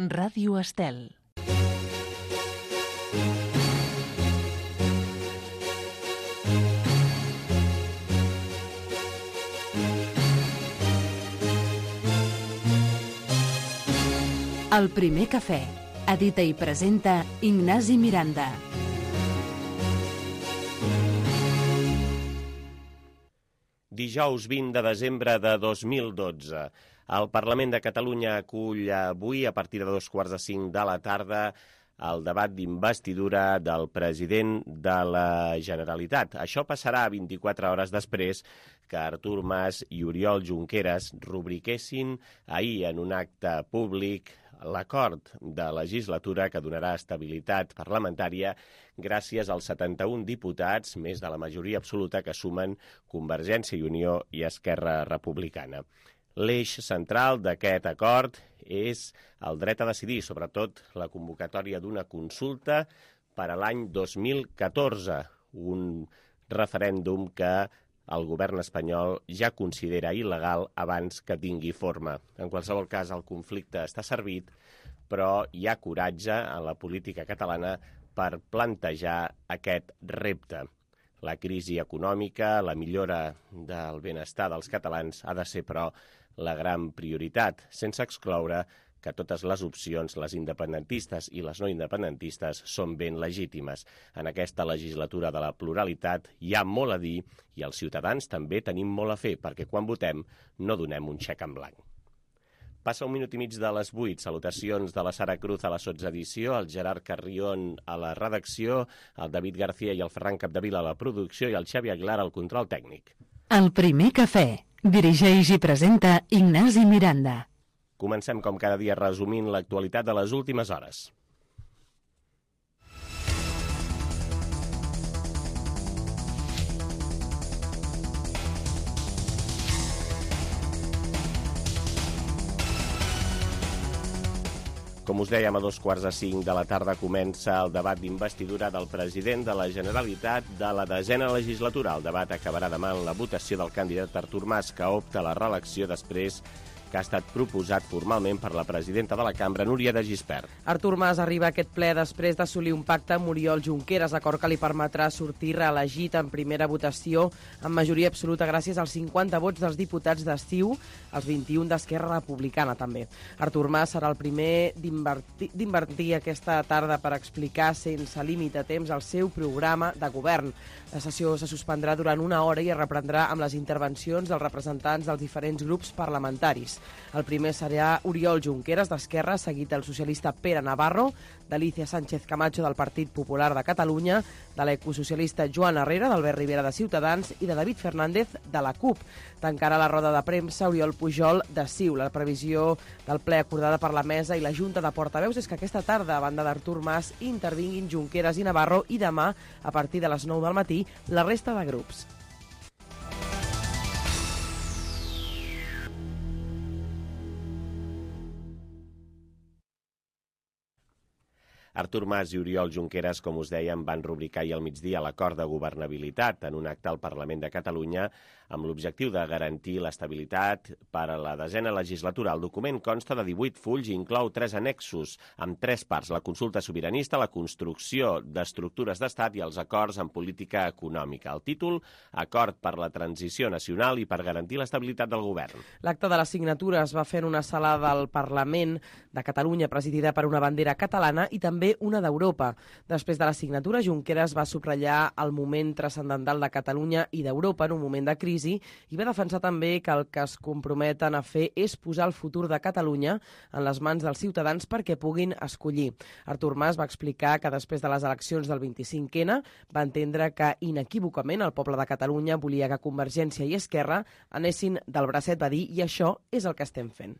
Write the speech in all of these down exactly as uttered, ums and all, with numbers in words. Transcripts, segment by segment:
Ràdio Estel. El primer cafè. Edita i presenta Ignasi Miranda. Dijous vint de desembre de dos mil dotze. El Parlament de Catalunya acull avui, a partir de dos quarts de cinc de la tarda, el debat d'investidura del president de la Generalitat. Això passarà vint-i-quatre hores després que Artur Mas i Oriol Junqueras rubriquessin ahir en un acte públic l'acord de legislatura que donarà estabilitat parlamentària gràcies als setanta-un diputats, més de la majoria absoluta que sumen Convergència i Unió i Esquerra Republicana. L'eix central d'aquest acord és el dret a decidir, sobretot la convocatòria d'una consulta per a l'any dos mil catorze, un referèndum que el govern espanyol ja considera il·legal abans que tingui forma. En qualsevol cas, el conflicte està servit, però hi ha coratge en la política catalana per plantejar aquest repte. La crisi econòmica, la millora del benestar dels catalans ha de ser, però, la gran prioritat, sense excloure que totes les opcions, les independentistes i les no independentistes, són ben legítimes. En aquesta legislatura de la pluralitat hi ha molt a dir i els ciutadans també tenim molt a fer, perquè quan votem no donem un xec en blanc. Passa un minut i mig de les vuit. Salutacions de la Sara Cruz a la sotsedició, el Gerard Carrión a la redacció, el David García i el Ferran Capdevila a la producció i el Xavi Aguilar al control tècnic. El primer cafè. Dirigeix i presenta Ignasi Miranda. Comencem, com cada dia, resumint l'actualitat de les últimes hores. Com us dèiem, a dos quarts de cinc de la tarda comença el debat d'investidura del president de la Generalitat de la desena legislatura. El debat acabarà demà en la votació del candidat Artur Mas, que opta a la reelecció després que ha estat proposat formalment per la presidenta de la cambra, Núria de Gispert. Artur Mas arriba a aquest ple després d'assolir un pacte amb Oriol Junqueras, acord que li permetrà sortir reelegit en primera votació amb majoria absoluta gràcies als cinquanta vots dels diputats de C I U, els vint-i-un d'Esquerra Republicana també. Artur Mas serà el primer d'invertir aquesta tarda per explicar sense límit de temps el seu programa de govern. La sessió se suspendrà durant una hora i es reprendrà amb les intervencions dels representants dels diferents grups parlamentaris. El primer serà Oriol Junqueras, d'Esquerra, seguit del socialista Pere Navarro, d'Alicia Sánchez Camacho, del Partit Popular de Catalunya, de l'ecosocialista Joan Herrera, d'Albert Rivera, de Ciutadans, i de David Fernández, de la CUP. Tancarà la roda de premsa Oriol Pujol, de C I U. La previsió del ple acordada per la mesa i la Junta de Portaveus és que aquesta tarda, a banda d'Artur Mas, intervinguin Junqueras i Navarro, i demà, a partir de les nou del matí, la resta de grups. Artur Mas i Oriol Junqueras, com us dèiem, van rubricar ahir al migdia l'acord de governabilitat en un acte al Parlament de Catalunya amb l'objectiu de garantir l'estabilitat per a la desena legislatura. El document consta de divuit fulls i inclou tres annexos amb tres parts: la consulta sobiranista, la construcció d'estructures d'estat i els acords en política econòmica. El títol, Acord per la transició nacional i per garantir l'estabilitat del govern. L'acte de la signatura es va fer en una sala del Parlament de Catalunya presidida per una bandera catalana i també una d'Europa. Després de la signatura, Junqueras va subratllar el moment transcendental de Catalunya i d'Europa en un moment de crisi i va defensar també que el que es comprometen a fer és posar el futur de Catalunya en les mans dels ciutadans perquè puguin escollir. Artur Mas va explicar que després de les eleccions del vint-i-cinc ena va entendre que inequívocament el poble de Catalunya volia que Convergència i Esquerra anessin del bracet, va dir, i això és el que estem fent.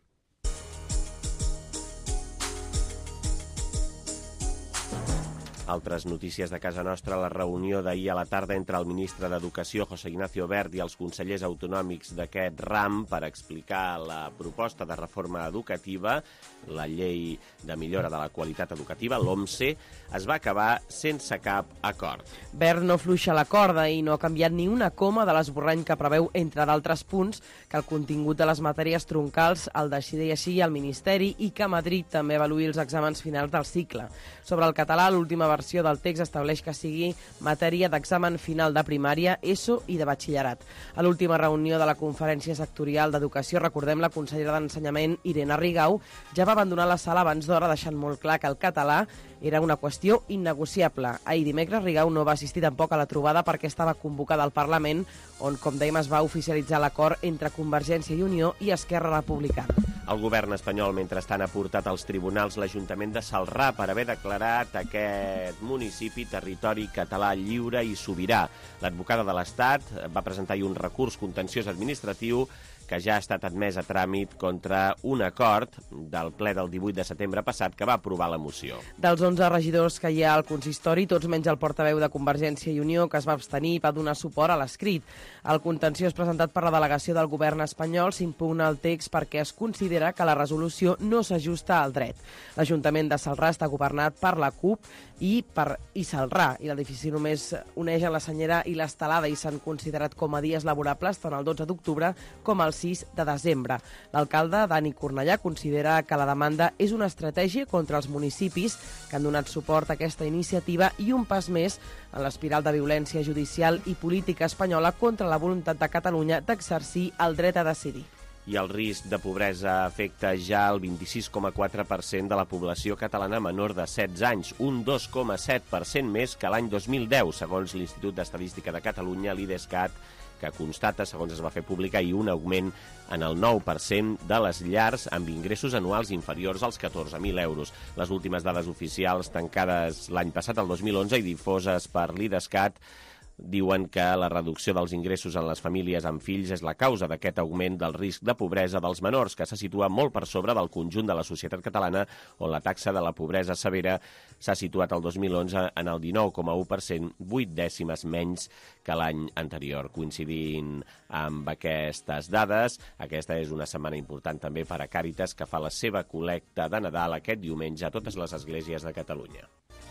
Altres notícies de casa nostra, la reunió d'ahir a la tarda entre el ministre d'Educació, José Ignacio Wert, i els consellers autonòmics d'aquest ram per explicar la proposta de reforma educativa, la llei de millora de la qualitat educativa, l'OMSE, es va acabar sense cap acord. Wert no fluixa la corda i no ha canviat ni una coma de l'esborrany que preveu, entre d'altres punts, que el contingut de les matèries troncals el decideix així el Ministeri i que Madrid també avaluï els exàmens finals del cicle. Sobre el català, l'última versió del text estableix que sigui matèria d'examen final de primària, ESO i de batxillerat. A l'última reunió de la Conferència Sectorial d'Educació, recordem, la consellera d'Ensenyament, Irene Rigau, ja va abandonar la sala abans d'hora, deixant molt clar que el català era una qüestió innegociable. Ahir dimecres, Rigau no va assistir tampoc a la trobada perquè estava convocada al Parlament, on, com dèiem, es va oficialitzar l'acord entre Convergència i Unió i Esquerra Republicana. El govern espanyol, mentrestant, ha portat als tribunals l'Ajuntament de Celrà per haver declarat aquest municipi territori català lliure i sobirà. L'advocada de l'Estat va presentar un recurs contenciós administratiu que ja ha estat admès a tràmit contra un acord del ple del divuit de setembre passat que va aprovar la moció. Dels onze regidors que hi ha al consistori, tots menys el portaveu de Convergència i Unió, que es va abstenir i va donar suport a l'escrit. El contenciós presentat per la delegació del govern espanyol s'impugna el text perquè es considera que la resolució no s'ajusta al dret. L'Ajuntament de Celrà està governat per la CUP i per i Celrà, i l'edifici només uneix la Senyera i l'Estelada i s'han considerat com a dies laborables tant el dotze d'octubre com el sis de desembre. L'alcalde, Dani Cornellà, considera que la demanda és una estratègia contra els municipis que han donat suport a aquesta iniciativa i un pas més en l'espiral de violència judicial i política espanyola contra la voluntat de Catalunya d'exercir el dret a decidir. I el risc de pobresa afecta ja el vint-i-sis coma quatre per cent de la població catalana menor de setze anys, un dos coma set per cent més que l'any dos mil deu, segons l'Institut d'Estadística de Catalunya, l'IDESCAT, que constata, segons es va fer pública, i un augment en el nou per cent de les llars amb ingressos anuals inferiors als catorze mil euros. Les últimes dades oficials tancades l'any passat, el dos mil onze, i difoses per l'IDESCAT, diuen que la reducció dels ingressos en les famílies amb fills és la causa d'aquest augment del risc de pobresa dels menors, que se situa molt per sobre del conjunt de la societat catalana, on la taxa de la pobresa severa s'ha situat el dos mil onze en el dinou coma u per cent, vuit dècimes menys que l'any anterior. Coincidint amb aquestes dades, aquesta és una setmana important també per a Càritas, que fa la seva col·lecta de Nadal aquest diumenge a totes les esglésies de Catalunya.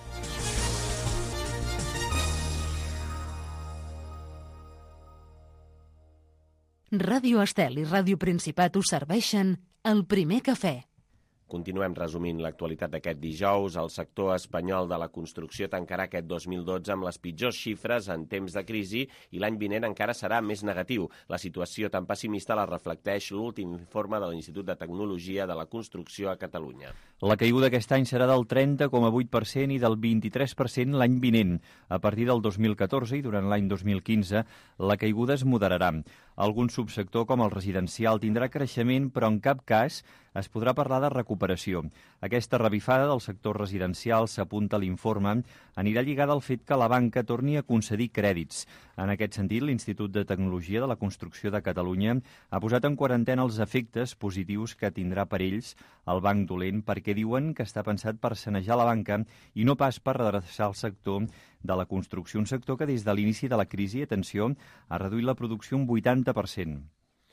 Ràdio Estel i Ràdio Principat us serveixen el primer cafè. Continuem resumint l'actualitat d'aquest dijous. El sector espanyol de la construcció tancarà aquest dos mil dotze amb les pitjors xifres en temps de crisi i l'any vinent encara serà més negatiu. La situació tan pessimista la reflecteix l'últim informe de l'Institut de Tecnologia de la Construcció a Catalunya. La caiguda aquest any serà del trenta coma vuit per cent i del vint-i-tres per cent l'any vinent. A partir del dos mil catorze i durant l'any dos mil quinze, la caiguda es moderarà. Algun subsector, com el residencial, tindrà creixement, però en cap cas es podrà parlar de recuperació. Aquesta revifada del sector residencial, s'apunta a l'informe, anirà lligada al fet que la banca torni a concedir crèdits. En aquest sentit, l'Institut de Tecnologia de la Construcció de Catalunya ha posat en quarantena els efectes positius que tindrà per ells el banc dolent, perquè diuen que està pensat per sanejar la banca i no pas per redreçar el sector de la construcció, un sector que des de l'inici de la crisi, atenció, ha reduït la producció un vuitanta per cent.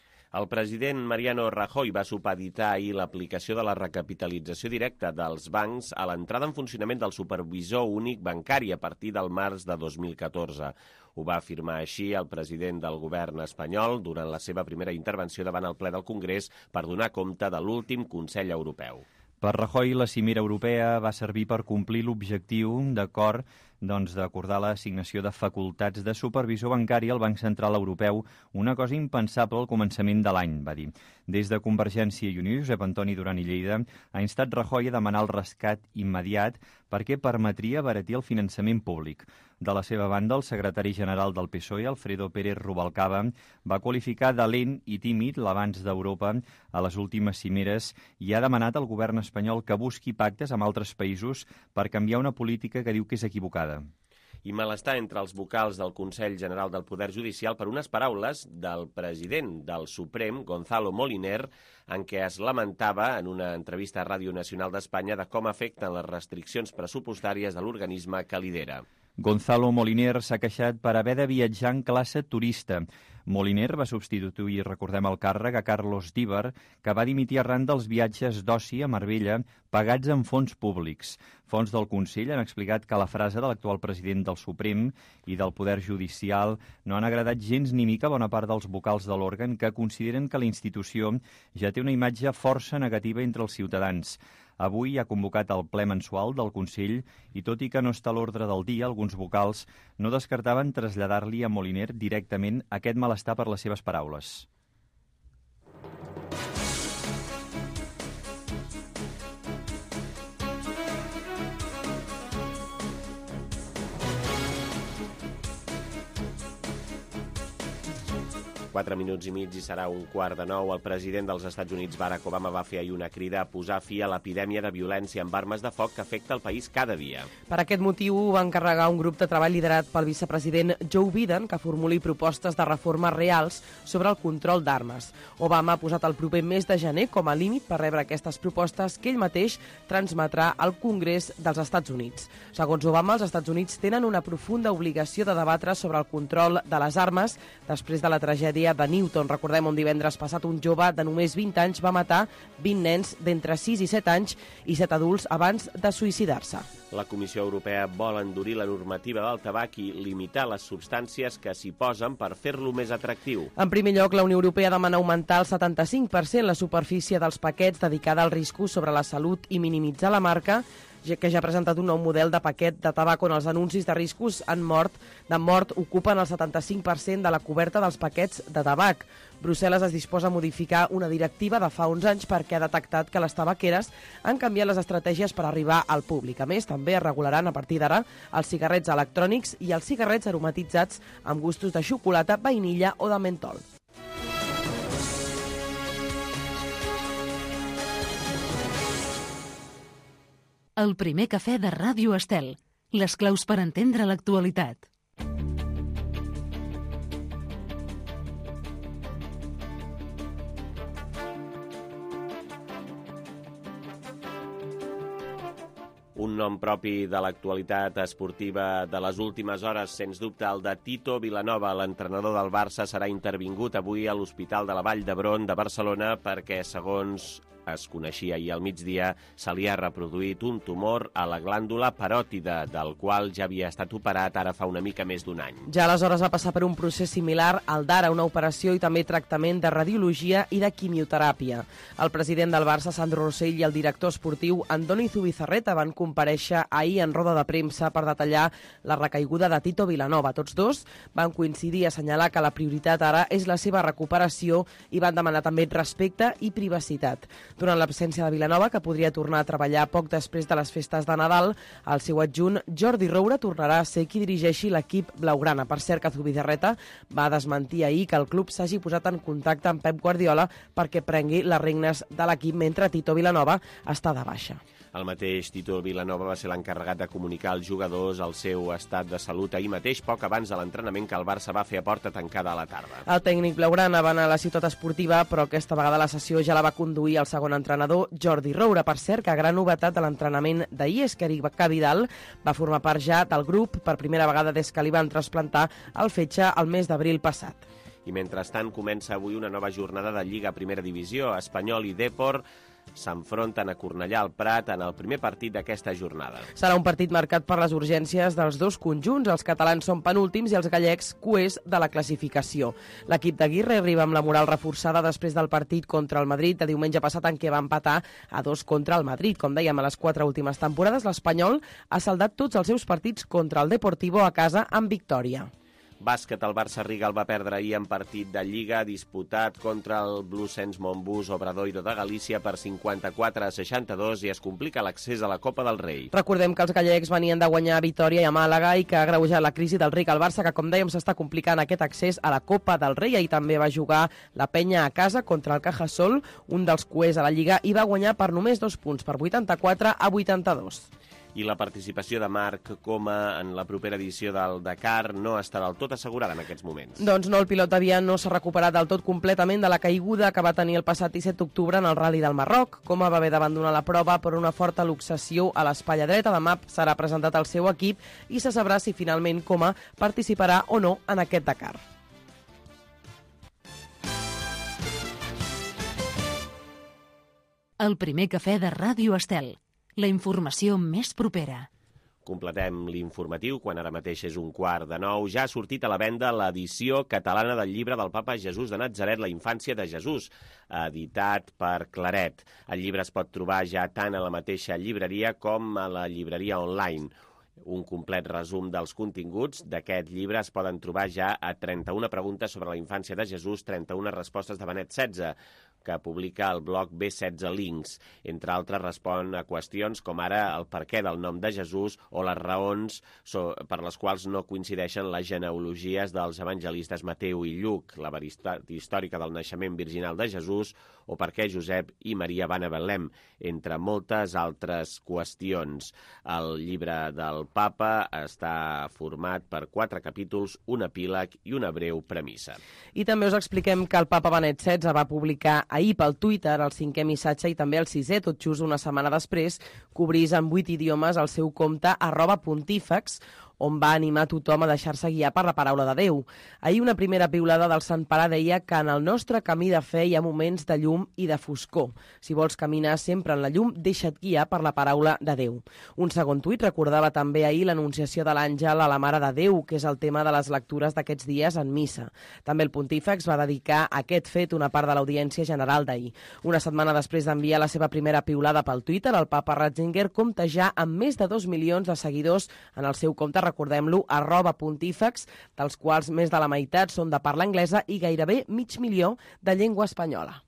El president Mariano Rajoy va supeditar ahir l'aplicació de la recapitalització directa dels bancs a l'entrada en funcionament del supervisor únic bancari a partir del març de dos mil catorze. Ho va afirmar així el president del govern espanyol durant la seva primera intervenció davant el ple del Congrés per donar compte de l'últim Consell Europeu. Per Rajoy, la cimera europea va servir per complir l'objectiu d'acord doncs, d'acordar l'assignació de facultats de supervisor bancari al Banc Central Europeu, una cosa impensable al començament de l'any, va dir. Des de Convergència i Unió, Josep Antoni Duran i Lleida ha instat Rajoy a demanar el rescat immediat perquè permetria abaratir el finançament públic. De la seva banda, el secretari general del P S O E, Alfredo Pérez Rubalcaba, va qualificar de lent i tímid l'avanç d'Europa a les últimes cimeres i ha demanat al govern espanyol que busqui pactes amb altres països per canviar una política que diu que és equivocada. i malestar entre els vocals del Consell General del Poder Judicial per unes paraules del president del Suprem, Gonzalo Moliner, en què es lamentava en una entrevista a Ràdio Nacional d'Espanya de com afecten les restriccions pressupostàries de l'organisme que lidera. Gonzalo Moliner s'ha queixat per haver de viatjar en classe turista. Moliner va substituir, recordem el càrrec, a Carlos Díbar, que va dimitir arran dels viatges d'oci a Marbella pagats amb fons públics. Fons del Consell han explicat que la frase de l'actual president del Suprem i del Poder Judicial no han agradat gens ni mica a bona part dels vocals de l'òrgan, que consideren que la institució ja té una imatge força negativa entre els ciutadans. Avui ha convocat el ple mensual del Consell i, tot i que no està a l'ordre del dia, alguns vocals no descartaven traslladar-li a Moliner directament aquest malestar per les seves paraules. Quatre minuts i mig i serà un quart de nou. El president dels Estats Units, Barack Obama, va fer ahir una crida a posar fi a l'epidèmia de violència amb armes de foc que afecta el país cada dia. Per aquest motiu va encarregar un grup de treball liderat pel vicepresident Joe Biden que formuli propostes de reforma reals sobre el control d'armes. Obama ha posat el proper mes de gener com a límit per rebre aquestes propostes que ell mateix transmetrà al Congrés dels Estats Units. Segons Obama, els Estats Units tenen una profunda obligació de debatre sobre el control de les armes després de la tragèdia de Newton. Recordem, un divendres passat un jove de només vint anys va matar vint nens d'entre sis i set anys i set adults abans de suïcidar-se. La Comissió Europea vol endurir la normativa del tabac i limitar les substàncies que s'hi posen per fer-lo més atractiu. En primer lloc, la Unió Europea demana augmentar el setanta-cinc per cent la superfície dels paquets dedicada als riscos sobre la salut i minimitzar la marca, que ja ha presentat un nou model de paquet de tabac on els anuncis de riscos en mort, de mort ocupen el setanta-cinc per cent de la coberta dels paquets de tabac. Brussel·les es disposa a modificar una directiva de fa uns anys perquè ha detectat que les tabaqueres han canviat les estratègies per arribar al públic. A més, també es regularan a partir d'ara els cigarrets electrònics i els cigarrets aromatitzats amb gustos de xocolata, vainilla o de mentol. El primer cafè de Ràdio Estel. Les claus per entendre l'actualitat. Un nom propi de l'actualitat esportiva de les últimes hores, sens dubte, el de Tito Vilanova. L'entrenador del Barça serà intervingut avui a l'Hospital de la Vall d'Hebron de Barcelona perquè, segons es coneixia ahir al migdia, se li ha reproduït un tumor a la glàndula paròtida, del qual ja havia estat operat ara fa una mica més d'un any. Ja aleshores va passar per un procés similar al d'ara, una operació i també tractament de radiologia i de quimioteràpia. El president del Barça, Sandro Rosell, i el director esportiu, Andoni Zubizarreta, van comparèixer ahir en roda de premsa per detallar la recaiguda de Tito Vilanova. Tots dos van coincidir a assenyalar que la prioritat ara és la seva recuperació i van demanar també respecte i privacitat. Durant l'absència de Vilanova, que podria tornar a treballar poc després de les festes de Nadal, el seu adjunt, Jordi Roura, tornarà a ser qui dirigeixi l'equip blaugrana. Per cert, que Zubizarreta va desmentir ahir que el club s'hagi posat en contacte amb Pep Guardiola perquè prengui les regnes de l'equip mentre Tito Vilanova està de baixa. El mateix Tito Vilanova va ser l'encarregat de comunicar als jugadors el seu estat de salut ahir mateix, poc abans de l'entrenament que el Barça va fer a porta tancada a la tarda. El tècnic blaugrana va anar a la ciutat esportiva, però aquesta vegada la sessió ja la va conduir el segon entrenador, Jordi Roura. Per cert, que gran novetat de l'entrenament d'ahir és que Eric Vidal va formar part ja del grup per primera vegada des que li van trasplantar el fetge el mes d'abril passat. I mentrestant comença avui una nova jornada de Lliga Primera Divisió. Espanyol i Depor s'enfronten a Cornellà al Prat en el primer partit d'aquesta jornada. Serà un partit marcat per les urgències dels dos conjunts. Els catalans són penúltims i els gallecs cuers de la classificació. L'equip d'Aguirre arriba amb la moral reforçada després del partit contra el Madrid de diumenge passat en què va empatar a dos contra el Madrid. Com dèiem, a les quatre últimes temporades, l'Espanyol ha saldat tots els seus partits contra el Deportivo a casa amb victòria. Bàsquet, el Barça-Riga el va perdre ahir en partit de Lliga disputat contra el Bluesens Montbus Obradoiro de Galícia per cinquanta-quatre a seixanta-dos i es complica l'accés a la Copa del Rei. Recordem que els gallecs venien de guanyar a Vitòria i a Màlaga i que ha agreujat la crisi del Ric al Barça, que com dèiem s'està complicant aquest accés a la Copa del Rei. Ahir també va jugar la Penya a casa contra el Cajasol, un dels cuers a la Lliga, i va guanyar per només dos punts, per vuitanta-quatre a vuitanta-dos. i la participació de Marc Coma en la propera edició del Dakar no està del tot assegurada en aquests moments. Doncs no, el pilot d'aviat no s'ha recuperat del tot completament de la caiguda que va tenir el passat disset d'octubre en el Rally del Marroc. Coma va haver d'abandonar la prova per una forta luxació a l'espatlla dreta. Demà serà presentat el seu equip i se sabrà si finalment Coma participarà o no en aquest Dakar. El primer cafè de Ràdio Estel. La informació més propera. Completem l'informatiu quan ara mateix és un quart de nou. Ja ha sortit a la venda l'edició catalana del llibre del Papa Jesús de Natzaret, La infància de Jesús, editat per Claret. El llibre es pot trobar ja tant a la mateixa llibreria com a la llibreria online. Un complet resum dels continguts d'aquest llibre es poden trobar ja a trenta-una preguntes sobre la infància de Jesús, trenta-una respostes de Benet setze, que publica el blog B setze Links. Entre altres, respon a qüestions com ara el perquè del nom de Jesús o les raons per les quals no coincideixen les genealogies dels evangelistes Mateu i Lluc, la veritat històrica del naixement virginal de Jesús o per què Josep i Maria van a Betlem, entre moltes altres qüestions. El llibre del Papa està format per quatre capítols, un epíleg i una breu premissa. I també us expliquem que el Papa Benet setze va publicar ahir pel Twitter el cinquè missatge i també el sisè, tot just una setmana després, cobrís en vuit idiomes el seu compte arroba pontífex, on va animar tothom a deixar-se guiar per la paraula de Déu. Ahir una primera piulada del Sant Pare deia que en el nostre camí de fe hi ha moments de llum i de foscor. Si vols caminar sempre en la llum, deixa't guiar per la paraula de Déu. Un segon tuit recordava també ahir l'anunciació de l'àngel a la Mare de Déu, que és el tema de les lectures d'aquests dies en missa. També el pontífex va dedicar a aquest fet una part de l'audiència general d'ahir. Una setmana després d'enviar la seva primera piulada pel Twitter, el papa Ratzinger compta ja amb més de dos milions de seguidors en el seu compte, recordem-lo, arroba pontífex, dels quals més de la meitat són de parla anglesa i gairebé mig milió de llengua espanyola.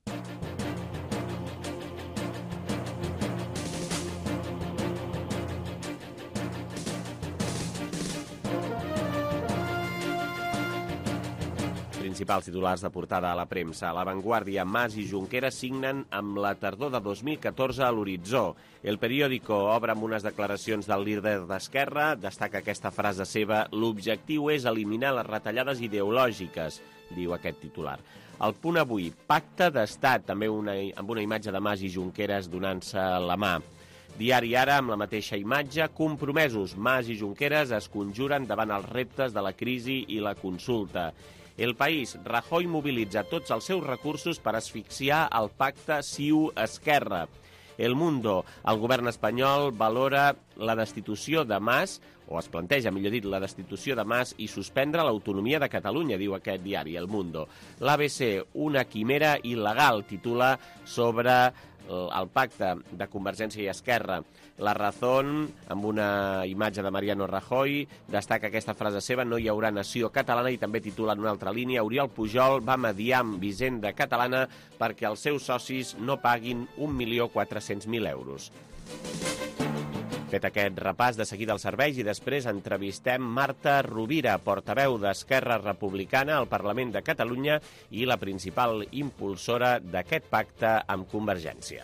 Principals titulars de portada a la premsa. La Vanguardia, Mas i Junqueras signen amb la tardor de dos mil catorze a l'horitzó. El periòdico obre amb unes declaracions del líder d'Esquerra, destaca aquesta frase seva: l'objectiu és eliminar les retallades ideològiques, diu aquest titular. El Punt Avui, pacte d'estat, també una, amb una imatge de Mas i Junqueras donant-se la mà. Diari Ara, amb la mateixa imatge, compromesos. Mas i Junqueras es conjuren davant els reptes de la crisi i la consulta. El País, Rajoy mobilitza tots els seus recursos per asfixiar el pacte C I U-Esquerra. El Mundo, el govern espanyol valora la destitució de Mas, o es planteja, millor dit, la destitució de Mas i suspendre l'autonomia de Catalunya, diu aquest diari, El Mundo. L'A B C, una quimera il·legal, titula sobre el pacte de Convergència i Esquerra. La Razón, amb una imatge de Mariano Rajoy, destaca aquesta frase seva: no hi haurà nació catalana, i també titula en una altra línia: Oriol Pujol va mediar amb Hisenda Catalana perquè els seus socis no paguin un milió quatre-cents mil euros. Fet aquest repàs, de seguida als serveis, i després entrevistem Marta Rovira, portaveu d'Esquerra Republicana al Parlament de Catalunya i la principal impulsora d'aquest pacte amb Convergència.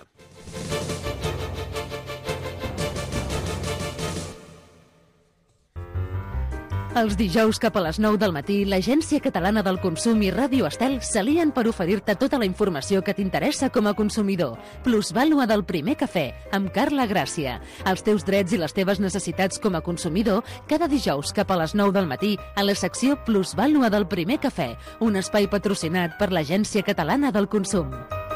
Els dijous cap a les nou del matí, l'Agència Catalana del Consum i Ràdio Estel s'alien per oferir-te tota la informació que t'interessa com a consumidor. Plusvàlua del primer cafè, amb Carla Gràcia. Els teus drets i les teves necessitats com a consumidor, cada dijous cap a les nou del matí, a la secció Plusvàlua del primer cafè, un espai patrocinat per l'Agència Catalana del Consum.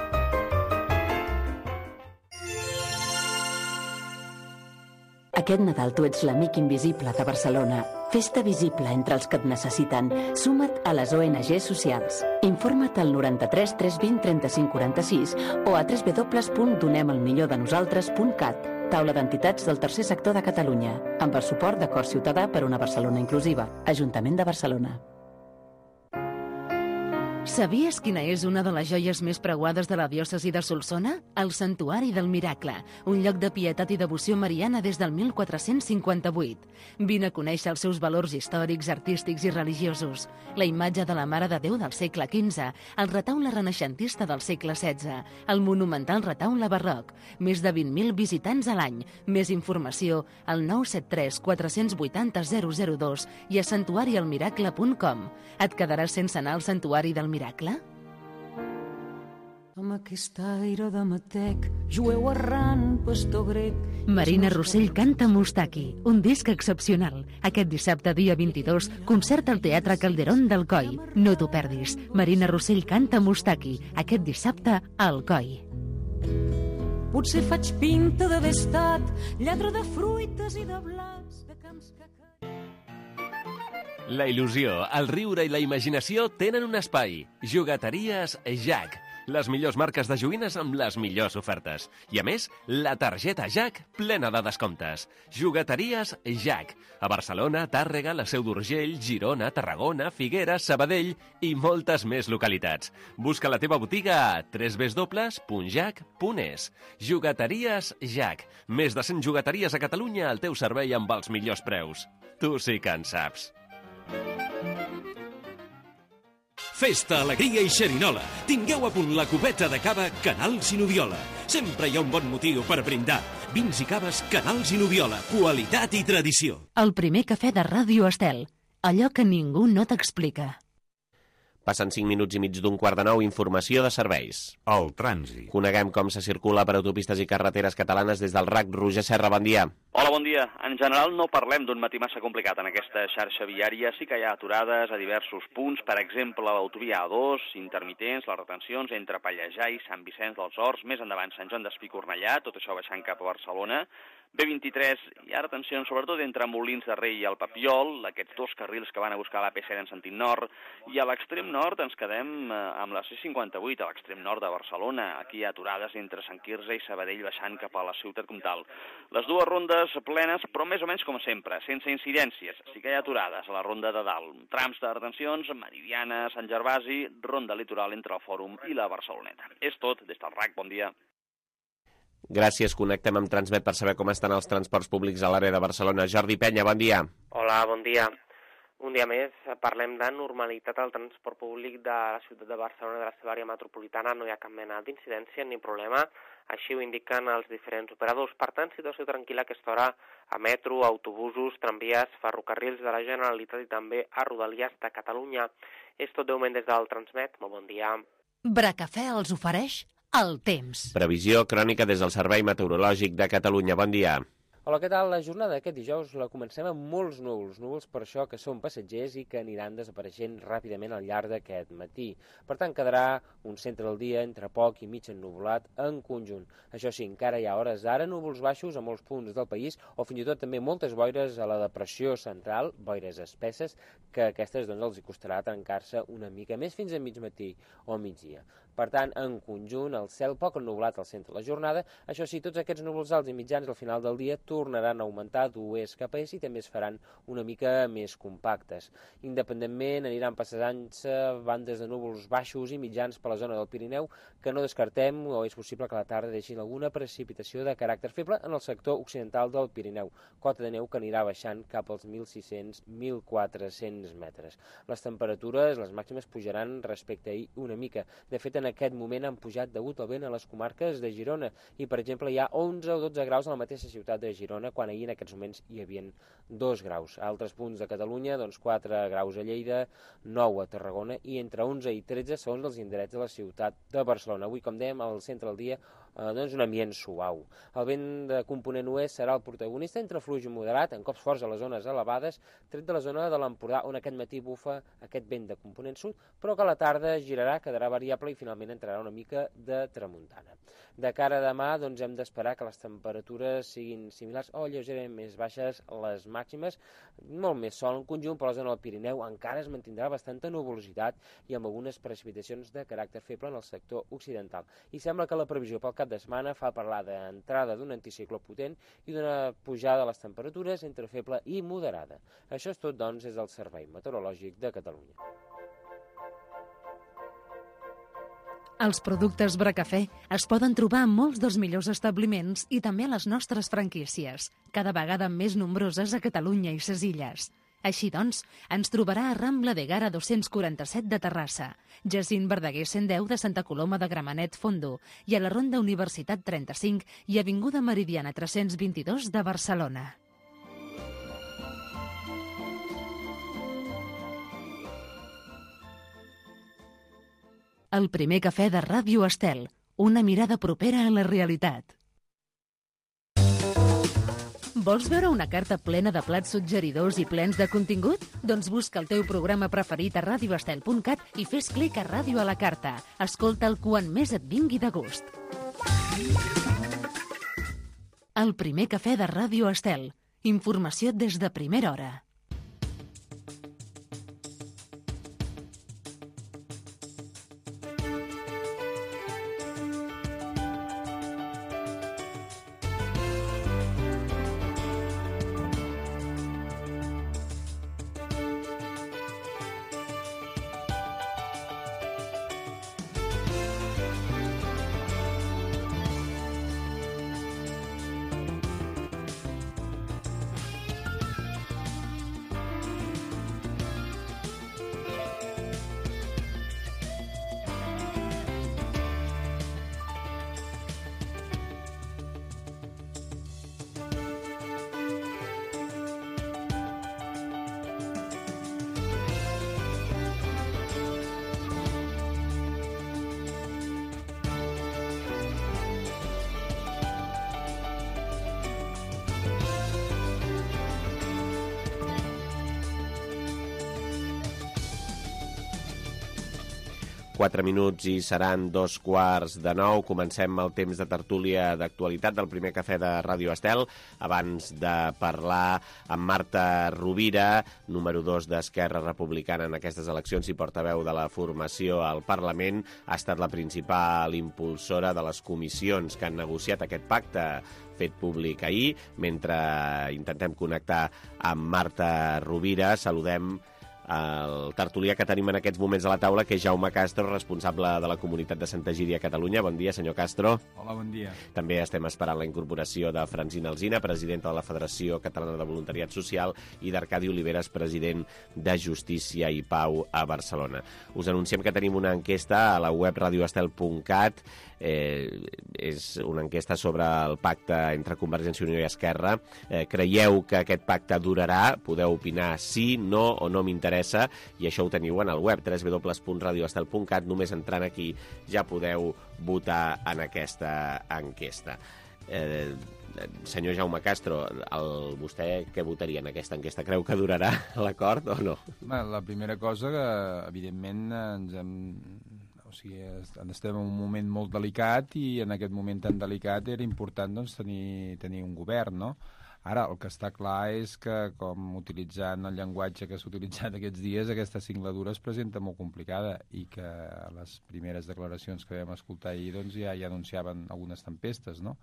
Aquest Nadal tu ets l'amic invisible de Barcelona. Fes-te visible entre els que et necessiten. Suma't a les O N G socials. Informa't al noranta-tres tres vint trenta-cinc quaranta-sis o a w w w punt donem el millor de nosaltres punt cat. Taula d'entitats del tercer sector de Catalunya, amb el suport d'Acord Ciutadà per una Barcelona inclusiva. Ajuntament de Barcelona. Sabies quina és una de les joies més preuades de la diòcesi de Solsona? El Santuari del Miracle, un lloc de pietat i devoció mariana des del mil quatre-cents cinquanta-vuit. Vine a conèixer els seus valors històrics, artístics i religiosos. La imatge de la Mare de Déu del segle quinze, el retaule renaixentista del segle setze, el monumental retaule barroc, més de vint mil visitants a l'any. Més informació al nou set tres quatre vuit zero zero zero dos i a santuari el miracle punt com. Et quedaràs sense anar al Santuari del Miracle? Amb aquest aire de matec, jueu errant, pastor grec... Marina Rossell canta Mustaki, un disc excepcional. Aquest dissabte, dia vint-i-dos, concert al Teatre Calderón d'Alcoi. No t'ho perdis. Marina Rossell canta Mustaki, aquest dissabte a Alcoi. Potser faig pinta d'haver estat lladre de fruites i de blas, de camps que... La il·lusió, el riure i la imaginació tenen un espai. Jugueteries Jack. Les millors marques de joguines amb les millors ofertes. I a més, la targeta Jack plena de descomptes. Jugueteries Jack. A Barcelona, Tàrrega, la Seu d'Urgell, Girona, Tarragona, Figueres, Sabadell i moltes més localitats. Busca la teva botiga a w w w punt jack punt es. Jugueteries Jack. Més de cent jugueteries a Catalunya al teu servei amb els millors preus. Tu sí que en saps. Festa, alegria i xerinola. Tingueu a punt la copeta de cava Canals i Noviola. Sempre hi ha un bon motiu per brindar. Vins i caves Canals i Noviola. Qualitat i tradició. El primer cafè de Ràdio Estel. Allò que ningú no t'explica. Passen cinc minuts i mig d'un quart de nou, informació de serveis. El trànsit. Coneguem com se circula per autopistes i carreteres catalanes des del R A C. Roger Serra, bon dia. Hola, bon dia. En general no parlem d'un matí massa complicat en aquesta xarxa viària. Sí que hi ha aturades a diversos punts, per exemple, l'autovia A dos, intermitents, les retencions entre Pallejà i Sant Vicenç dels Horts, més endavant Sant Joan d'Espí i Cornellà, tot això baixant cap a Barcelona. B vint-i-tres, hi ha retencions sobretot entre Molins de Rei i el Papiol, aquests dos carrils que van a buscar l'A P set en sentit nord, i a l'extrem nord ens quedem amb la C cinquanta-vuit, a l'extrem nord de Barcelona. Aquí hi ha aturades entre Sant Quirze i Sabadell baixant cap a la ciutat comtal. Les dues rondes plenes, però més o menys com sempre, sense incidències. Sí que hi ha aturades a la ronda de dalt. Trams de retencions, Meridiana, Sant Gervasi, ronda litoral entre el Fòrum i la Barceloneta. És tot, des del R A C, bon dia. Gràcies, connectem amb Transmet per saber com estan els transports públics a l'àrea de Barcelona. Jordi Penya, bon dia. Hola, bon dia. Un dia més parlem de normalitat al transport públic de la ciutat de Barcelona, de la seva àrea metropolitana. No hi ha cap mena d'incidència ni problema, així ho indiquen els diferents operadors. Per tant, situació tranquil·la a aquesta hora a metro, autobusos, tramvies, ferrocarrils de la Generalitat i també a Rodalies de Catalunya. És tot de moment des del Transmet. Molt bon dia. Bracafè els ofereix el temps. Previsió crònica des del Servei Meteorològic de Catalunya. Bon dia. Hola, què tal? La jornada d'aquest dijous la comencem amb molts núvols, núvols per això que són passatgers i que aniran desapareixent ràpidament al llarg d'aquest matí. Per tant, quedarà un centre del dia entre poc i mig ennuvolat en conjunt. Això sí, encara hi ha hores d'ara núvols baixos a molts punts del país o fins i tot també moltes boires a la depressió central, boires espesses, que aquestes doncs els hi costarà trencar-se una mica més fins a mig matí o migdia. Per tant, en conjunt, el cel poc ennuvolat al centre de la jornada. Això sí, tots aquests núvols alts i mitjans al final del dia tornaran a augmentar d'oest cap a est i també es faran una mica més compactes. Independentment, aniran passant-se bandes de núvols baixos i mitjans per la zona del Pirineu, que no descartem o és possible que a la tarda deixin alguna precipitació de caràcter feble en el sector occidental del Pirineu, cota de neu que anirà baixant cap als mil sis-cents a mil quatre-cents metres. Les temperatures, les màximes, pujaran respecte a ahir una mica. De fet, en aquest moment han pujat degut al vent a les comarques de Girona i, per exemple, hi ha onze o dotze graus a la mateixa ciutat de Girona, quan ahir en aquests moments hi havia dos graus. A altres punts de Catalunya, doncs quatre graus a Lleida, nou a Tarragona i entre onze i tretze segons els indrets de la ciutat de Barcelona. Avui, com dèiem, al centre del dia, eh, doncs un ambient suau. El vent de component oest serà el protagonista entre fluix i moderat, en cops forts a les zones elevades, tret de la zona de l'Empordà, on aquest matí bufa aquest vent de component sud, però que a la tarda girarà, quedarà variable i finalment entrarà una mica de tramuntana. De cara a demà, doncs, hem d'esperar que les temperatures siguin similars o lleugerament més baixes les màximes, molt més sol en conjunt, però a la zona del Pirineu encara es mantindrà bastanta nuvolositat i amb algunes precipitacions de caràcter feble en el sector occidental. I sembla que la previsió pel cap de setmana fa parlar d'entrada d'un anticicló potent i d'una pujada de les temperatures entre feble i moderada. Això és tot, doncs, des del Servei Meteorològic de Catalunya. Els productes Bracafè es poden trobar en molts dels millors establiments i també a les nostres franquícies, cada vegada més nombroses a Catalunya i ses Illes. Així doncs, ens trobarà a Rambla de Gara dos-cents quaranta-set de Terrassa, Jacint Verdaguer cent deu de Santa Coloma de Gramenet Fondo i a la Ronda Universitat trenta-cinc i Avinguda Meridiana tres-cents vint-i-dos de Barcelona. El primer cafè de Ràdio Estel, una mirada propera a la realitat. Vols veure una carta plena de plats suggeridors i plens de contingut? Doncs busca el teu programa preferit a radioestel punt cat i fes clic a Ràdio a la carta. Escolta'l quan més et vingui de gust. El primer cafè de Ràdio Estel. Informació des de primera hora. Quatre minuts i seran dos quarts de nou. Comencem el temps de tertúlia d'actualitat del primer cafè de Ràdio Estel. Abans de parlar amb Marta Rovira, número dos d'Esquerra Republicana en aquestes eleccions i portaveu de la formació al Parlament, ha estat la principal impulsora de les comissions que han negociat aquest pacte fet públic ahir. Mentre intentem connectar amb Marta Rovira, saludem el tertulià que tenim en aquests moments a la taula, que és Jaume Castro, responsable de la comunitat de Santa Egídia a Catalunya. Bon dia, senyor Castro. Hola, bon dia. També estem esperant la incorporació de Francina Alsina, presidenta de la Federació Catalana de Voluntariat Social, i d'Arcadi Oliveres, president de Justícia i Pau a Barcelona. Us anunciem que tenim una enquesta a la web radioestel punt cat. Eh, és una enquesta sobre el pacte entre Convergència i Unió i Esquerra. Eh, creieu que aquest pacte durarà? Podeu opinar sí, no o no m'interessa, i això ho teniu en el web w w w punt radioestel punt cat. Només entrant aquí ja podeu votar en aquesta enquesta. Eh, senyor Jaume Castro, el, vostè què votaria en aquesta enquesta? Creu que durarà l'acord o no? La primera cosa que, evidentment, ens hem... O sigui, estem en un moment molt delicat i en aquest moment tan delicat era important doncs, tenir, tenir un govern, no? Ara, el que està clar és que, com utilitzant el llenguatge que s'ha utilitzat aquests dies, aquesta singladura es presenta molt complicada i que les primeres declaracions que vam escoltar ahir doncs, ja, ja anunciaven algunes tempestes, no?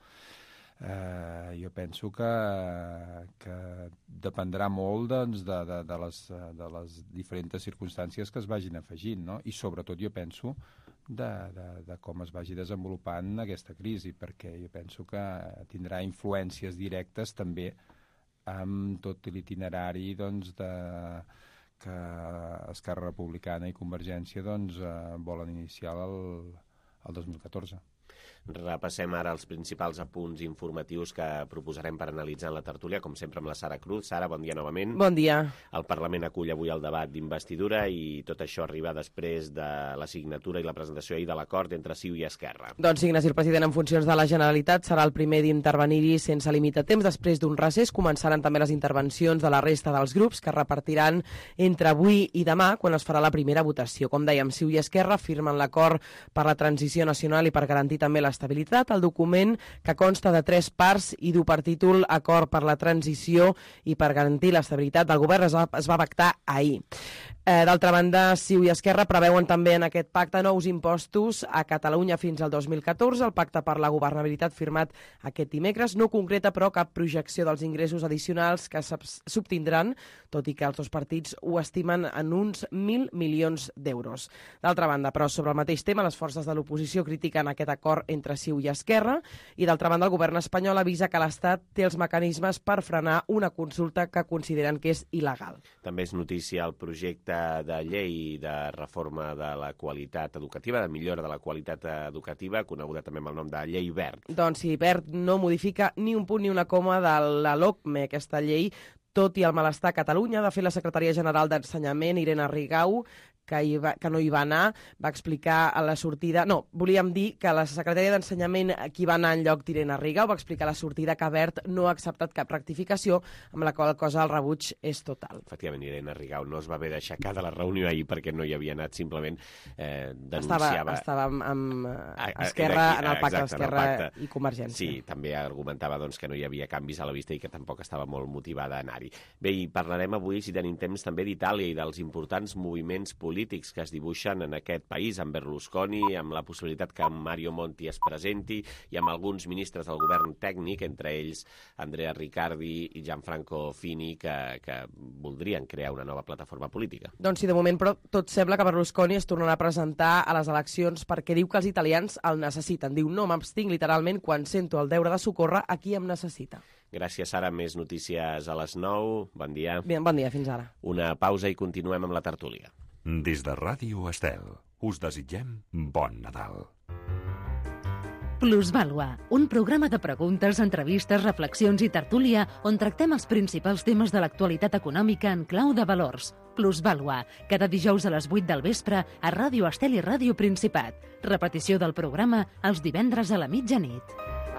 Eh, jo penso que, que dependrà molt doncs, de, de, de, les, de les diferents circumstàncies que es vagin afegint, no? I sobretot jo penso de, de, de com es vagi desenvolupant aquesta crisi, perquè jo penso que tindrà influències directes també amb tot l'itinerari doncs, de, que Esquerra Republicana i Convergència doncs, eh, volen iniciar el, el dos mil catorze. Repassem ara els principals apunts informatius que proposarem per analitzar en la tertúlia, com sempre amb la Sara Cruz. Sara, bon dia novament. Bon dia. El Parlament acull avui el debat d'investidura i tot això arriba després de la signatura i la presentació ahir de l'acord entre C I U i Esquerra. Doncs sí, Ignasi, el president en funcions de la Generalitat serà el primer d'intervenir-hi sense límit de temps. Després d'un recés començaran també les intervencions de la resta dels grups que repartiran entre avui i demà quan es farà la primera votació. Com dèiem, C I U i Esquerra firmen l'acord per la transició nacional i per garantir també l'estabilitat. El document, que consta de tres parts i du per títol Acord per la transició i per garantir l'estabilitat del govern, es va, es va pactar ahir. Eh, D'altra banda, C I U i Esquerra preveuen també en aquest pacte nous impostos a Catalunya fins al dos mil catorze. El pacte per la governabilitat firmat aquest dimecres no concreta, però, cap projecció dels ingressos addicionals que s'obtindran, tot i que els dos partits ho estimen en uns mil milions d'euros. D'altra banda, però, sobre el mateix tema, les forces de l'oposició critiquen aquest acord entre C I U i Esquerra i, d'altra banda, el govern espanyol avisa que l'Estat té els mecanismes per frenar una consulta que consideren que és il·legal. També és notícia el projecte de llei de reforma de la qualitat educativa, de millora de la qualitat educativa, coneguda també amb el nom de llei Wert. Doncs sí, Wert no modifica ni un punt ni una coma de la LOCME, aquesta llei, tot i el malestar a Catalunya. De fet, la secretària general d'Ensenyament, Irene Rigau, que, hi va, que no hi va anar, va explicar a la sortida... No, volíem dir que la secretària d'Ensenyament, qui va anar en lloc d'Irene Rigau, va explicar a la sortida que Wert no ha acceptat cap rectificació, amb la qual cosa el rebuig és total. Efectivament, Irene Rigau no es va haver d'aixecar de la reunió ahir perquè no hi havia anat, simplement eh, denunciava... Estava, estava amb, amb a, Esquerra, en el pacte d'Esquerra i Convergència. Sí, també argumentava doncs, que no hi havia canvis a la vista i que tampoc estava molt motivada a anar-hi. Bé, i parlarem avui, si tenim temps, també d'Itàlia i dels importants moviments polítics polítics que es dibuixen en aquest país, amb Berlusconi, amb la possibilitat que Mario Monti es presenti i amb alguns ministres del govern tècnic, entre ells Andrea Riccardi i Gianfranco Fini, que, que voldrien crear una nova plataforma política. Doncs sí, de moment, però, tot sembla que Berlusconi es tornarà a presentar a les eleccions perquè diu que els italians el necessiten. Diu, no m'abstinc literalment quan sento el deure de socórrer a qui em necessita. Gràcies, Sara. Més notícies a les nou. Bon dia. Bien, bon dia, fins ara. Una pausa i continuem amb la tertúlia. Des de Ràdio Estel, us desitgem bon Nadal. Plusvàlua, un programa de preguntes, entrevistes, reflexions i tertúlia on tractem els principals temes de l'actualitat econòmica en clau de valors. Plusvàlua, cada dijous a les vuit del vespre a Ràdio Estel i Ràdio Principat. Repetició del programa els divendres a la mitjanit.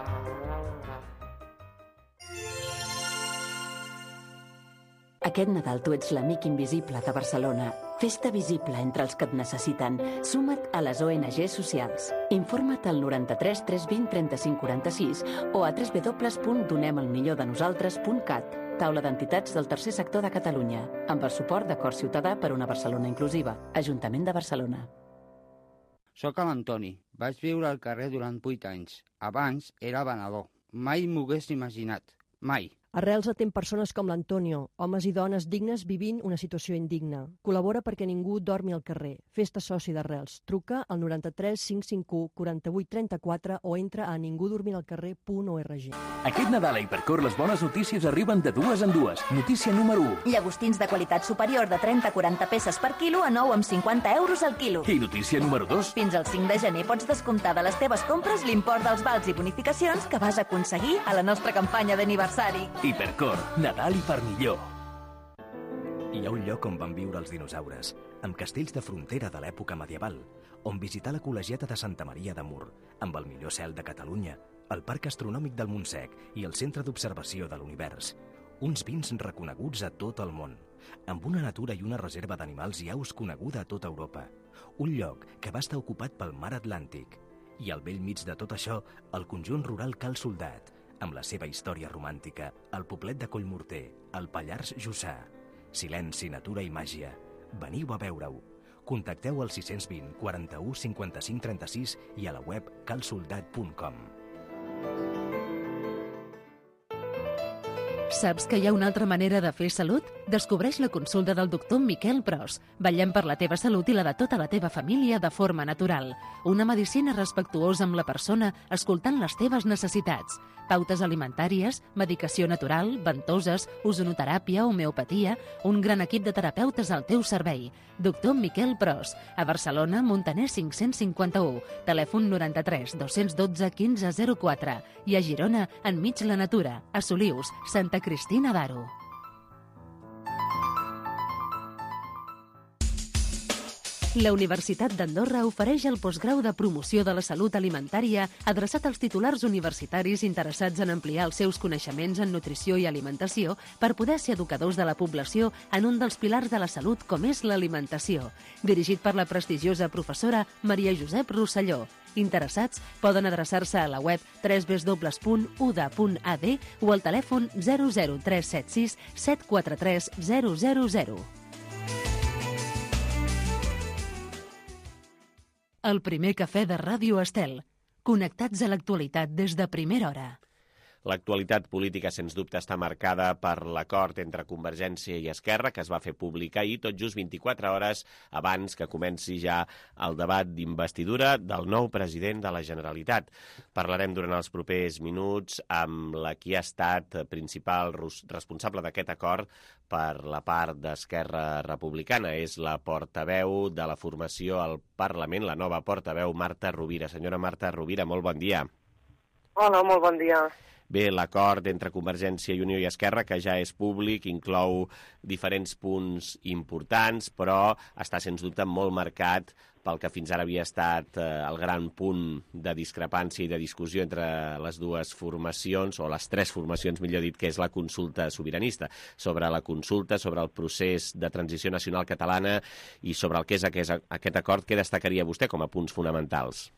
Aquest Nadal tu ets l'amic invisible de Barcelona. Festa visible entre els que et necessiten. Suma't a les O N G socials. Informa't al noranta-tres tres vint trenta-cinc quaranta-sis o a w w w punt donem el millor de nosaltres punt cat. Taula d'entitats del tercer sector de Catalunya, amb el suport d'Acord Ciutadà per una Barcelona inclusiva. Ajuntament de Barcelona. Soc l'Antoni. Vaig viure al carrer durant vuit anys. Abans era venedor. Mai m'ho hagués imaginat. Mai. Arrels atén persones com l'Antonio, homes i dones dignes vivint una situació indigna. Col·labora perquè ningú dormi al carrer. Fes-te soci d'Arrels. Truca al noranta-tres cinc cinc u quaranta-vuit trenta-quatre o entra a ningudormiralcarrer punt org. Aquest Nadal a Hipercor les bones notícies arriben de dues en dues. Notícia número u. Llagostins de qualitat superior de trenta a quaranta peces per quilo a nou amb cinquanta euros al quilo. I notícia número dos. Fins al cinc de gener pots descomptar de les teves compres l'import dels vals i bonificacions que vas aconseguir a la nostra campanya d'aniversari. Hipercor, Nadal i per millor. Hi ha un lloc on van viure els dinosaures, amb castells de frontera de l'època medieval, on visitar la col·legiata de Santa Maria de Mur, amb el millor cel de Catalunya, el Parc Astronòmic del Montsec i el Centre d'Observació de l'Univers. Uns vins reconeguts a tot el món, amb una natura i una reserva d'animals i aus coneguda a tota Europa. Un lloc que va estar ocupat pel mar Atlàntic. I al vell mig de tot això, el conjunt rural Cal Soldat, amb la seva història romàntica, el poblet de Collmorter, el Pallars Jussà. Silenci, natura i màgia. Veniu a veure-ho. Contacteu al sis cents vint quaranta-u cinquanta-cinc trenta-sis i a la web calsoldat punt com. Saps que hi ha una altra manera de fer salut? Descobreix la consulta del doctor Miquel Pros. Vetllem per la teva salut i la de tota la teva família de forma natural. Una medicina respectuosa amb la persona, escoltant les teves necessitats. Pautes alimentàries, medicació natural, ventoses, ozonoteràpia, homeopatia, un gran equip de terapeutes al teu servei. Doctor Miquel Pros, a Barcelona, Montaner cinc-cents cinquanta-u, telèfon noranta-tres dos-cents dotze quinze zero quatre i a Girona, enmig la natura, a Solius, Santa Cristina d'Aro. La Universitat d'Andorra ofereix el postgrau de promoció de la salut alimentària adreçat als titulars universitaris interessats en ampliar els seus coneixements en nutrició i alimentació per poder ser educadors de la població en un dels pilars de la salut com és l'alimentació. Dirigit per la prestigiosa professora Maria Josep Rosselló. Interessats poden adreçar-se a la web w w w punt u d a punt a d o al telèfon zero zero tres set sis set quatre tres zero zero zero. el primer cafè de Ràdio Estel. Connectats a l'actualitat des de primera hora. L'actualitat política, sens dubte, està marcada per l'acord entre Convergència i Esquerra, que es va fer públic ahir, tot just vint-i-quatre hores abans que comenci ja el debat d'investidura del nou president de la Generalitat. Parlarem durant els propers minuts amb la qui ha estat principal responsable d'aquest acord per la part d'Esquerra Republicana. És la portaveu de la formació al Parlament, la nova portaveu Marta Rovira. Senyora Marta Rovira, molt bon dia. Hola, molt bon dia. Bé, l'acord entre Convergència i Unió i Esquerra, que ja és públic, inclou diferents punts importants, però està, sens dubte, molt marcat pel que fins ara havia estat eh, el gran punt de discrepància i de discussió entre les dues formacions, o les tres formacions, millor dit, que és la consulta sobiranista. Sobre la consulta, sobre el procés de transició nacional catalana i sobre el que és aquest, aquest acord, què destacaria vostè com a punts fonamentals?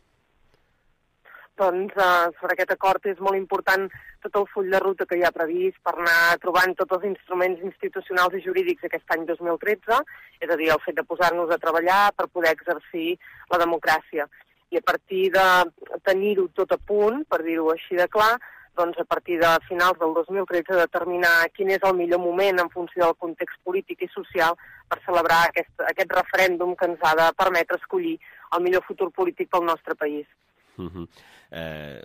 Doncs eh, sobre aquest acord és molt important tot el full de ruta que hi ha previst per anar trobant tots els instruments institucionals i jurídics aquest any dos mil tretze, és a dir, el fet de posar-nos a treballar per poder exercir la democràcia. I a partir de tenir-ho tot a punt, per dir-ho així de clar, doncs a partir de finals del dos mil tretze determinar quin és el millor moment en funció del context polític i social per celebrar aquest, aquest referèndum que ens ha de permetre escollir el millor futur polític pel nostre país. Uh -huh. eh,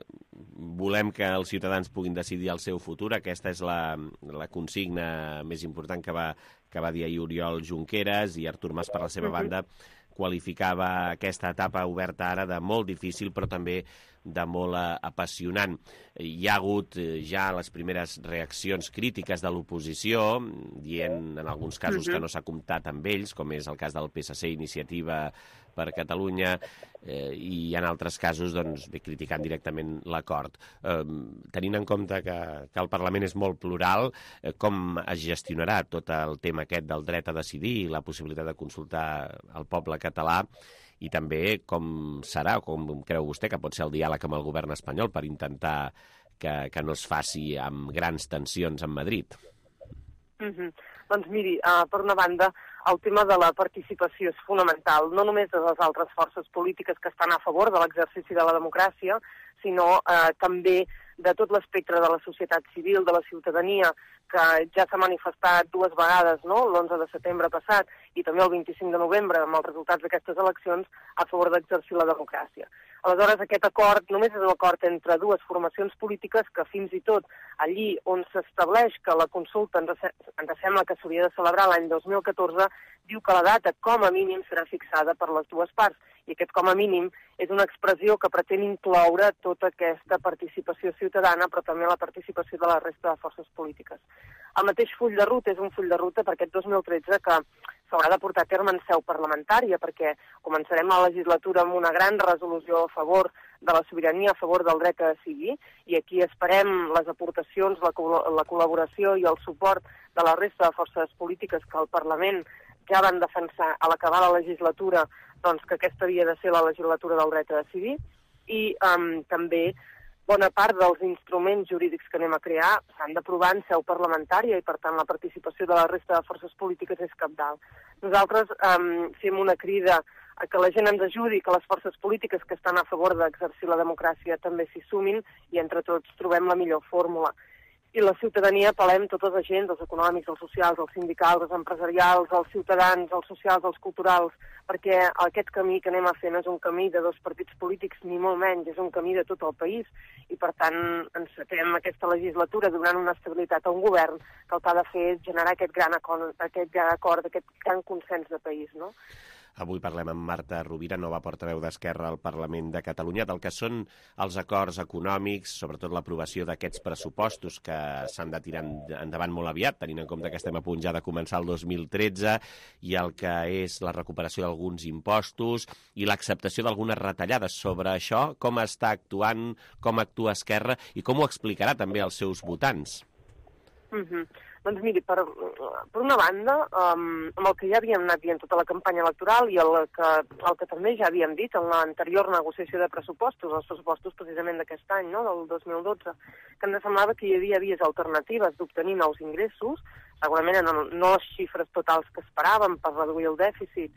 volem que els ciutadans puguin decidir el seu futur. Aquesta és la, la consigna més important que va, que va dir ahir Oriol Junqueras, i Artur Mas, per la seva uh -huh. banda, qualificava aquesta etapa oberta ara de molt difícil, però també de molt apassionant. Hi ha hagut ja les primeres reaccions crítiques de l'oposició, dient en alguns casos uh-huh. que no s'ha comptat amb ells, com és el cas del P S C, Iniciativa per Catalunya, eh, i en altres casos doncs, bé, criticant directament l'acord. Eh, tenint en compte que, que el Parlament és molt plural, eh, com es gestionarà tot el tema aquest del dret a decidir i la possibilitat de consultar el poble català, i també com serà, com creu vostè que pot ser el diàleg amb el govern espanyol per intentar que, que no es faci amb grans tensions amb Madrid? Mm-hmm. Doncs miri, uh, per una banda, el tema de la participació és fonamental, no només de les altres forces polítiques que estan a favor de l'exercici de la democràcia, sinó uh, també de tot l'espectre de la societat civil, de la ciutadania, que ja s'ha manifestat dues vegades, no?, l'onze de setembre passat i també el vint-i-cinc de novembre, amb els resultats d'aquestes eleccions, a favor d'exercir la democràcia. Aleshores, aquest acord només és un acord entre dues formacions polítiques que fins i tot allí on s'estableix que la consulta ens, ens sembla que s'hauria de celebrar l'any dos mil catorze, diu que la data com a mínim serà fixada per les dues parts. I aquest com a mínim és una expressió que pretén incloure tota aquesta participació ciutadana, però també la participació de la resta de forces polítiques. El mateix full de ruta és un full de ruta per aquest dos mil tretze que s'haurà de portar a terme en seu parlamentària, perquè començarem la legislatura amb una gran resolució a favor de la sobirania, a favor del dret a decidir, i aquí esperem les aportacions, la, la col·laboració i el suport de la resta de forces polítiques que el Parlament ja van defensar a l'acabar la legislatura, doncs que aquesta havia de ser la legislatura del dret a decidir, i um, també bona part dels instruments jurídics que anem a crear s'han d'aprovar en seu parlamentària i, per tant, la participació de la resta de forces polítiques és cabdal. Nosaltres um, fem una crida a que la gent ens ajudi, que les forces polítiques que estan a favor d'exercir la democràcia també s'hi sumin i entre tots trobem la millor fórmula. I la ciutadania apel·lem tots els agents, els econòmics, els socials, els sindicals, els empresarials, els ciutadans, els socials, els culturals, perquè aquest camí que anem a fer no és un camí de dos partits polítics, ni molt menys, és un camí de tot el país, i per tant encetem aquesta legislatura donant una estabilitat a un govern que el que ha de fer és generar aquest gran acord, aquest gran acord, aquest gran consens de país, no? Avui parlem amb Marta Rovira, nova portaveu d'Esquerra al Parlament de Catalunya, del que són els acords econòmics, sobretot l'aprovació d'aquests pressupostos que s'han de tirar endavant molt aviat, tenint en compte que estem a punt ja de començar el dos mil tretze, i el que és la recuperació d'alguns impostos i l'acceptació d'algunes retallades. Sobre això, com està actuant, com actua Esquerra i com ho explicarà també als seus votants? Mm-hmm. Doncs miri, per, per una banda, um, amb el que ja havíem anat dient tota la campanya electoral i el que, el que també ja havíem dit en l'anterior negociació de pressupostos, els pressupostos precisament d'aquest any, no?, del dos mil dotze, que ens semblava que hi havia vies alternatives d'obtenir nous ingressos, segurament no, no les xifres totals que esperàvem per reduir el dèficit,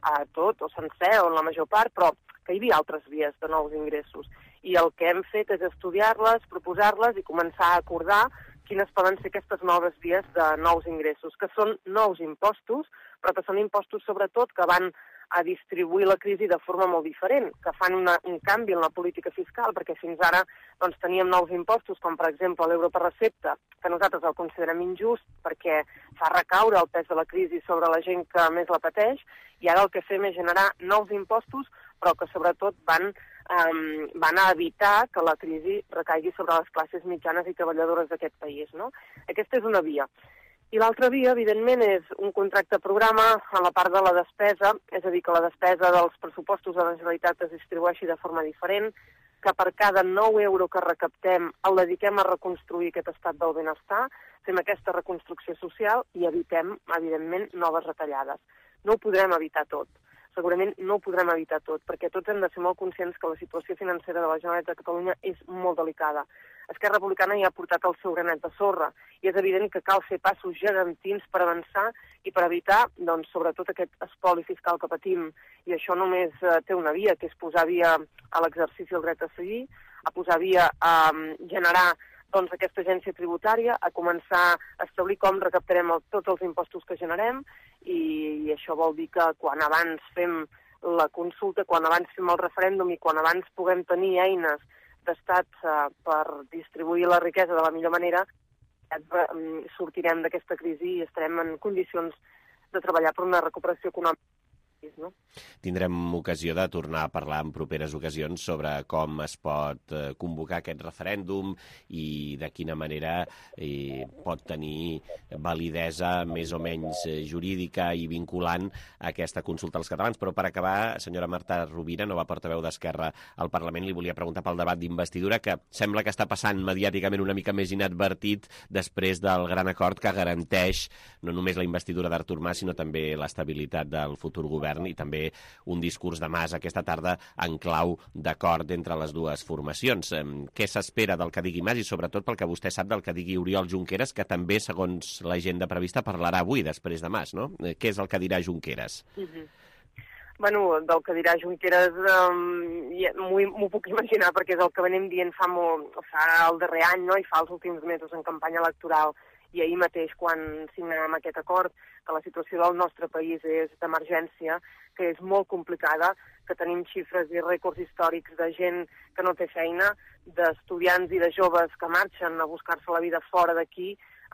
a tot o sencer o en la major part, però que hi havia altres vies de nous ingressos. I el que hem fet és estudiar-les, proposar-les i començar a acordar quines poden ser aquestes noves vies de nous ingressos, que són nous impostos, però que són impostos sobretot que van a distribuir la crisi de forma molt diferent, que fan una, un canvi en la política fiscal, perquè fins ara doncs, teníem nous impostos, com per exemple l'euro per recepta, que nosaltres el considerem injust perquè fa recaure el pes de la crisi sobre la gent que més la pateix, i ara el que fem és generar nous impostos, però que sobretot van, um, van a evitar que la crisi recaigui sobre les classes mitjanes i treballadores d'aquest país, no? Aquesta és una via. I l'altra via, evidentment, és un contracte programa a la part de la despesa, és a dir, que la despesa dels pressupostos de la Generalitat es distribueixi de forma diferent, que per cada nou euro que recaptem el dediquem a reconstruir aquest estat del benestar, fem aquesta reconstrucció social i evitem, evidentment, noves retallades. No ho podrem evitar tot. Segurament no ho podrem evitar tot, perquè tots hem de ser molt conscients que la situació financera de la Generalitat de Catalunya és molt delicada. Esquerra Republicana hi ha portat el seu granet de sorra i és evident que cal fer passos gegantins per avançar i per evitar, doncs, sobretot aquest espoli fiscal que patim. I això només eh, té una via, que és posar via a l'exercici del dret a seguir, a posar via a um, generar doncs, aquesta agència tributària, a començar a establir com recaptarem el, tots els impostos que generem i, i això vol dir que quan abans fem la consulta, quan abans fem el referèndum i quan abans puguem tenir eines d'estat eh, per distribuir la riquesa de la millor manera, eh, sortirem d'aquesta crisi i estarem en condicions de treballar per una recuperació econòmica. No? Tindrem ocasió de tornar a parlar en properes ocasions sobre com es pot convocar aquest referèndum i de quina manera eh, pot tenir validesa més o menys jurídica i vinculant aquesta consulta als catalans. Però per acabar, senyora Marta Rovira, nova portaveu d'Esquerra al Parlament, li volia preguntar pel debat d'investidura, que sembla que està passant mediàticament una mica més inadvertit després del gran acord que garanteix no només la investidura d'Artur Mas, sinó també l'estabilitat del futur govern i també un discurs de Mas aquesta tarda en clau d'acord entre les dues formacions. Què s'espera del que digui Mas i sobretot pel que vostè sap del que digui Oriol Junqueras, que també, segons l'agenda prevista, parlarà avui després de Mas, no? Què és el que dirà Junqueras? Uh-huh. Bueno, del que dirà Junqueras um, ja, m'ho puc imaginar, perquè és el que venim dient fa, molt, fa el darrer any, no? I fa els últims mesos en campanya electoral. I ahir mateix, quan signàvem aquest acord, que la situació del nostre país és d'emergència, que és molt complicada, que tenim xifres i rècords històrics de gent que no té feina, d'estudiants i de joves que marxen a buscar-se la vida fora d'aquí,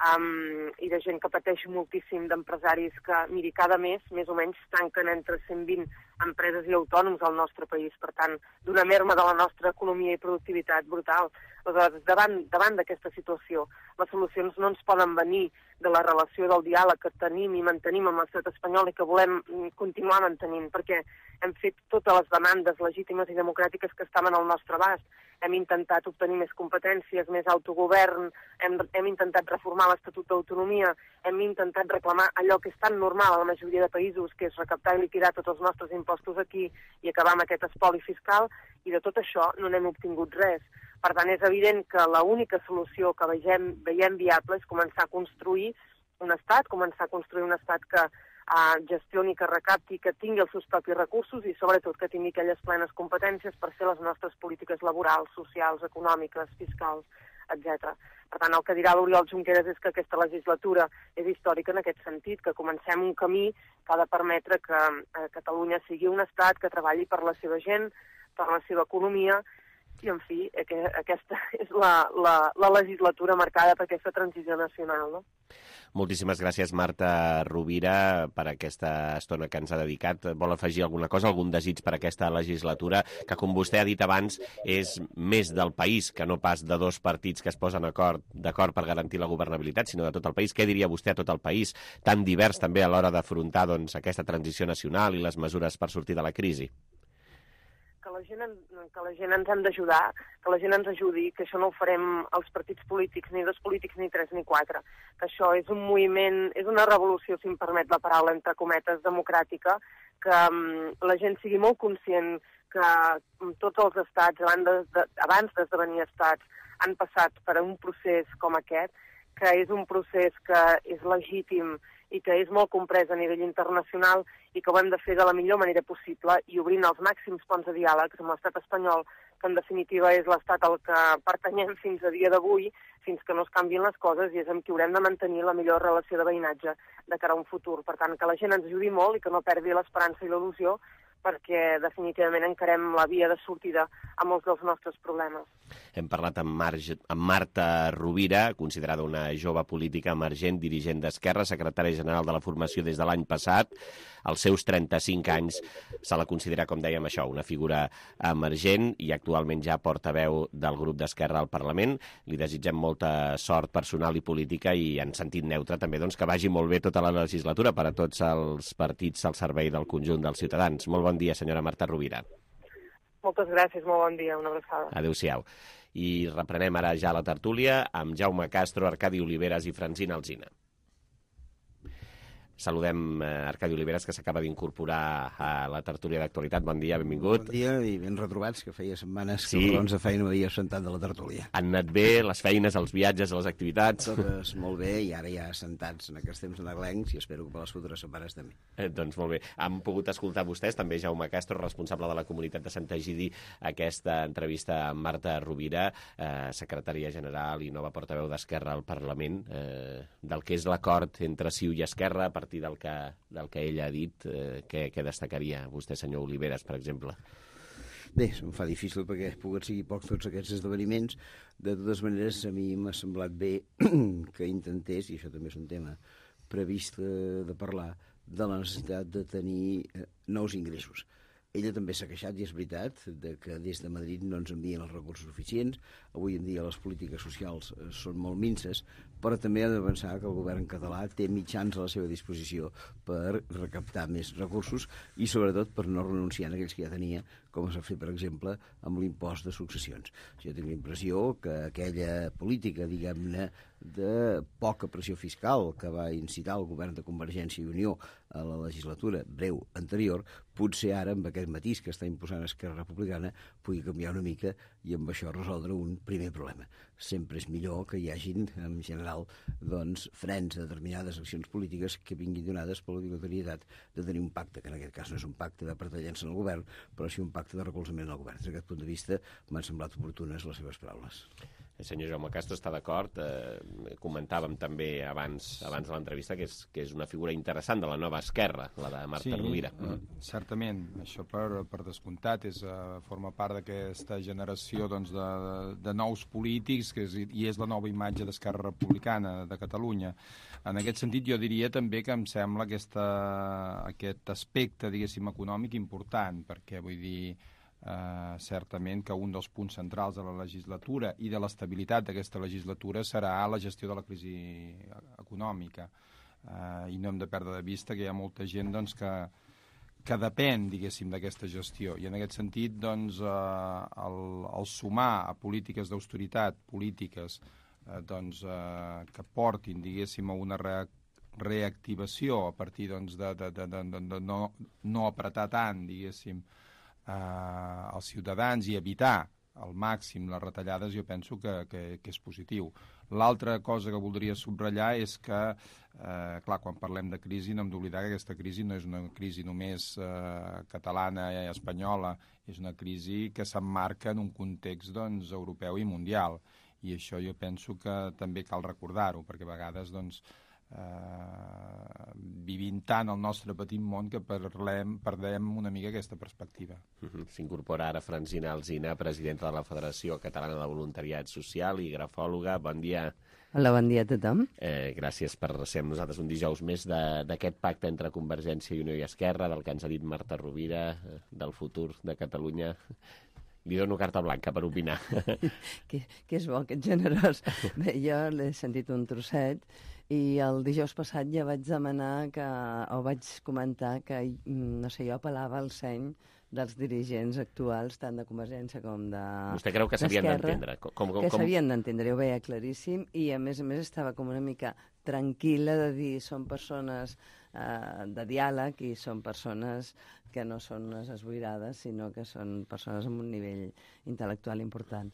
um, i de gent que pateix moltíssim, d'empresaris que, miri, cada mes, més o menys, tanquen entre cent vint empreses i autònoms al nostre país. Per tant, d'una merma de la nostra economia i productivitat brutal. Aleshores, davant, davant d'aquesta situació, les solucions no ens poden venir de la relació del diàleg que tenim i mantenim amb l'estat espanyol i que volem continuar mantenint, perquè hem fet totes les demandes legítimes i democràtiques que estaven al nostre abast. Hem intentat obtenir més competències, més autogovern, hem, hem intentat reformar l'Estatut d'Autonomia, hem intentat reclamar allò que és tan normal a la majoria de països, que és recaptar i liquidar tots els nostres impostos aquí i acabar amb aquest espoli fiscal, i de tot això no n'hem obtingut res. Per tant, és evident que l'única solució que veiem, veiem viable és començar a construir un estat, començar a construir un estat que uh, gestioni, que recapti, que tingui els seus propis recursos i sobretot que tingui aquelles plenes competències per fer les nostres polítiques laborals, socials, econòmiques, fiscals, etcètera. Per tant, el que dirà l'Oriol Junqueras és que aquesta legislatura és històrica en aquest sentit, que comencem un camí que ha de permetre que uh, Catalunya sigui un estat que treballi per la seva gent, per la seva economia, i, en fi, aquesta és la, la, la legislatura marcada per aquesta transició nacional, no? Moltíssimes gràcies, Marta Rovira, per aquesta estona que ens ha dedicat. Vol afegir alguna cosa, algun desig per aquesta legislatura, que, com vostè ha dit abans, és més del país, que no pas de dos partits que es posen d'acord per garantir la governabilitat, sinó de tot el país. Què diria vostè a tot el país, tan divers també a l'hora d'afrontar doncs, aquesta transició nacional i les mesures per sortir de la crisi? Que la gent, que la gent ens han d'ajudar, que la gent ens ajudi, que això no ho farem els partits polítics, ni dos polítics, ni tres, ni quatre, que això és un moviment, és una revolució, si em permet la paraula, entre cometes, democràtica, que um, la gent sigui molt conscient que um, tots els estats, abans, de, abans d'esdevenir estats, han passat per un procés com aquest, que és un procés que és legítim i que és molt comprès a nivell internacional i que ho hem de fer de la millor manera possible i obrint els màxims ponts de diàlegs amb l'estat espanyol, que en definitiva és l'estat al que pertanyem fins a dia d'avui, fins que no es canvien les coses, i és amb qui haurem de mantenir la millor relació de veïnatge de cara a un futur. Per tant, que la gent ens ajudi molt i que no perdi l'esperança i l'il·lusió, perquè definitivament encarem la via de sortida a molts dels nostres problemes. Hem parlat amb, Mar amb Marta Rovira, considerada una jove política emergent, dirigent d'Esquerra, secretària general de la formació des de l'any passat. Als seus trenta-cinc anys se la considera, com dèiem, això, una figura emergent i actualment ja portaveu del grup d'Esquerra al Parlament. Li desitgem molta sort personal i política i en sentit neutre també doncs, que vagi molt bé tota la legislatura per a tots els partits al servei del conjunt dels ciutadans. Molt bon dia, senyora Marta Rovira. Moltes gràcies, molt bon dia, una abraçada. Adéu-siau. I reprenem ara ja la tertúlia amb Jaume Castro, Arcadi Oliveres i Francina Alsina. Saludem eh, Arcadi Oliveres, que s'acaba d'incorporar a la tertúlia d'actualitat. Bon dia, benvingut. Bon dia i ben retrobats, que feia setmanes sí. que per raons de feina m'havia sentat de la tertúlia. Han anat bé les feines, els viatges, les activitats? Totes molt bé i ara ja sentats en aquests temps nadalencs i espero que per les futures setmanes també. Eh, doncs molt bé. Han pogut escoltar vostès, també Jaume Castro, responsable de la comunitat de Sant Egidi, aquesta entrevista amb Marta Rovira, eh, secretària general i nova portaveu d'Esquerra al Parlament, eh, del que és l'acord entre C I U i Esquerra, a partir del que, del que ella ha dit, eh, què, què destacaria vostè, senyor Oliveres, per exemple? Bé, se'm fa difícil perquè he pogut seguir poc tots aquests esdeveniments. De totes maneres, a mi m'ha semblat bé que intentés, i això també és un tema previst de, de parlar, de la necessitat de tenir eh, nous ingressos. Ella també s'ha queixat, i és veritat, de que des de Madrid no ens envien els recursos suficients. Avui en dia les polítiques socials eh, són molt minces, però també ha de pensar que el govern català té mitjans a la seva disposició per recaptar més recursos i sobretot per no renunciar a aquells que ja tenia, com es va fer, per exemple, amb l'impost de successions. Jo tinc la impressió que aquella política, diguem-ne, de poca pressió fiscal que va incitar el govern de Convergència i Unió a la legislatura breu anterior, potser ara, amb aquest matís que està imposant Esquerra Republicana, pugui canviar una mica i amb això resoldre un primer problema. Sempre és millor que hi hagin, en general, doncs, frens a determinades accions polítiques que vinguin donades per l'obligatorietat de tenir un pacte, que en aquest cas no és un pacte de pertinença al govern, però sí un pacte de recolzament al govern. Des d'aquest punt de vista m'han semblat oportunes les seves paraules. El senyor Jaume Castro està d'acord. Eh, comentàvem també abans, abans de l'entrevista que és, que és una figura interessant de la nova esquerra, la de Marta sí, Rovira. Uh, certament, això per, per descomptat és, uh, forma part d'aquesta generació doncs, de, de nous polítics que és, i és la nova imatge d'Esquerra Republicana de Catalunya. En aquest sentit jo diria també que em sembla aquesta, aquest aspecte, diguéssim, econòmic important, perquè vull dir Uh, certament que un dels punts centrals de la legislatura i de l'estabilitat d'aquesta legislatura serà la gestió de la crisi econòmica, uh, i no hem de perdre de vista que hi ha molta gent doncs, que, que depèn, diguéssim, d'aquesta gestió, i en aquest sentit doncs, uh, el, el sumar a polítiques d'austeritat, polítiques uh, doncs, uh, que portin, diguéssim, a una reacció reactivació a partir doncs, de, de, de, de, de, de no, no apretar tant, diguéssim, eh, als ciutadans i evitar al màxim les retallades, jo penso que, que, que és positiu. L'altra cosa que voldria subratllar és que, eh, clar, quan parlem de crisi no hem d'oblidar que aquesta crisi no és una crisi només eh, catalana i espanyola, és una crisi que s'emmarca en un context doncs, europeu i mundial, i això jo penso que també cal recordar-ho, perquè a vegades doncs, Uh, vivint tant el nostre petit món que parlem, perdem una mica aquesta perspectiva. Uh-huh. S'incorpora ara Francina Alsina, presidenta de la Federació Catalana de Voluntariat Social i grafòloga. Bon dia. Hola, bon dia a tothom. Eh, gràcies per ser amb nosaltres un dijous més d'aquest pacte entre Convergència i Unió i Esquerra, del que ens ha dit Marta Rovira, eh, del futur de Catalunya. Li dono carta blanca per opinar. que, que és bo, que ets generós. Bé, jo l'he sentit un trosset i el dijous passat ja vaig demanar que, o vaig comentar que, no sé, jo apel·lava al seny dels dirigents actuals, tant de Convergència com de Vostè creu que s'havien d'entendre? Com, com, que com... s'havien d'entendre, ho veia claríssim, i a més a més estava com una mica tranquil·la de dir són persones eh, de diàleg i són persones que no són unes esboirades, sinó que són persones amb un nivell intel·lectual important.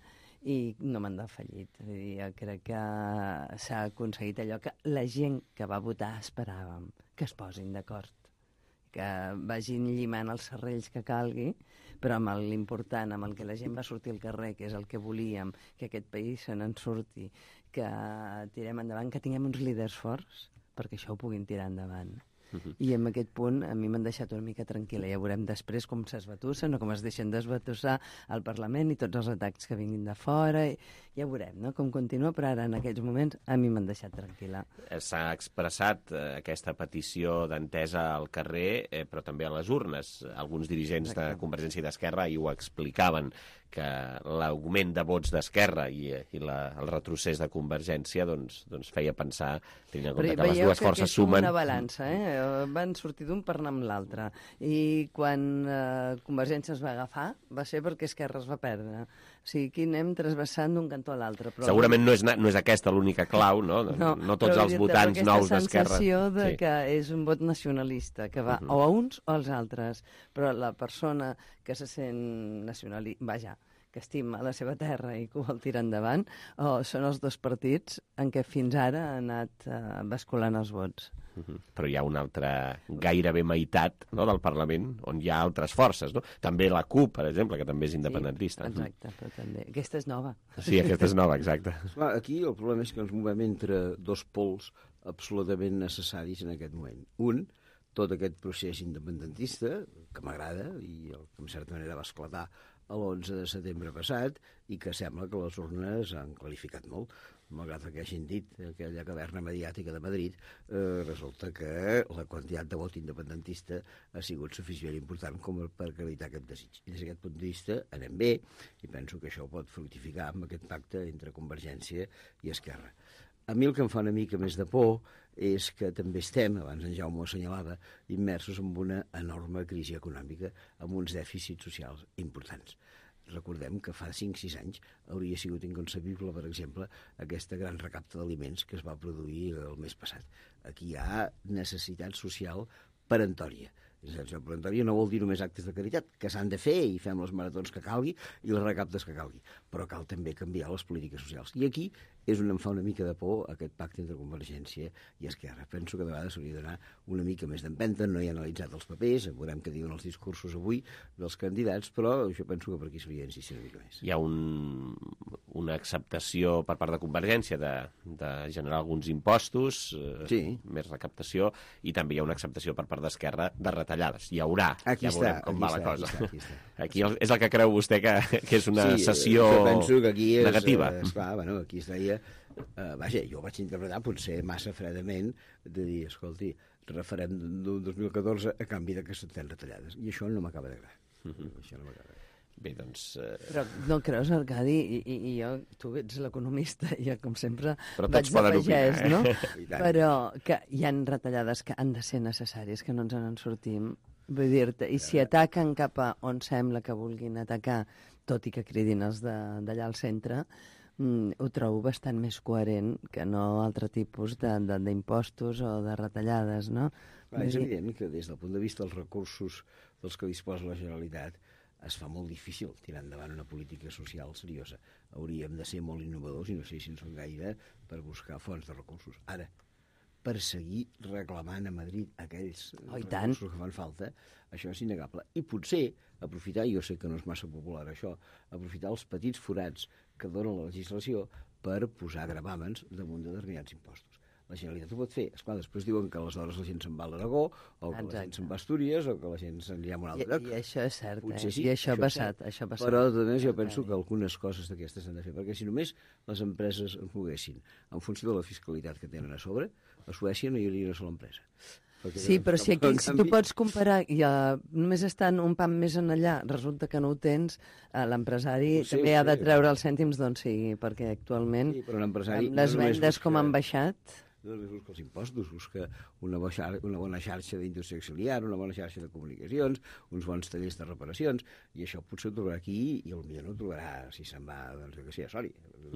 i no m'han defallit. Vull dir, jo crec que s'ha aconseguit allò que la gent que va votar esperàvem, que es posin d'acord, que vagin llimant els serrells que calgui, però amb l'important, amb el que la gent va sortir al carrer, que és el que volíem, que aquest país se n'en surti, que tirem endavant, que tinguem uns líders forts, perquè això ho puguin tirar endavant. Uh-huh. I en aquest punt a mi m'han deixat una mica tranquil·la. Ja veurem després com s'esbatussen o com es deixen d'esbatussar al Parlament i tots els atacs que vinguin de fora. I ja veurem, no?, com continua, però ara en aquells moments a mi m'han deixat tranquil·la. S'ha expressat eh, aquesta petició d'entesa al carrer, eh, però també a les urnes. Alguns dirigents Exacte. de Convergència i d'Esquerra i ho explicaven, que l'augment de vots d'Esquerra i, i la, el retrocés de Convergència doncs, doncs feia pensar, tenint en compte Però que les dues que forces sumen... sumen... una balança, eh? Van sortir d'un per anar amb l'altre. I quan eh, Convergència es va agafar va ser perquè Esquerra es va perdre. O sigui, aquí anem trasbassant d'un cantó a l'altre. Però... Segurament no és, no és aquesta l'única clau, no? No, no tots els votants nous d'Esquerra... Aquesta sensació de sí. que és un vot nacionalista, que va uh -huh. o a uns o als altres. Però la persona que se sent nacionalista... Vaja, que estima la seva terra i que ho vol tirar endavant, o són els dos partits en què fins ara ha anat uh, basculant els vots. Uh -huh. Però hi ha una altra gairebé meitat, no?, del Parlament on hi ha altres forces, no? També la CUP, per exemple, que també és independentista. Sí, exacte, però també. Aquesta és nova. Sí, aquesta és nova, exacte. Clar, aquí el problema és que ens movem entre dos pols absolutament necessaris en aquest moment. Un, tot aquest procés independentista, que m'agrada i el que en certa manera va esclatar l'onze de setembre passat i que sembla que les urnes han qualificat molt. Malgrat que hagin dit aquella caverna mediàtica de Madrid, eh, resulta que la quantitat de vot independentista ha sigut suficient important com per acreditar aquest desig. I des d'aquest punt de vista anem bé i penso que això pot fructificar amb aquest pacte entre Convergència i Esquerra. A mi el que em fa una mica més de por és que també estem, abans en Jaume ho assenyalava, immersos en una enorme crisi econòmica, amb uns dèficits socials importants. Recordem que fa cinc sis anys hauria sigut inconcebible, per exemple, aquesta gran recapta d'aliments que es va produir el mes passat. Aquí hi ha necessitat social perentòria. Necessitat perentòria no vol dir només actes de caritat, que s'han de fer i fem les maratons que calgui i les recaptes que calgui, però cal també canviar les polítiques socials. I aquí és on em fa una mica de por aquest pacte entre Convergència i Esquerra. Penso que de vegades s'hauria de donar una mica més d'empenta, no he analitzat els papers, veurem què diuen els discursos avui dels candidats, però jo penso que per aquí s'hauria d'insistir una mica més. Hi ha un, una acceptació per part de Convergència de, de generar alguns impostos, eh, sí. més recaptació, i també hi ha una acceptació per part d'Esquerra de retallades. Hi haurà, aquí ja veurem està, com aquí va està, la cosa. Aquí, està, aquí, està. aquí el, és el que creu vostè que, que és una sí, sessió jo penso que aquí és, negativa. Eh, esclar, bueno, aquí es deia Uh, vaja, jo ho vaig interpretar potser massa fredament de dir, escolti, referèndum del dos mil catorze a canvi de que s'entén retallades. I això no m'acaba d'agradar. Uh-huh. Això no m'acaba d'agradar. Bé, doncs... Uh... Però no creus, Arcadi, i, i, i jo, tu ets l'economista, jo com sempre però vaig de pagès, opinar, no? eh? Però que hi han retallades que han de ser necessàries, que no ens en sortim, vull dir-te, i si ataquen cap a on sembla que vulguin atacar, tot i que cridin els d'allà al centre, Mm, ho trobo bastant més coherent que no altre tipus d'impostos o de retallades, no? Clar, és evident que des del punt de vista dels recursos dels que disposa la Generalitat es fa molt difícil tirar endavant una política social seriosa. Hauríem de ser molt innovadors i no sé si en són gaire per buscar fonts de recursos. Ara, per seguir reclamant a Madrid aquells oh, recursos que fan falta, això és innegable. I potser aprofitar, jo sé que no és massa popular això, aprofitar els petits forats que dona la legislació per posar gravàmens damunt de determinats impostos. La Generalitat ho pot fer. Esclar, després diuen que aleshores la gent se'n va a l'Aragó, o que Exacte. la gent se'n va a Astúries, o que la gent se'n anirà a un altre lloc. I, I això és cert, potser eh? Sí, I això, això ha passat, cert. això ha passat. Però, a més, jo penso que algunes coses d'aquestes s'han de fer, perquè si només les empreses es moguessin en funció de la fiscalitat que tenen a sobre, a Suècia no hi hauria una sola empresa. Perquè sí, però si aquí si tu pots comparar i uh, només estan un pam més en allà, resulta que no ho tens, uh, l'empresari sí, també sí, ha de treure els cèntims d'on sigui, perquè actualment sí, però amb les vendes com han baixat... No només busca els impostos, busca una, xar una bona xarxa d'indústria auxiliar, una bona xarxa de comunicacions, uns bons tallers de reparacions, i això potser ho trobarà aquí i potser no ho trobarà si se'n va, doncs, que sigui a Sòria. Uh -huh.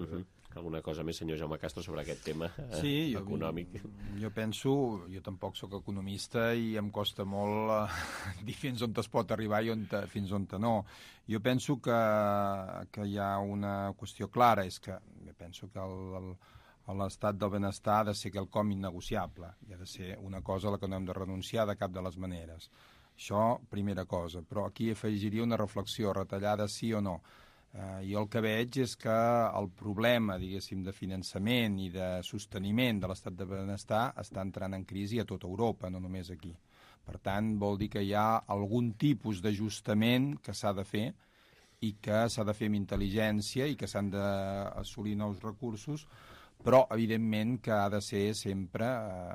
alguna cosa més, senyor Jaume Castro, sobre aquest tema eh, sí, jo, econòmic. Jo penso, jo tampoc sóc economista i em costa molt eh, dir fins on es pot arribar i on te, fins on te no. Jo penso que, que hi ha una qüestió clara, és que jo penso que el, el, l'estat del benestar ha de ser quelcom innegociable i ha de ser una cosa a la que no hem de renunciar de cap de les maneres. Això, primera cosa, però aquí afegiria una reflexió, retallada sí o no. Uh, jo el que veig és que el problema, diguéssim, de finançament i de sosteniment de l'estat de benestar està entrant en crisi a tota Europa, no només aquí. Per tant, vol dir que hi ha algun tipus d'ajustament que s'ha de fer i que s'ha de fer amb intel·ligència i que s'han d'assolir nous recursos, però, evidentment, que ha de ser sempre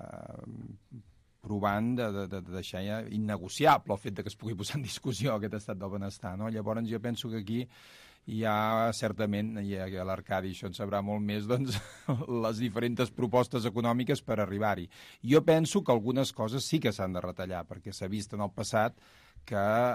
uh, provant de, de, de deixar ja innegociable el fet de que es pugui posar en discussió aquest estat del benestar, no? Llavors, jo penso que aquí hi ha, certament, i a l'Arcadi això en sabrà molt més, doncs, les diferents propostes econòmiques per arribar-hi. Jo penso que algunes coses sí que s'han de retallar, perquè s'ha vist en el passat que,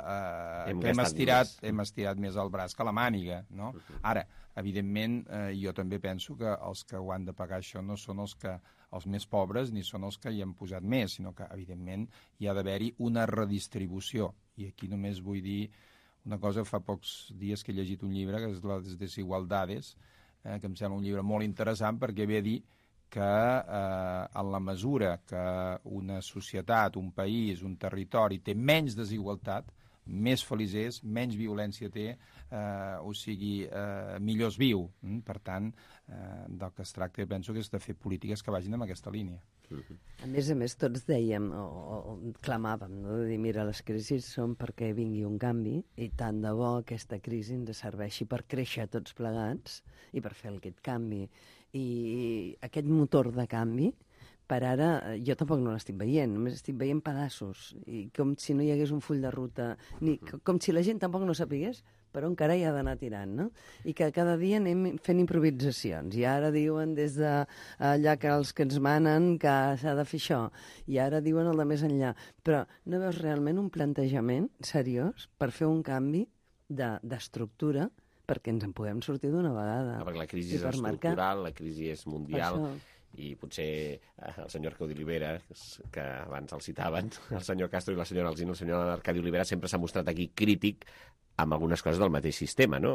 eh, hem, que hem, estirat, hem estirat més el braç que la màniga, no? Ara, evidentment, eh, jo també penso que els que ho han de pagar això no són els que els més pobres ni són els que hi han posat més, sinó que, evidentment, hi ha d'haver-hi una redistribució. I aquí només vull dir una cosa, fa pocs dies que he llegit un llibre, que és Les desigualdades, eh, que em sembla un llibre molt interessant perquè ve a dir que eh, en la mesura que una societat, un país, un territori té menys desigualtat, més feliç és, menys violència té, eh, o sigui, eh, millor es viu. Mm? Per tant, eh, del que es tracta, penso que és de fer polítiques que vagin en aquesta línia. A més a més, tots dèiem, o, o clamàvem, no? De dir, mira, les crisis són perquè vingui un canvi i tant de bo aquesta crisi ens serveixi per créixer tots plegats i per fer aquest canvi. I aquest motor de canvi, per ara, jo tampoc no l'estic veient, només estic veient pedaços, i com si no hi hagués un full de ruta, ni com si la gent tampoc no sapigués per on carai ha d'anar tirant, no? I que cada dia anem fent improvisacions. I ara diuen des de allà que els que ens manen que s'ha de fer això, i ara diuen el de més enllà. Però no veus realment un plantejament seriós per fer un canvi d'estructura de, perquè ens en puguem sortir d'una vegada. Ah, perquè la crisi és estructural, la crisi és mundial, i potser el senyor Arcadi Olivera, que abans el citaven, el senyor Castro i la senyora Alsina, el senyor Arcadi Olivera sempre s'ha mostrat aquí crític amb algunes coses del mateix sistema, no?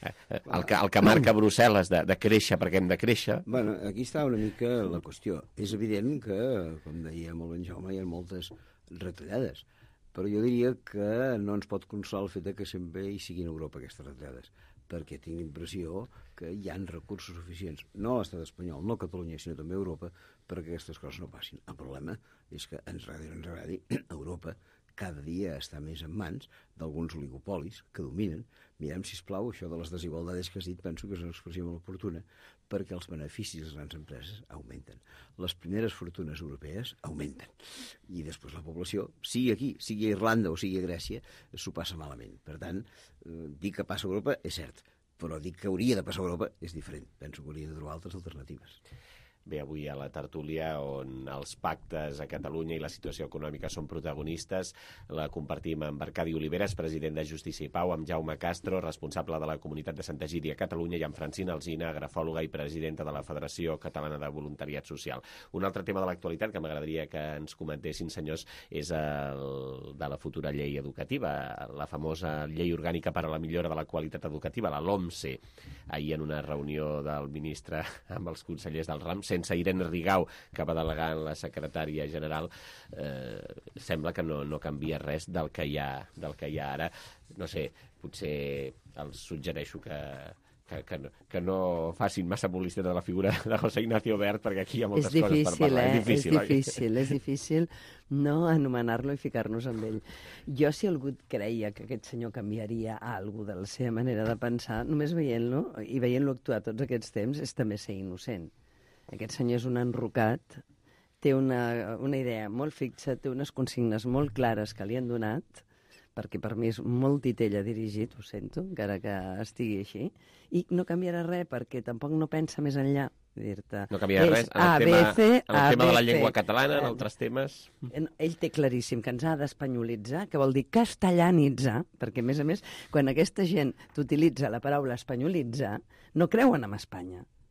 El que, el que marca Brussel·les de, de créixer perquè hem de créixer... Bueno, aquí està una mica la qüestió. És evident que, com deia molt ben Jaume, hi ha moltes retallades, però jo diria que no ens pot consolar el fet de que sempre hi siguin a Europa aquestes retallades, perquè tinc l'impressió que hi ha recursos suficients, no a l'estat espanyol, no a Catalunya, sinó també a Europa, perquè aquestes coses no passin. El problema és que, ens agradi o no ens agradi, Europa cada dia està més en mans d'alguns oligopolis que dominen. Mirem, sisplau, això de les desigualdades que has dit, penso que és una expressió molt oportuna, perquè els beneficis de les grans empreses augmenten. Les primeres fortunes europees augmenten. I després la població, sigui aquí, sigui a Irlanda o sigui a Grècia, s'ho passa malament. Per tant, eh, dir que passa a Europa és cert, però dir que hauria de passar a Europa és diferent. Penso que hauria de trobar altres alternatives. Bé, avui a la tertúlia, on els pactes a Catalunya i la situació econòmica són protagonistes, la compartim amb Arcadi Oliveres, president de Justícia i Pau, amb Jaume Castro, responsable de la Comunitat de Santa Egídia a Catalunya, i amb Francina Alsina, grafòloga i presidenta de la Federació Catalana de Voluntariat Social. Un altre tema de l'actualitat que m'agradaria que ens comentessin, senyors, és el de la futura llei educativa, la famosa llei orgànica per a la millora de la qualitat educativa, la LOMSE. Ahir, en una reunió del ministre amb els consellers del RAM, sense Irene Rigau, que va delegar en la secretària general, eh, sembla que no, no canvia res del que hi ha, del que hi ha ara. No sé, potser els suggereixo que, que, que, no, que no facin massa publicitat de la figura de José Ignacio Wert, perquè aquí hi ha moltes difícil, coses per parlar. Eh? És difícil, és difícil, és difícil no anomenar-lo i ficar-nos amb ell. Jo, si algú creia que aquest senyor canviaria alguna de la seva manera de pensar, només veient-lo i veient-lo actuar tots aquests temps, és també ser innocent. Aquest senyor és un enrocat, té una, una idea molt fixa, té unes consignes molt clares que li han donat, perquè per mi és molt titella dirigit, ho sento, encara que estigui així, i no canviarà res perquè tampoc no pensa més enllà. Dir-te, no canviarà res en el, A, tema, B, C, en el A, tema B, de la llengua C. catalana, en altres temes... Ell té claríssim que ens ha d'espanyolitzar, que vol dir castellanitzar, perquè, a més a més, quan aquesta gent t'utilitza la paraula espanyolitzar, no creuen en Espanya.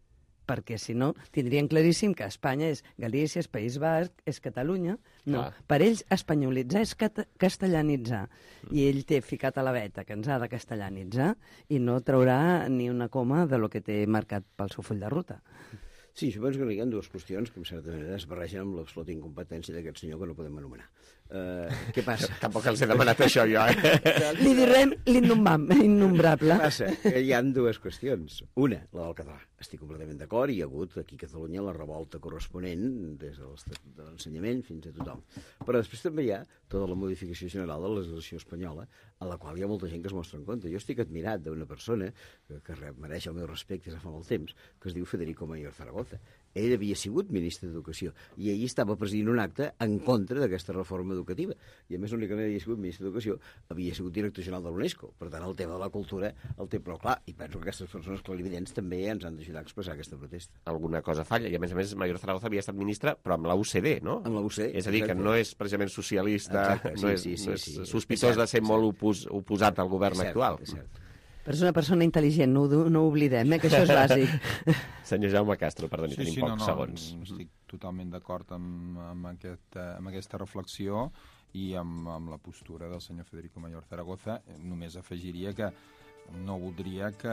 perquè si no tindrien claríssim que Espanya és Galícia, és País Basc, és Catalunya. No, Clar. per ells espanyolitzar és cata- castellanitzar. I ell té ficat a la veta que ens ha de castellanitzar i no traurà ni una coma de lo que té marcat pel seu full de ruta. Sí, jo penso que hi ha dues qüestions que, en certa manera, es barregen amb l'absoluta incompetència d'aquest senyor que no podem anomenar. Uh, què passa? Tampoc els he demanat això, jo, eh? Li direm l'innombrable. Passa que hi ha dues qüestions. Una, la del català. Estic completament d'acord, hi ha hagut aquí a Catalunya la revolta corresponent des de l'Estatut de l'Ensenyament fins a tothom. Però després també hi ha tota la modificació general de la legislació espanyola, a la qual hi ha molta gent que es mostra en compte. Jo estic admirat d'una persona que, que mereix el meu respecte des de fa molt temps, que es diu Federico Mayor Zaragoza. Ell havia sigut ministre d'Educació i ell estava presidint un acte en contra d'aquesta reforma educativa. I a més, l'únic que no havia sigut ministre d'Educació havia sigut director general de l'UNESCO. Per tant, el tema de la cultura el té prou clar. I penso que aquestes persones clarividents també ens han d'ajudar a expressar aquesta protesta. Alguna cosa falla. I a més a més, Mayor Zaragoza havia estat ministre, però amb la U C D, no? Amb la U C D. És a dir, que no és precisament socialista, Exacte, sí, no és, sí, sí, no és sí, sí. sospitós És cert, de ser és molt opos, oposat al govern És cert, actual. és cert. Però és una persona intel·ligent, no, ho- no ho oblidem, eh, que això és bàsic. Senyor Jaume Castro, perdoni, Sí, tenim sí, pocs no, no, segons. estic totalment d'acord amb, amb, aquest, eh, amb aquesta reflexió i amb, amb la postura del senyor Federico Mayor Zaragoza. Només afegiria que no voldria que,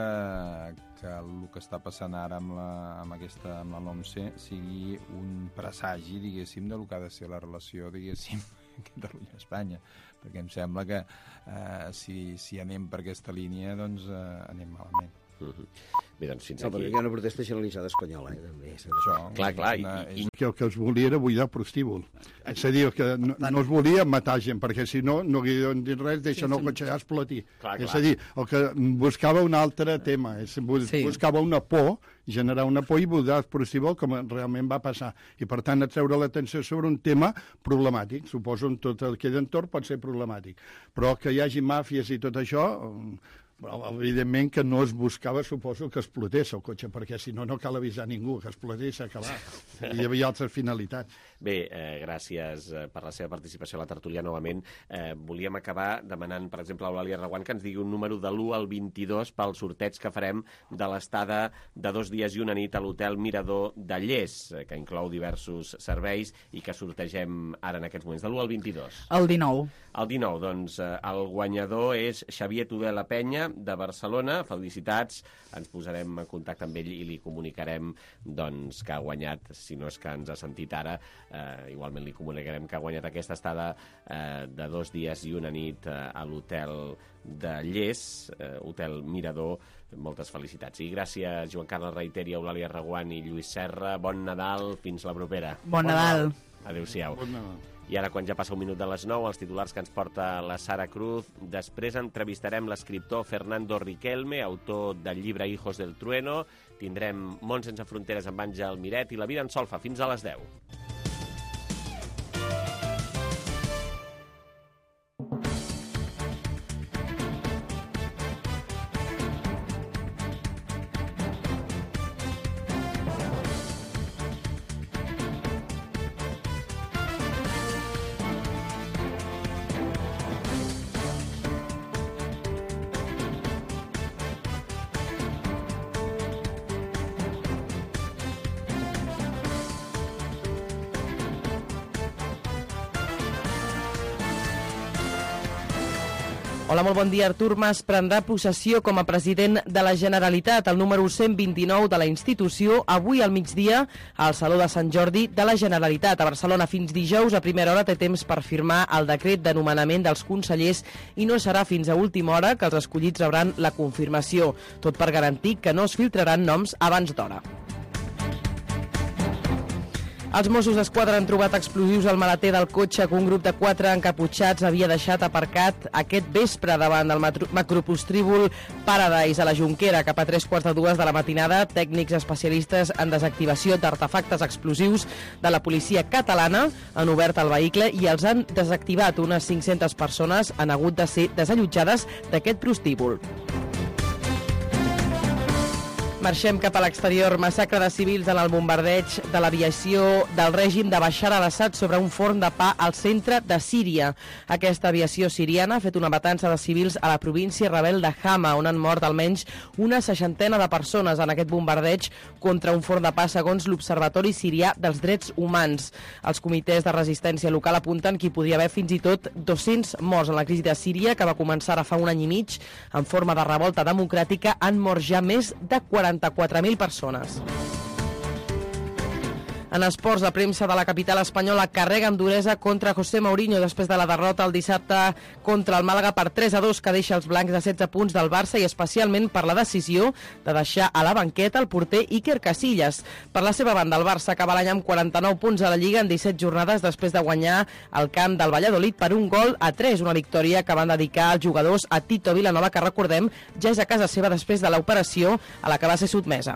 que el que està passant ara amb la, amb aquesta, amb la LOMCE sigui un presagi, diguéssim, del que ha de ser la relació, diguéssim, Catalunya-Espanya, perquè em sembla que eh, si, si anem per aquesta línia, doncs eh, anem malament. Uh-huh. Bé, doncs fins No, aquí. perquè hi ha una protesta generalitzada espanyola, eh, també. Això, Clar, clar, i, i, que el que es volia era buidar el prostíbul. És a dir, que no, no es volia matar gent, perquè si no, no hagués dit res, deixen el cotxe allà explotir. Clar, És clar. a dir, el que buscava un altre tema, és, bus, Sí. buscava una por, generar una por i buidar el prostíbul, com realment va passar. I, per tant, atreure l'atenció sobre un tema problemàtic. Suposo en tot el que hi ha entorn pot ser problemàtic. Però que hi hagi màfies i tot això... Però, evidentment que no es buscava, suposo, que explotés el cotxe, perquè si no, no cal avisar ningú que explotés, s'ha acabat. Hi havia altres finalitats. Bé, eh, gràcies eh, per la seva participació a la tertúlia novament. Eh, volíem acabar demanant, per exemple, a Eulàlia Reguant que ens digui un número de l'u al vint-i-dos pel sorteig que farem de l'estada de dos dies i una nit a l'hotel Mirador de Lles, eh, que inclou diversos serveis i que sortegem ara en aquests moments. De l'u al vint-i-dos. El dinou. El dinou, doncs, eh, el guanyador és Xavier Tudela Penya, de Barcelona. Felicitats, ens posarem en contacte amb ell i li comunicarem doncs, que ha guanyat, si no és que ens ha sentit ara, eh, igualment li comunicarem que ha guanyat aquesta estada eh, de dos dies i una nit eh, a l'hotel de Lles, eh, Hotel Mirador. Moltes felicitats. I gràcies, Joan Carles Reiteri, Eulàlia Reguant i Lluís Serra. Bon Nadal, fins la propera. Bon Nadal. Adéu-siau. Bon Nadal. I ara, quan ja passa un minut de les nou, els titulars que ens porta la Sara Cruz. Després entrevistarem l'escriptor Fernando Riquelme, autor del llibre Hijos del Trueno. Tindrem Món sense fronteres amb Àngel Miret i La vida en solfa, fins a les deu. Hola, molt bon dia. Artur Mas prendrà possessió com a president de la Generalitat, el número cent vint-i-nou de la institució, avui al migdia al Saló de Sant Jordi de la Generalitat. A Barcelona fins dijous, a primera hora, té temps per firmar el decret de nomenament dels consellers i no serà fins a última hora que els escollits rebran la confirmació, tot per garantir que no es filtraran noms abans d'hora. Els Mossos d'Esquadra han trobat explosius al maleter del cotxe que un grup de quatre encaputxats havia deixat aparcat aquest vespre davant del macroprostíbul Paradise a la Jonquera. Cap a tres quarts de dues de la matinada, tècnics especialistes en desactivació d'artefactes explosius de la policia catalana han obert el vehicle i els han desactivat. Unes cinc-centes persones han hagut de ser desallotjades d'aquest prostíbul. Marxem cap a l'exterior. Massacre de civils en el bombardeig de l'aviació del règim de Bashar al-Assad sobre un forn de pa al centre de Síria. Aquesta aviació siriana ha fet una matança de civils a la província rebel de Hama, on han mort almenys una seixantena de persones en aquest bombardeig contra un forn de pa, segons l'Observatori Sirià dels Drets Humans. Els comitès de resistència local apunten que hi podia haver fins i tot dos-cents morts en la crisi de Síria, que va començar ara fa un any i mig en forma de revolta democràtica. Han mort ja més de quaranta-quatre mil persones. En esports, la premsa de la capital espanyola carrega amb duresa contra José Mourinho després de la derrota el dissabte contra el Màlaga per tres a dos, que deixa els blancs a setze punts del Barça, i especialment per la decisió de deixar a la banqueta el porter Iker Casillas. Per la seva banda, el Barça acaba l'any amb quaranta-nou punts a la Lliga en disset jornades després de guanyar el camp del Valladolid per un gol a tres, una victòria que van dedicar els jugadors a Tito Vilanova, que recordem ja és a casa seva després de l'operació a la que va ser sotmesa.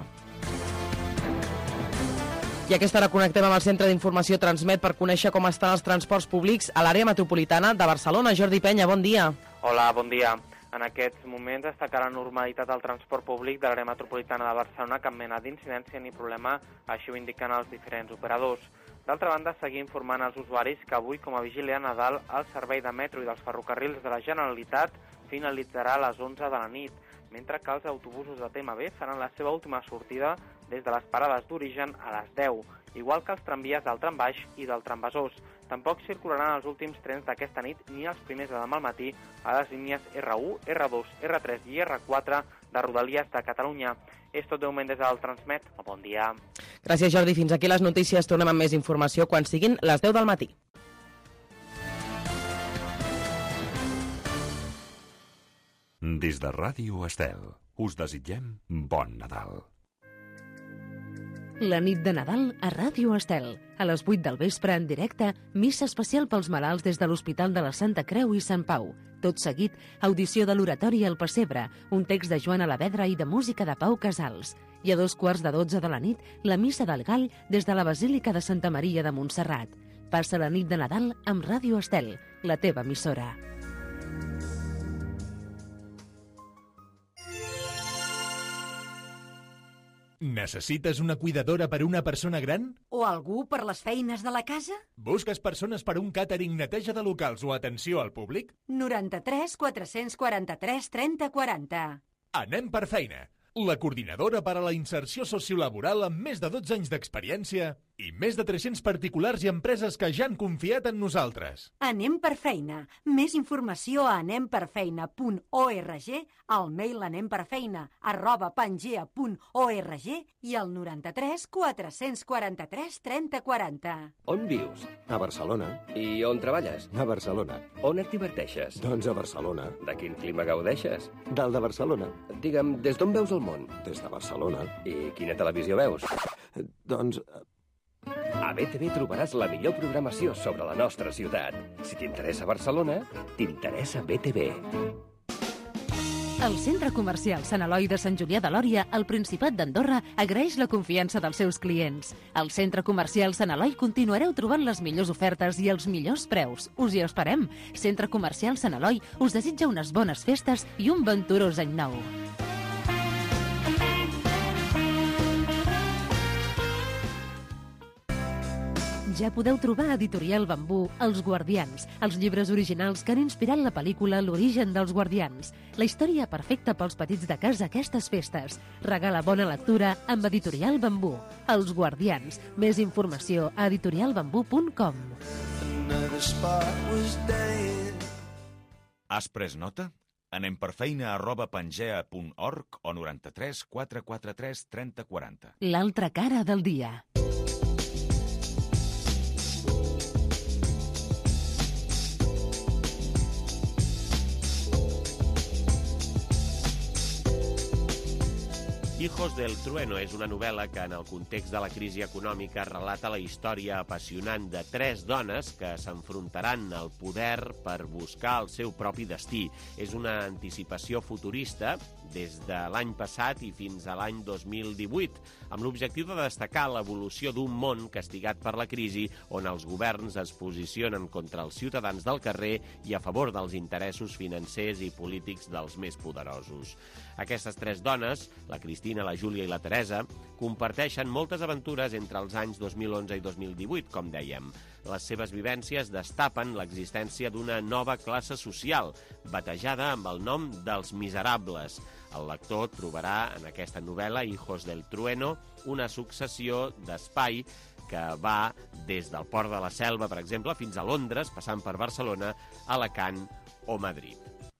I a aquesta hora connectem amb el Centre d'Informació Transmet per conèixer com estan els transports públics a l'àrea metropolitana de Barcelona. Jordi Penya, bon dia. Hola, bon dia. En aquests moments destaca la normalitat del transport públic de l'àrea metropolitana de Barcelona, cap mena d'incidència ni problema, així ho indiquen els diferents operadors. D'altra banda, seguir informant als usuaris que avui, com a vigília a Nadal, el servei de metro i dels ferrocarrils de la Generalitat finalitzarà a les onze de la nit, mentre que els autobusos de T M B faran la seva última sortida des de les parades d'origen a les deu, igual que els tramvies del trambaix i del trambesòs. Tampoc circularan els últims trens d'aquesta nit ni els primers de demà al matí a les línies R u, R dos, R tres i R quatre de Rodalies de Catalunya. És tot de moment des del Transmet. Bon dia. Gràcies, Jordi. Fins aquí les notícies. Tornem amb més informació quan siguin les deu del matí. Des de Ràdio Estel, us desitgem bon Nadal. La nit de Nadal a Ràdio Estel. A les vuit del vespre, en directe, missa especial pels malalts des de l'Hospital de la Santa Creu i Sant Pau. Tot seguit, audició de l'oratori El Pessebre, un text de Joan Alavedra i de música de Pau Casals. I a dos quarts de dotze de la nit, la missa del Gall des de la Basílica de Santa Maria de Montserrat. Passa la nit de Nadal amb Ràdio Estel, la teva emissora. Necessites una cuidadora per una persona gran? O algú per les feines de la casa? Busques persones per un càtering, neteja de locals o atenció al públic? noranta-tres quatre-cents quaranta-tres trenta quaranta. Anem per feina. La coordinadora per a la inserció sociolaboral amb més de dotze anys d'experiència i més de tres-cents particulars i empreses que ja han confiat en nosaltres. Anem per feina. Més informació a anem per feina punt org, al mail anemperfeina arroba pangea punt org i al noranta-tres quatre-cents quaranta-tres trenta quaranta. On vius? A Barcelona. I on treballes? A Barcelona. On et diverteixes? Doncs a Barcelona. De quin clima gaudeixes? Del de Barcelona. Digue'm, des d'on veus el món? Des de Barcelona. I quina televisió veus? Doncs... A B T V trobaràs la millor programació sobre la nostra ciutat. Si t'interessa Barcelona, t'interessa B T V. El Centre Comercial Sant Eloi de Sant Julià de Lòria, al Principat d'Andorra, agraeix la confiança dels seus clients. Al Centre Comercial Sant Eloi continuareu trobant les millors ofertes i els millors preus. Us hi esperem. Centre Comercial Sant Eloi us desitja unes bones festes i un venturós any nou. Ja podeu trobar a Editorial Bambú Els Guardians, els llibres originals que han inspirat la pel·lícula L'origen dels guardians. La història perfecta pels petits de casa aquestes festes. Regala bona lectura amb Editorial Bambú. Els Guardians. Més informació a editorial bambú punt com. Has pres nota? Anem per feina arroba pangea punt org o noranta-tres quatre quatre tres trenta quaranta. L'altra cara del dia. Hijos del Trueno és una novel·la que, en el context de la crisi econòmica, relata la història apassionant de tres dones que s'enfrontaran al poder per buscar el seu propi destí. És una anticipació futurista des de l'any passat i fins a l'any dos mil divuit, amb l'objectiu de destacar l'evolució d'un món castigat per la crisi on els governs es posicionen contra els ciutadans del carrer i a favor dels interessos financers i polítics dels més poderosos. Aquestes tres dones, la Cristina, la Júlia i la Teresa, comparteixen moltes aventures entre els anys dos mil onze i dos mil divuit, com dèiem. Les seves vivències destapen l'existència d'una nova classe social, batejada amb el nom dels miserables. El lector trobarà en aquesta novel·la, Hijos del Trueno, una successió d'espai que va des del Port de la Selva, per exemple, fins a Londres, passant per Barcelona, Alacant o Madrid.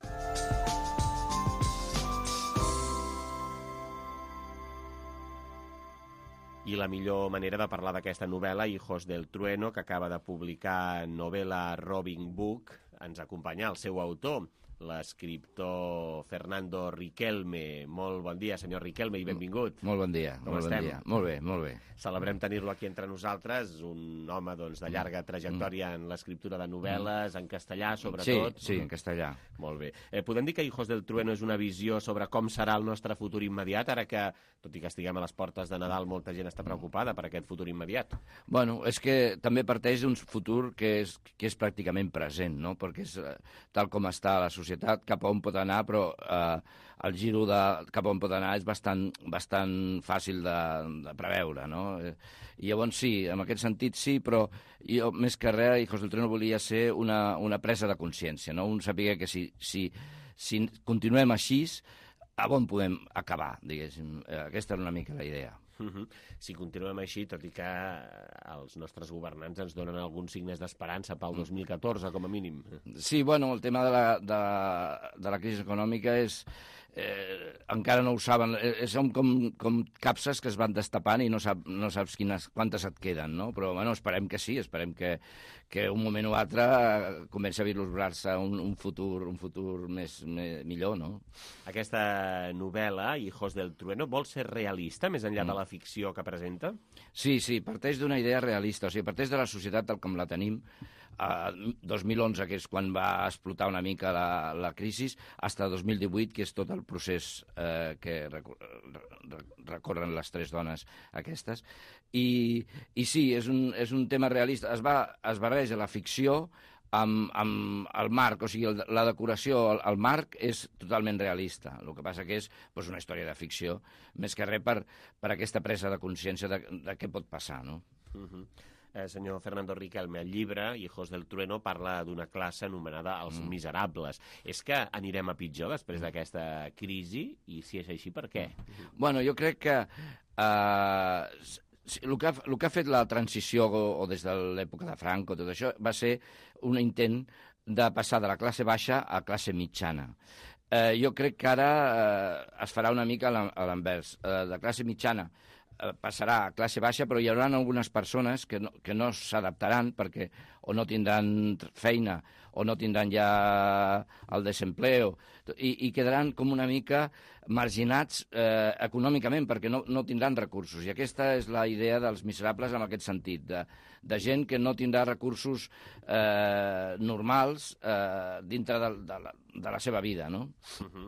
I la millor manera de parlar d'aquesta novel·la, Hijos del Trueno, que acaba de publicar Novela Robin Book, ens acompanya el seu autor, l'escriptor Fernando Riquelme. Molt bon dia, senyor Riquelme, i benvingut. Molt bon dia. Com molt estem? Bon dia. Molt bé, molt bé. Celebrem tenir-lo aquí entre nosaltres, un home doncs, de llarga trajectòria en l'escriptura de novel·les, en castellà, sobretot. Sí, sí, en castellà. Molt bé. Eh, podem dir que Hijos del Trueno és una visió sobre com serà el nostre futur immediat, ara que, tot i que estiguem a les portes de Nadal, molta gent està preocupada per aquest futur immediat? Bueno, és que també parteix d'un futur que és, que és pràcticament present, no? Perquè és eh, tal com està la societat, cap a on pot anar, però eh, el giro de cap a on pot anar és bastant, bastant fàcil de, de preveure, no? I llavors sí, en aquest sentit sí, però jo més que res, Hijos del Trueno volia ser una, una presa de consciència, no? Un saber que si, si, si continuem així, a on podem acabar, diguéssim. Aquesta era una mica la idea. Uh-huh. Si continuem així, tot i que els nostres governants ens donen alguns signes d'esperança pel dos mil catorze, com a mínim. Sí, bueno, el tema de la, de, de la crisi econòmica és... Eh, encara no ho saben, eh, són com, com capses que es van destapant i no, sap, no saps quines, quantes et queden, no? Però bueno, esperem que sí, esperem que, que un moment o altre comenci a vislumbrar-se un, un futur, un futur més, més, millor, no? Aquesta novel·la, Hijos del Trueno, vol ser realista, més enllà mm. de la ficció que presenta? Sí, sí, parteix d'una idea realista, o sigui, parteix de la societat tal com la tenim, a dos mil onze, que és quan va explotar una mica la, la crisi, fins a dos mil divuit, que és tot el procés eh, que recorren les tres dones aquestes. I, i sí, és un, és un tema realista. Es, va, es barreja la ficció amb, amb el marc, o sigui, el, la decoració, el, el marc és totalment realista. El que passa que és doncs, una història de ficció, més que res per, per aquesta presa de consciència de, de què pot passar, no? Uh-huh. Eh, senyor Fernando Riquelme, el llibre Hijos del Trueno parla d'una classe anomenada els mm. miserables. És que anirem a pitjor després d'aquesta crisi? I si és així, per què? Bueno, jo crec que eh, el, que ha, el que ha fet la transició o, o des de l'època de Franco, tot això, va ser un intent de passar de la classe baixa a classe mitjana. Eh, jo crec que ara eh, es farà una mica a l'envers. Eh, de classe mitjana passarà a classe baixa, però hi haurà algunes persones que no, que no s'adaptaran perquè o no tindran feina o no tindran ja el desempleo i, i quedaran com una mica marginats eh, econòmicament perquè no, no tindran recursos. I aquesta és la idea dels miserables en aquest sentit, de, de gent que no tindrà recursos eh, normals eh, dintre de, de, la, de la seva vida, no? Uh-huh.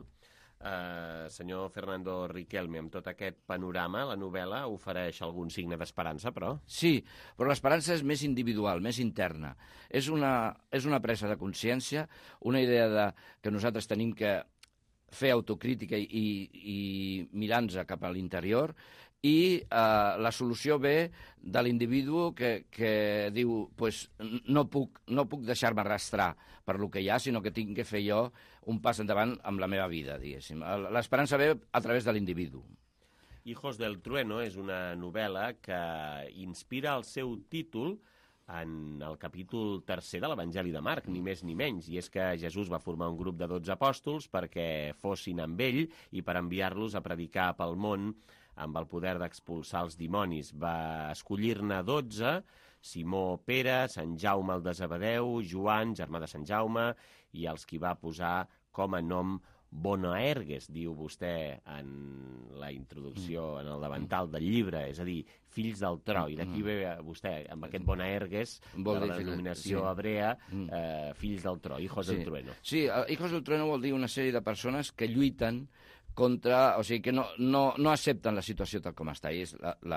Uh, senyor Fernando Riquelme, amb tot aquest panorama, la novel·la ofereix algun signe d'esperança, però? Sí, però l'esperança és més individual, més interna. És una, és una presa de consciència, una idea de, que nosaltres tenim que fer autocrítica i, i mirar-nos cap a l'interior, i eh, la solució ve de l'individu que, que diu pues, no puc, no puc deixar-me arrastrar per lo que hi ha, sinó que tinc que fer jo un pas endavant amb la meva vida, diguéssim. L'esperança ve a través de l'individu. Hijos del Trueno és una novel·la que inspira el seu títol en el capítol tercer de l'Evangeli de Marc, ni més ni menys, i és que Jesús va formar un grup de dotze apòstols perquè fossin amb ell i per enviar-los a predicar pel món amb el poder d'expulsar els dimonis. Va escollir-ne dotze, Simó Pere, Sant Jaume el de Zebedeu, Joan, germà de Sant Jaume, i els qui va posar com a nom Boanerges, diu vostè en la introducció, en el davantal del llibre, és a dir, fills del tro, i d'aquí ve vostè, amb aquest Boanerges, de la denominació sí. hebrea, eh, fills del tro, hijos sí. del trueno. Sí, hijos del trueno vol dir una sèrie de persones que lluiten contra... O sigui, que no, no, no accepten la situació tal com està, i és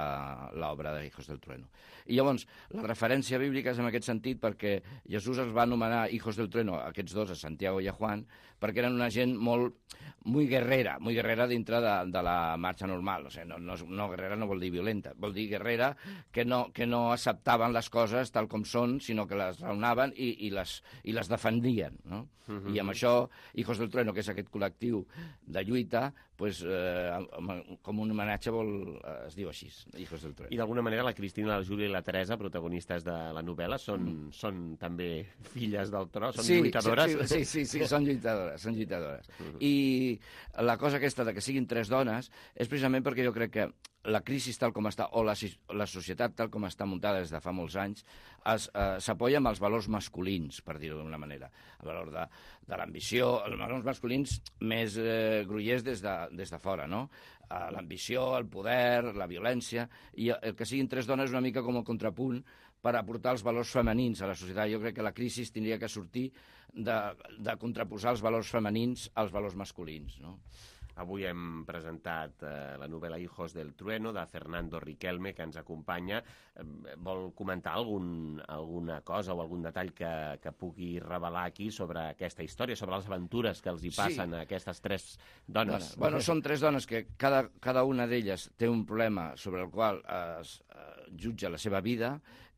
l'obra de Hijos del Trueno. I llavors, la referència bíblica és en aquest sentit perquè Jesús els va anomenar Hijos del Trueno, aquests dos, a Santiago i a Juan, perquè eren una gent molt... muy guerrera, muy guerrera dintre de, de la marxa normal. O sigui, no, no, no guerrera no vol dir violenta, vol dir guerrera que no, que no acceptaven les coses tal com són, sinó que les raonaven i, i, les, i les defendien, no? Uh-huh. I amb això, Hijos del Trueno, que és aquest col·lectiu de lluita, pues, eh, com un homenatge vol, eh, es diu així, Hijos del Trueno. I d'alguna manera la Cristina, la Júlia i la Teresa, protagonistes de la novel·la, són, mm. són també filles del tro, són sí, lluitadores. Sí, sí, sí, sí, són lluitadores, són lluitadores. Uh-huh. I la cosa aquesta de que siguin tres dones és precisament perquè jo crec que la crisi tal com està, o la, la societat tal com està muntada des de fa molts anys, s'apoya amb els valors masculins, per dir-ho d'una manera. El valor de, de l'ambició, els valors masculins més eh, grollers des de, des de fora, no? Eh, l'ambició, el poder, la violència, i el que siguin tres dones és una mica com el contrapunt per aportar els valors femenins a la societat. Jo crec que la crisi tindria que sortir de, de contraposar els valors femenins als valors masculins, no? Avui hem presentat eh, la novel·la Hijos del Trueno, de Fernando Riquelme, que ens acompanya. Eh, vol comentar algun, alguna cosa o algun detall que, que pugui revelar aquí sobre aquesta història, sobre les aventures que els hi passen sí. a aquestes tres dones? dones. Bueno, són tres dones que cada, cada una d'elles té un problema sobre el qual es eh, jutja la seva vida,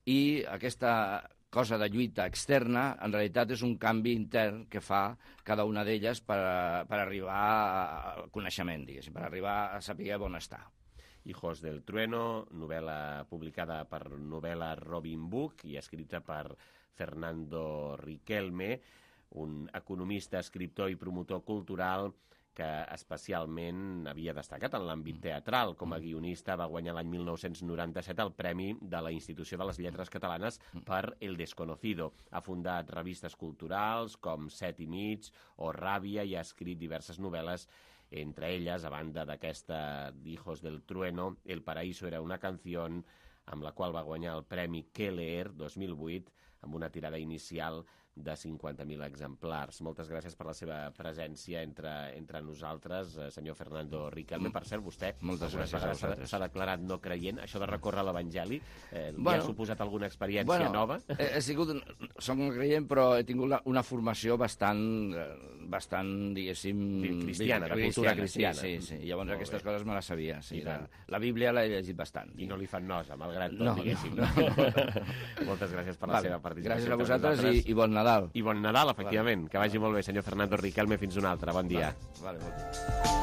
i aquesta cosa de lluita externa, en realitat és un canvi intern que fa cada una d'elles per, per arribar al coneixement, diguéssim, per arribar a saber on està. Hijos del Trueno, novel·la publicada per Novel·la Robin Book i escrita per Fernando Riquelme, un economista, escriptor i promotor cultural que especialment havia destacat en l'àmbit teatral. Com a guionista va guanyar l'any mil nou-cents noranta-set el Premi de la Institució de les Lletres Catalanes per El Desconocido. Ha fundat revistes culturals com Set i mig o Ràbia i ha escrit diverses novel·les, entre elles, a banda d'aquesta Hijos del Trueno, El Paraíso era una canción, amb la qual va guanyar el Premi Què leer dos mil vuit, amb una tirada inicial de cinquanta mil exemplars. Moltes gràcies per la seva presència entre, entre nosaltres, eh, senyor Fernando Riquelme. Per cert, vostè moltes gràcies s'ha declarat no creient. Això de recórrer a l'Evangeli, eh, bueno, li ha suposat alguna experiència bueno, nova? He, he sigut, som no creient, però he tingut la, una formació bastant, bastant diguéssim... Cristiana, de cultura cristiana. Sí, sí, sí. Llavors molt aquestes bé. Coses me les sabia. Sí. La, la Bíblia l'he llegit bastant. I no li fan nosa, malgrat tot, no, diguéssim. No, no. Moltes gràcies per la vale. seva participació. Gràcies a vosaltres i, i bon Nadal. I bon Nadal, efectivament. Vale. Que vagi molt bé, senyor Fernando Riquelme. Fins un altre. Bon dia. Vale, vale, bon dia.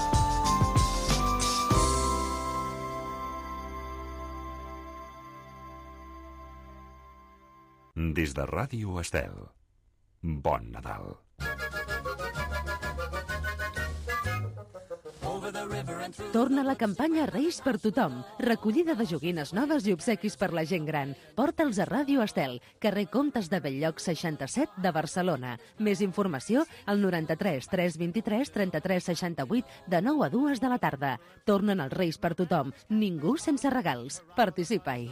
Des de Ràdio Estel, bon Nadal. Torna la campanya Reis per tothom. Recollida de joguines noves i obsequis per la gent gran. Porta'ls a Ràdio Estel, carrer Comtes de Belllloc seixanta-set de Barcelona. Més informació al noranta-tres tres vint-i-tres trenta-tres seixanta-vuit de nou a dues de la tarda. Tornen els Reis per tothom. Ningú sense regals. Participa-hi.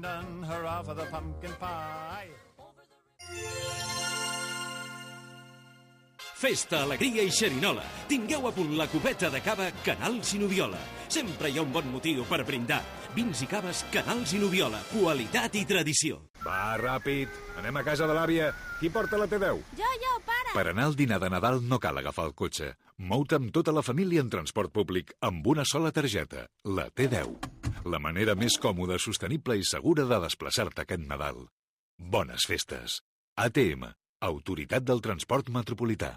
Festa, alegria i xerinola. Tingueu a punt la copeta de cava Canals i Noviola. Sempre hi ha un bon motiu per brindar. Vins i caves Canals i Noviola. Qualitat i tradició. Va, ràpid. Anem a casa de l'àvia. Qui porta la T deu? Jo, jo, pare. Per anar al dinar de Nadal no cal agafar el cotxe. Mou-te amb tota la família en transport públic amb una sola targeta, la T deu. La manera més còmoda, sostenible i segura de desplaçar-te aquest Nadal. Bones festes. A T M. Autoritat del Transport Metropolità.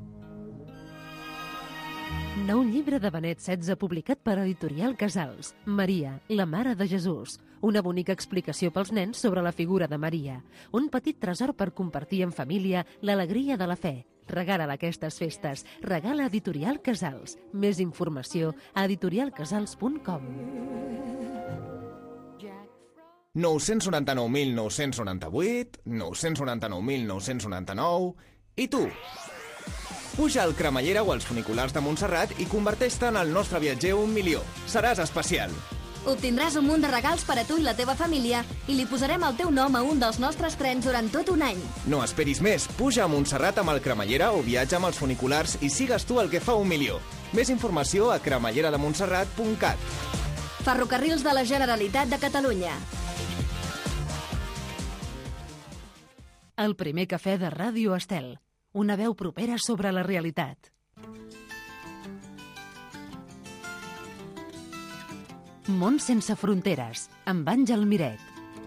Nou llibre de Benet setze publicat per Editorial Casals. Maria, la mare de Jesús. Una bonica explicació pels nens sobre la figura de Maria. Un petit tresor per compartir en família l'alegria de la fe. Regala aquestes festes. Regala Editorial Casals. Més informació a editorial casals punt com. nou-cents noranta-nou mil nou-cents noranta-vuit, nou-cents noranta-nou mil nou-cents noranta-nou... I tu? Puja al Cremallera o als funiculars de Montserrat i converteix-te en el nostre viatger un milió. Seràs especial. Obtindràs un munt de regals per a tu i la teva família i li posarem el teu nom a un dels nostres trens durant tot un any. No esperis més, puja a Montserrat amb el Cremallera o viatja amb els funiculars i sigues tu el que fa un milió. Més informació a cremallera de montserrat punt cat. Ferrocarrils de la Generalitat de Catalunya. El primer cafè de Ràdio Estel. Una veu propera sobre la realitat. Món sense fronteres, amb Àngel Miret.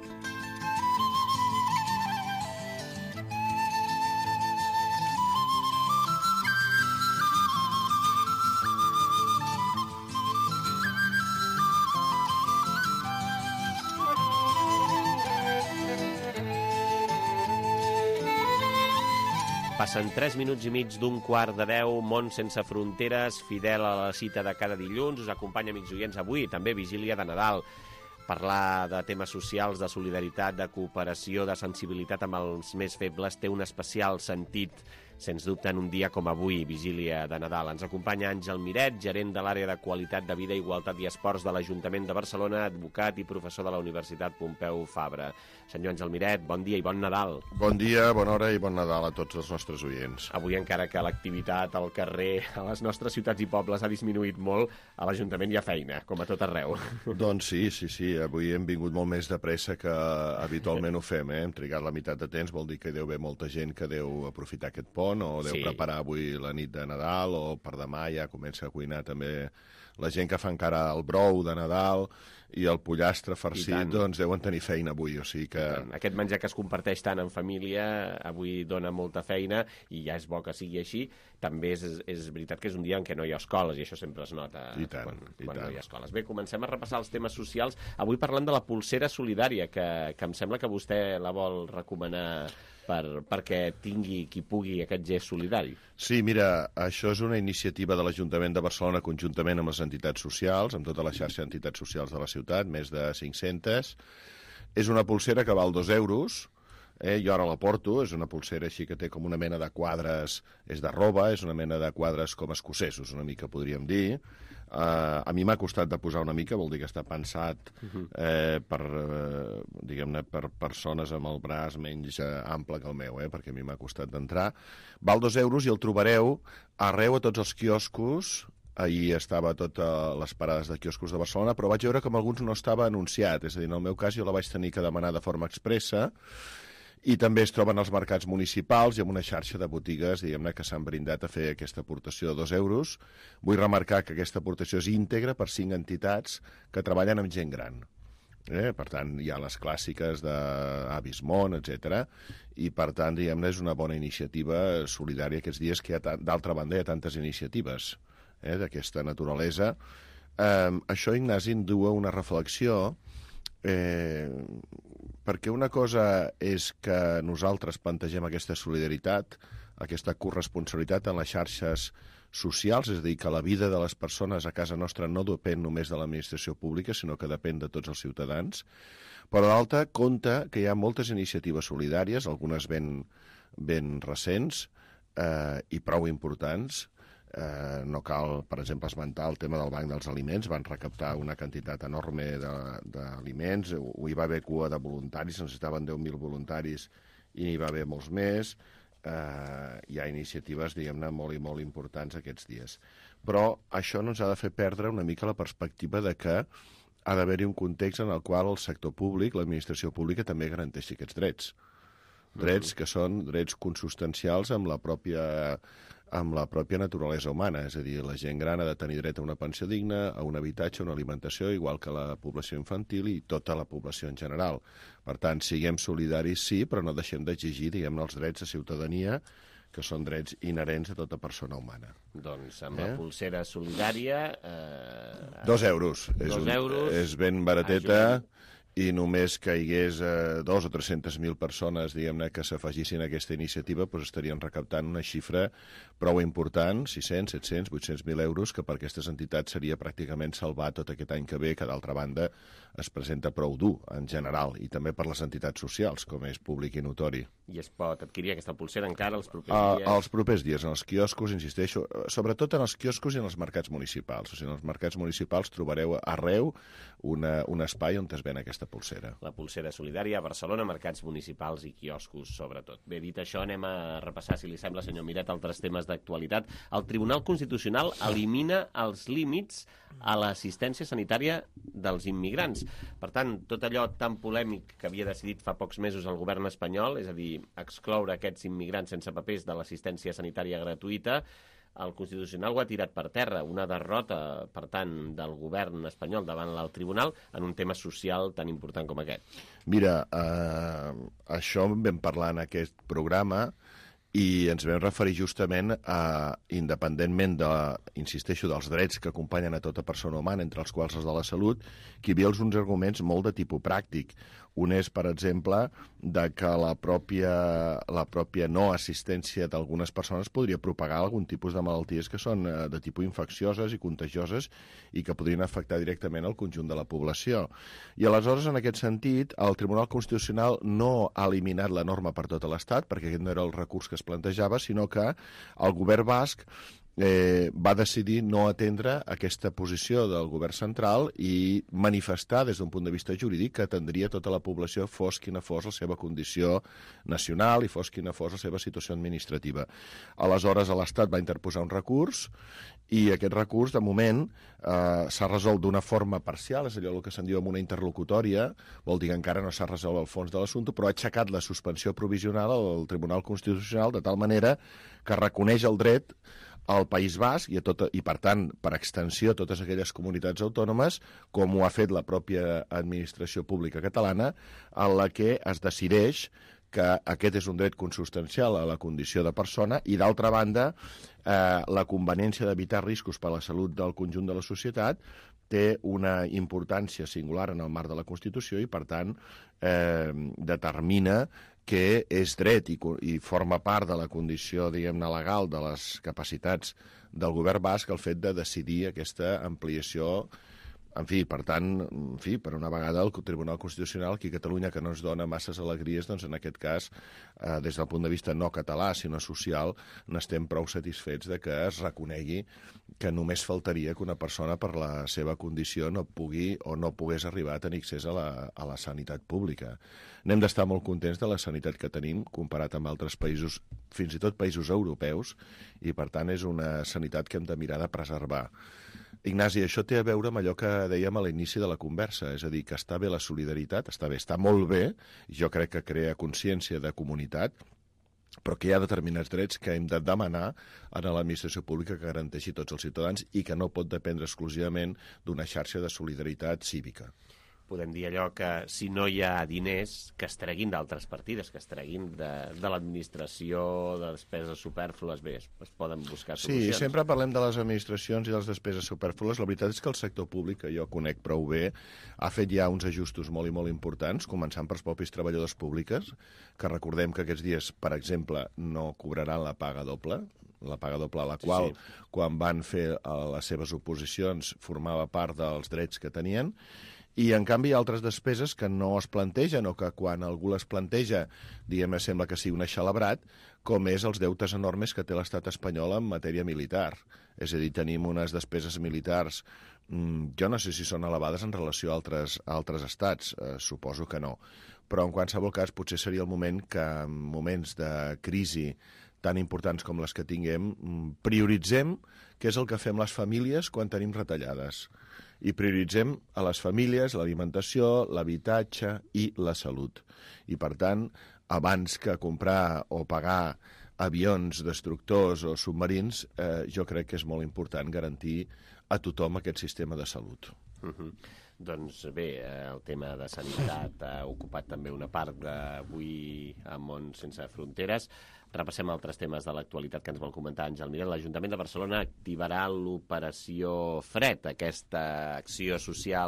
Passen tres minuts i mig d'un quart de deu, Món sense fronteres, fidel a la cita de cada dilluns. Us acompanya, amics oients, avui, també vigília de Nadal. Parlar de temes socials, de solidaritat, de cooperació, de sensibilitat amb els més febles té un especial sentit, sens dubte, en un dia com avui, vigília de Nadal. Ens acompanya Àngel Miret, gerent de l'àrea de qualitat de vida, igualtat i esports de l'Ajuntament de Barcelona, advocat i professor de la Universitat Pompeu Fabra. Senyor Àngel Miret, bon dia i bon Nadal. Bon dia, bona hora i bon Nadal a tots els nostres oients. Avui, encara que l'activitat al carrer a les nostres ciutats i pobles ha disminuït molt, a l'Ajuntament hi ha feina, com a tot arreu. Doncs sí, sí, sí. Avui hem vingut molt més de pressa que habitualment ho fem. Eh? Hem trigat la meitat de temps, vol dir que hi deu haver molta gent que deu aprofitar aquest pont o deu sí. preparar avui la nit de Nadal o per demà ja comença a cuinar també la gent que fa encara el brou de Nadal i el pollastre farcit, doncs deuen tenir feina avui, o sigui que... Aquest menjar que es comparteix tant en família avui dona molta feina i ja és bo que sigui així. També és, és veritat que és un dia en què no hi ha escoles i això sempre es nota I tant, quan, i quan tant. no hi ha escoles. Bé, comencem a repassar els temes socials. Avui parlant de la pulsera solidària, que, que em sembla que vostè la vol recomanar per, perquè tingui qui pugui aquest gest solidari. Sí, mira, això és una iniciativa de l'Ajuntament de Barcelona conjuntament amb les entitats socials, amb tota la xarxa d'entitats socials de la ciutat, més de cinc-centes. És una pulsera que val dos euros, eh? Jo ara la porto, és una pulsera així que té com una mena de quadres, és de roba, és una mena de quadres com escocesos, una mica podríem dir. Uh, a mi m'ha costat de posar una mica, vol dir que està pensat eh, per, eh, diguem-ne, per persones amb el braç menys eh, ample que el meu, eh, perquè a mi m'ha costat d'entrar. Val dos euros i el trobareu arreu a tots els quioscos. Ahir estava a totes les parades de quioscos de Barcelona, però vaig veure que amb alguns no estava anunciat, és a dir, en el meu cas jo la vaig tenir que demanar de forma expressa. I també es troben als mercats municipals i amb una xarxa de botigues, diguem-ne, que s'han brindat a fer aquesta aportació de dos euros. Vull remarcar que aquesta aportació és íntegra per cinc entitats que treballen amb gent gran. Eh? Per tant, hi ha les clàssiques d'Avis Món, etcètera. I, per tant, diguem-ne, és una bona iniciativa solidària aquests dies que, d'altra banda, hi ha tantes iniciatives eh, d'aquesta naturalesa. Eh, això, Ignasi, em du a una reflexió eh, perquè una cosa és que nosaltres plantegem aquesta solidaritat, aquesta corresponsabilitat en les xarxes socials, és a dir, que la vida de les persones a casa nostra no depèn només de l'administració pública, sinó que depèn de tots els ciutadans. Però d'altra, compte que hi ha moltes iniciatives solidàries, algunes ben, ben recents eh, i prou importants. Eh, no cal, per exemple, esmentar el tema del Banc dels Aliments. Van recaptar una quantitat enorme d'aliments, hi va haver cua de voluntaris, necessitaven deu mil voluntaris i n'hi va haver molts més. Eh, hi ha iniciatives, diguem-ne, molt i molt importants aquests dies. Però això no ens ha de fer perdre una mica la perspectiva de que ha d'haver-hi un context en el qual el sector públic, l'administració pública, també garanteixi aquests drets. Drets que són drets consubstancials amb la pròpia amb la pròpia naturalesa humana, és a dir, la gent gran ha de tenir dret a una pensió digna, a un habitatge, a una alimentació, igual que la població infantil i tota la població en general. Per tant, siguem solidaris, sí, però no deixem d'exigir, diguem-ne, els drets de ciutadania, que són drets inherents a tota persona humana. Doncs amb eh? la pulsera solidària... Eh, dos euros. Dos és un, euros. És ben barateta. Ajudem. i només caigués eh, dos o tres-centes mil persones, diguem-ne, que s'afegissin a aquesta iniciativa, doncs estarien recaptant una xifra prou important, sis-cents, set-cents, vuit-cents mil euros, que per aquestes entitats seria pràcticament salvar tot aquest any que ve, que d'altra banda es presenta prou dur en general, i també per les entitats socials, com és públic i notori. I es pot adquirir aquesta pulsera encara els propers A, dies? els propers dies, en els quioscos, insisteixo, sobretot en els quioscos i en els mercats municipals. O sigui, en els mercats municipals trobareu arreu una, un espai on es ven aquesta pulsera. La pulsera solidària a Barcelona, mercats municipals i quioscos, sobretot. Bé, dit això, anem a repassar, si li sembla, senyor Miret, altres temes d'actualitat. El Tribunal Constitucional elimina els límits a l'assistència sanitària dels immigrants. Per tant, tot allò tan polèmic que havia decidit fa pocs mesos el govern espanyol, és a dir, excloure aquests immigrants sense papers de l'assistència sanitària gratuïta, el Constitucional ho ha tirat per terra, una derrota, per tant, del govern espanyol davant el tribunal en un tema social tan important com aquest. Mira, eh, això en vam parlar en aquest programa i ens vam referir justament a, independentment de, insisteixo, dels drets que acompanyen a tota persona humana, entre els quals els de la salut, que hi havia uns arguments molt de tipus pràctic. Un és, per exemple, de que la pròpia, la pròpia no assistència d'algunes persones podria propagar algun tipus de malalties que són de tipus infeccioses i contagioses i que podrien afectar directament el conjunt de la població. I aleshores, en aquest sentit, el Tribunal Constitucional no ha eliminat la norma per tot l'Estat, perquè aquest no era el recurs que es plantejava, sinó que el govern basc Eh, va decidir no atendre aquesta posició del govern central i manifestar des d'un punt de vista jurídic que atendria tota la població, fos quina fos la seva condició nacional i fos quina fos la seva situació administrativa. Aleshores, l'Estat va interposar un recurs i aquest recurs, de moment, eh, s'ha resolt d'una forma parcial, és allò que se'n diu amb una interlocutòria, vol dir que encara no s'ha resolt el fons de l'assumpte, però ha aixecat la suspensió provisional al Tribunal Constitucional de tal manera que reconeix el dret al País Basc i, a tot, i, per tant, per extensió, a totes aquelles comunitats autònomes, com ho ha fet la pròpia administració pública catalana, en la que es decideix que aquest és un dret consubstancial a la condició de persona i, d'altra banda, eh, la conveniència d'evitar riscos per a la salut del conjunt de la societat té una importància singular en el marc de la Constitució i, per tant, eh, determina que és dret i, i forma part de la condició, diguem-ne, legal de les capacitats del govern basc el fet de decidir aquesta ampliació. En fi, per tant, en fi, per una vegada el Tribunal Constitucional aquí a Catalunya, que no ens dona masses alegries, doncs en aquest cas, eh, des del punt de vista no català, sinó social, n'estem prou satisfets de que es reconegui que només faltaria que una persona per la seva condició no pugui o no pogués arribar a tenir accés a la, a la sanitat pública. N'hem d'estar molt contents de la sanitat que tenim, comparat amb altres països, fins i tot països europeus, i per tant és una sanitat que hem de mirar de preservar. Ignasi, això té a veure amb allò que dèiem a l'inici de la conversa, és a dir, que està bé la solidaritat, està bé, està molt bé, jo crec que crea consciència de comunitat, però que hi ha determinats drets que hem de demanar a l'administració pública que garanteixi tots els ciutadans i que no pot dependre exclusivament d'una xarxa de solidaritat cívica. Podem dir allò que si no hi ha diners, que es treguin d'altres partides, que es treguin de, de l'administració, de despeses supèrflues, bé, es, es poden buscar solucions. Sí, sempre parlem de les administracions i de les despeses supèrflues. La veritat és que el sector públic, que jo conec prou bé, ha fet ja uns ajustos molt i molt importants, començant pels propis treballadors públics, que recordem que aquests dies, per exemple, no cobraran la paga doble, la paga doble a la qual, sí, sí. quan van fer les seves oposicions, formava part dels drets que tenien. I, en canvi, hi ha altres despeses que no es plantegen o que quan algú les planteja, diguem-ne, sembla que sigui un eixelebrat, com és els deutes enormes que té l'estat espanyol en matèria militar. És a dir, tenim unes despeses militars, mmm, jo no sé si són elevades en relació a altres, a altres estats, eh, suposo que no. Però, en qualsevol cas, potser seria el moment que en moments de crisi tan importants com les que tinguem, prioritzem què és el que fem les famílies quan tenim retallades. I prioritzem a les famílies l'alimentació, l'habitatge i la salut. I, per tant, abans que comprar o pagar avions, destructors o submarins, eh, jo crec que és molt important garantir a tothom aquest sistema de salut. Uh-huh. Doncs bé, el tema de sanitat ha ocupat també una part d'avui a Món Sense Fronteres. Repassem altres temes de l'actualitat que ens vol comentar Àngel Miret. L'Ajuntament de Barcelona activarà l'operació Fred, aquesta acció social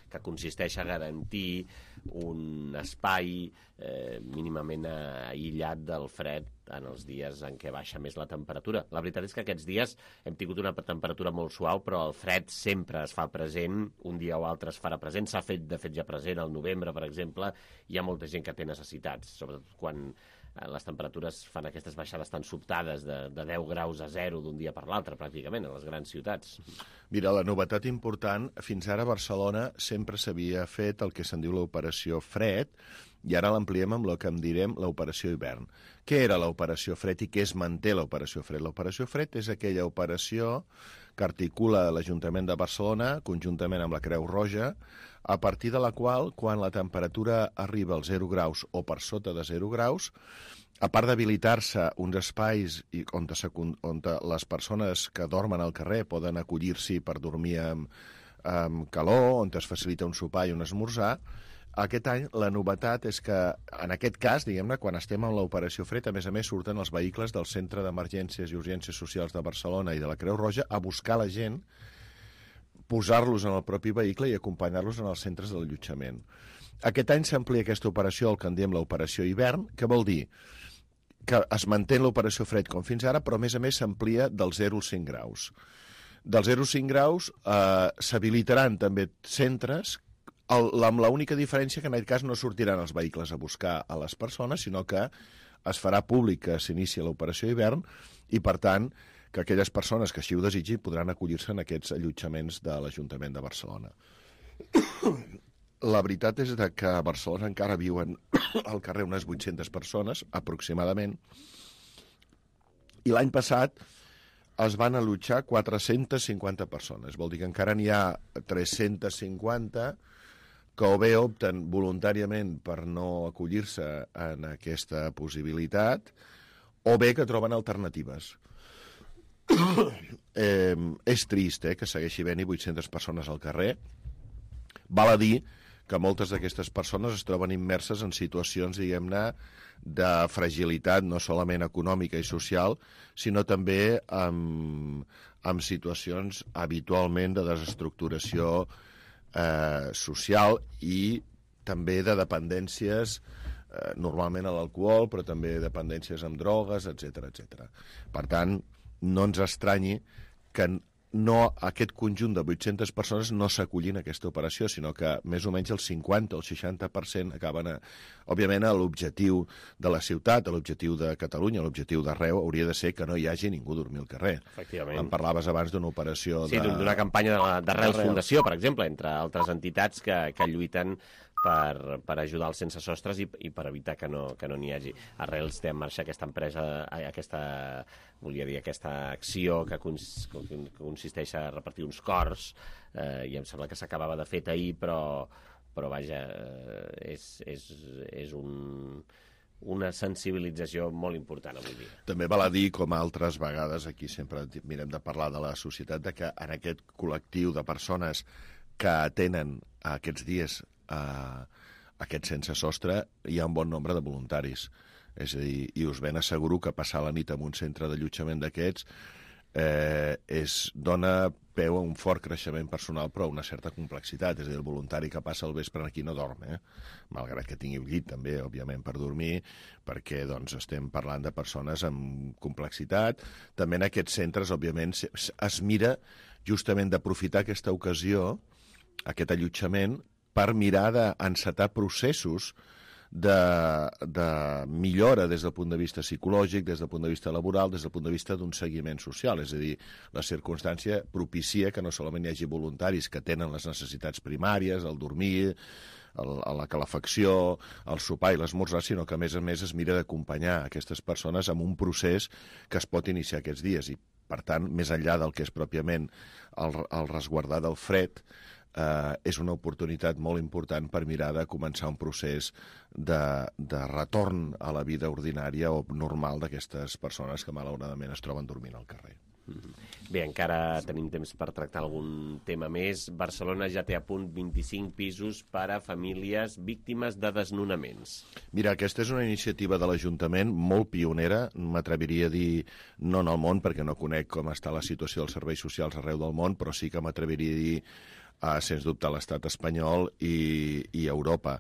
que consisteix a garantir un espai eh, mínimament aïllat del fred en els dies en què baixa més la temperatura. La veritat és que aquests dies hem tingut una temperatura molt suau, però el fred sempre es fa present, un dia o altre es farà present, s'ha fet de fet ja present al novembre, per exemple, hi ha molta gent que té necessitats, sobretot quan les temperatures fan aquestes baixades tan sobtades de, de deu graus a zero d'un dia per l'altre, pràcticament, a les grans ciutats. Mira, la novetat important, fins ara a Barcelona sempre s'havia fet el que se'n diu l'operació fred, i ara l'ampliem amb el que en direm l'operació hivern. Què era l'operació fred i què es manté l'operació fred? L'operació fred és aquella operació que articula l'Ajuntament de Barcelona, conjuntament amb la Creu Roja, a partir de la qual, quan la temperatura arriba als zero graus o per sota de zero graus, a part d'habilitar-se uns espais on, on les persones que dormen al carrer poden acollir-s'hi per dormir amb, amb calor, on es facilita un sopar i un esmorzar, aquest any la novetat és que, en aquest cas, diguem-ne, quan estem en l'operació fred, a més a més surten els vehicles del Centre d'Emergències i Urgències Socials de Barcelona i de la Creu Roja a buscar la gent, posar-los en el propi vehicle i acompanyar-los en els centres d'allotjament. Aquest any s'amplia aquesta operació, el que en diem l'operació hivern, que vol dir que es manté l'operació fred com fins ara, però a més a més s'amplia dels zero als cinc graus. Dels zero als cinc graus eh, s'habilitaran també centres el, amb l'única diferència que en aquest cas no sortiran els vehicles a buscar a les persones, sinó que es farà públic que s'inicia l'operació hivern i, per tant, que aquelles persones que així ho desitgin podran acollir-se en aquests allotjaments de l'Ajuntament de Barcelona. La veritat és que a Barcelona encara viuen al carrer unes vuit-centes persones, aproximadament, i l'any passat es van allotjar quatre-centes cinquanta persones. Vol dir que encara n'hi ha tres-centes cinquanta que o bé opten voluntàriament per no acollir-se en aquesta possibilitat, o bé que troben alternatives. eh, és trist eh, que segueixi havent-hi vuit-centes persones al carrer. Val a dir que moltes d'aquestes persones es troben immerses en situacions, diguem-ne, de fragilitat, no solament econòmica i social, sinó també amb, amb situacions habitualment de desestructuració eh, social i també de dependències, eh, normalment a l'alcohol, però també dependències amb drogues, etcètera, etcètera. Per tant, no ens estranyi que no, aquest conjunt de vuit-centes persones no s'acollin a aquesta operació, sinó que més o menys el cinquanta o el seixanta per cent acaben, a, òbviament, a l'objectiu de la ciutat, a l'objectiu de Catalunya, a l'objectiu d'arreu, hauria de ser que no hi hagi ningú a dormir al carrer. Efectivament. Em parlaves abans d'una operació... Sí, de... d'una campanya d'Arrels Fundació, per exemple, entre altres entitats que, que lluiten per, per ajudar els sense sostres i, i per evitar que no que no n'hi hagi. Arrels té en marxa aquesta empresa, aquesta, volia dir, aquesta acció que, cons, que consisteix a repartir uns cors, eh, i em sembla que s'acabava de fet ahir, però, però vaja, és, és, és un... una sensibilització molt important avui dia. També val a dir, com altres vegades, aquí sempre mirem de parlar de la societat, de que en aquest col·lectiu de persones que atenen aquests dies a aquest sense sostre hi ha un bon nombre de voluntaris. És a dir, i us ben asseguro que passar la nit en un centre d'allotjament d'aquests eh, és, dona peu a un fort creixement personal, però a una certa complexitat. És a dir, el voluntari que passa el vespre aquí no dorm, eh? Malgrat que tingui un llit també, òbviament, per dormir, perquè doncs, estem parlant de persones amb complexitat. També en aquests centres, òbviament, es mira justament d'aprofitar aquesta ocasió, aquest allotjament, per mirar d'encetar processos de, de millora des del punt de vista psicològic, des del punt de vista laboral, des del punt de vista d'un seguiment social. És a dir, la circumstància propicia que no solament hi hagi voluntaris que tenen les necessitats primàries, el dormir, el, la calefacció, el sopar i l'esmorzar, sinó que a més a més es mira d'acompanyar aquestes persones amb un procés que es pot iniciar aquests dies. I, per tant, més enllà del que és pròpiament el, el resguardar del fred, Uh, és una oportunitat molt important per mirar de començar un procés de, de retorn a la vida ordinària o normal d'aquestes persones que malauradament es troben dormint al carrer. Bé, encara tenim temps per tractar algun tema més. Barcelona ja té a punt vint-i-cinc pisos per a famílies víctimes de desnonaments. Mira, aquesta és una iniciativa de l'Ajuntament molt pionera, m'atreviria a dir, no en el món, perquè no conec com està la situació dels serveis socials arreu del món, però sí que m'atreviria a dir a, sens dubte, a l'estat espanyol i, i a Europa.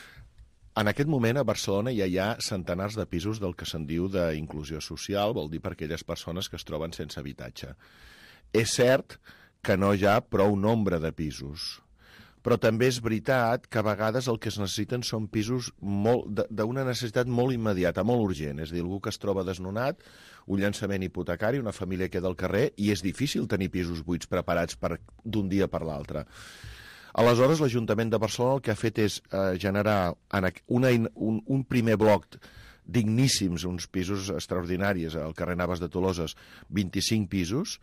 En aquest moment a Barcelona ja hi ha centenars de pisos del que se'n diu d'inclusió social, vol dir per aquelles persones que es troben sense habitatge. És cert que no hi ha prou nombre de pisos, però també és veritat que a vegades el que es necessiten són pisos d'una necessitat molt immediata, molt urgent, és a dir, algú que es troba desnonat, un llançament hipotecari, una família queda al carrer, i és difícil tenir pisos buits preparats per d'un dia per l'altre. Aleshores, l'Ajuntament de Barcelona el que ha fet és eh, generar una, un, un primer bloc digníssims, uns pisos extraordinaris al carrer Navas de Toloses, vint-i-cinc pisos,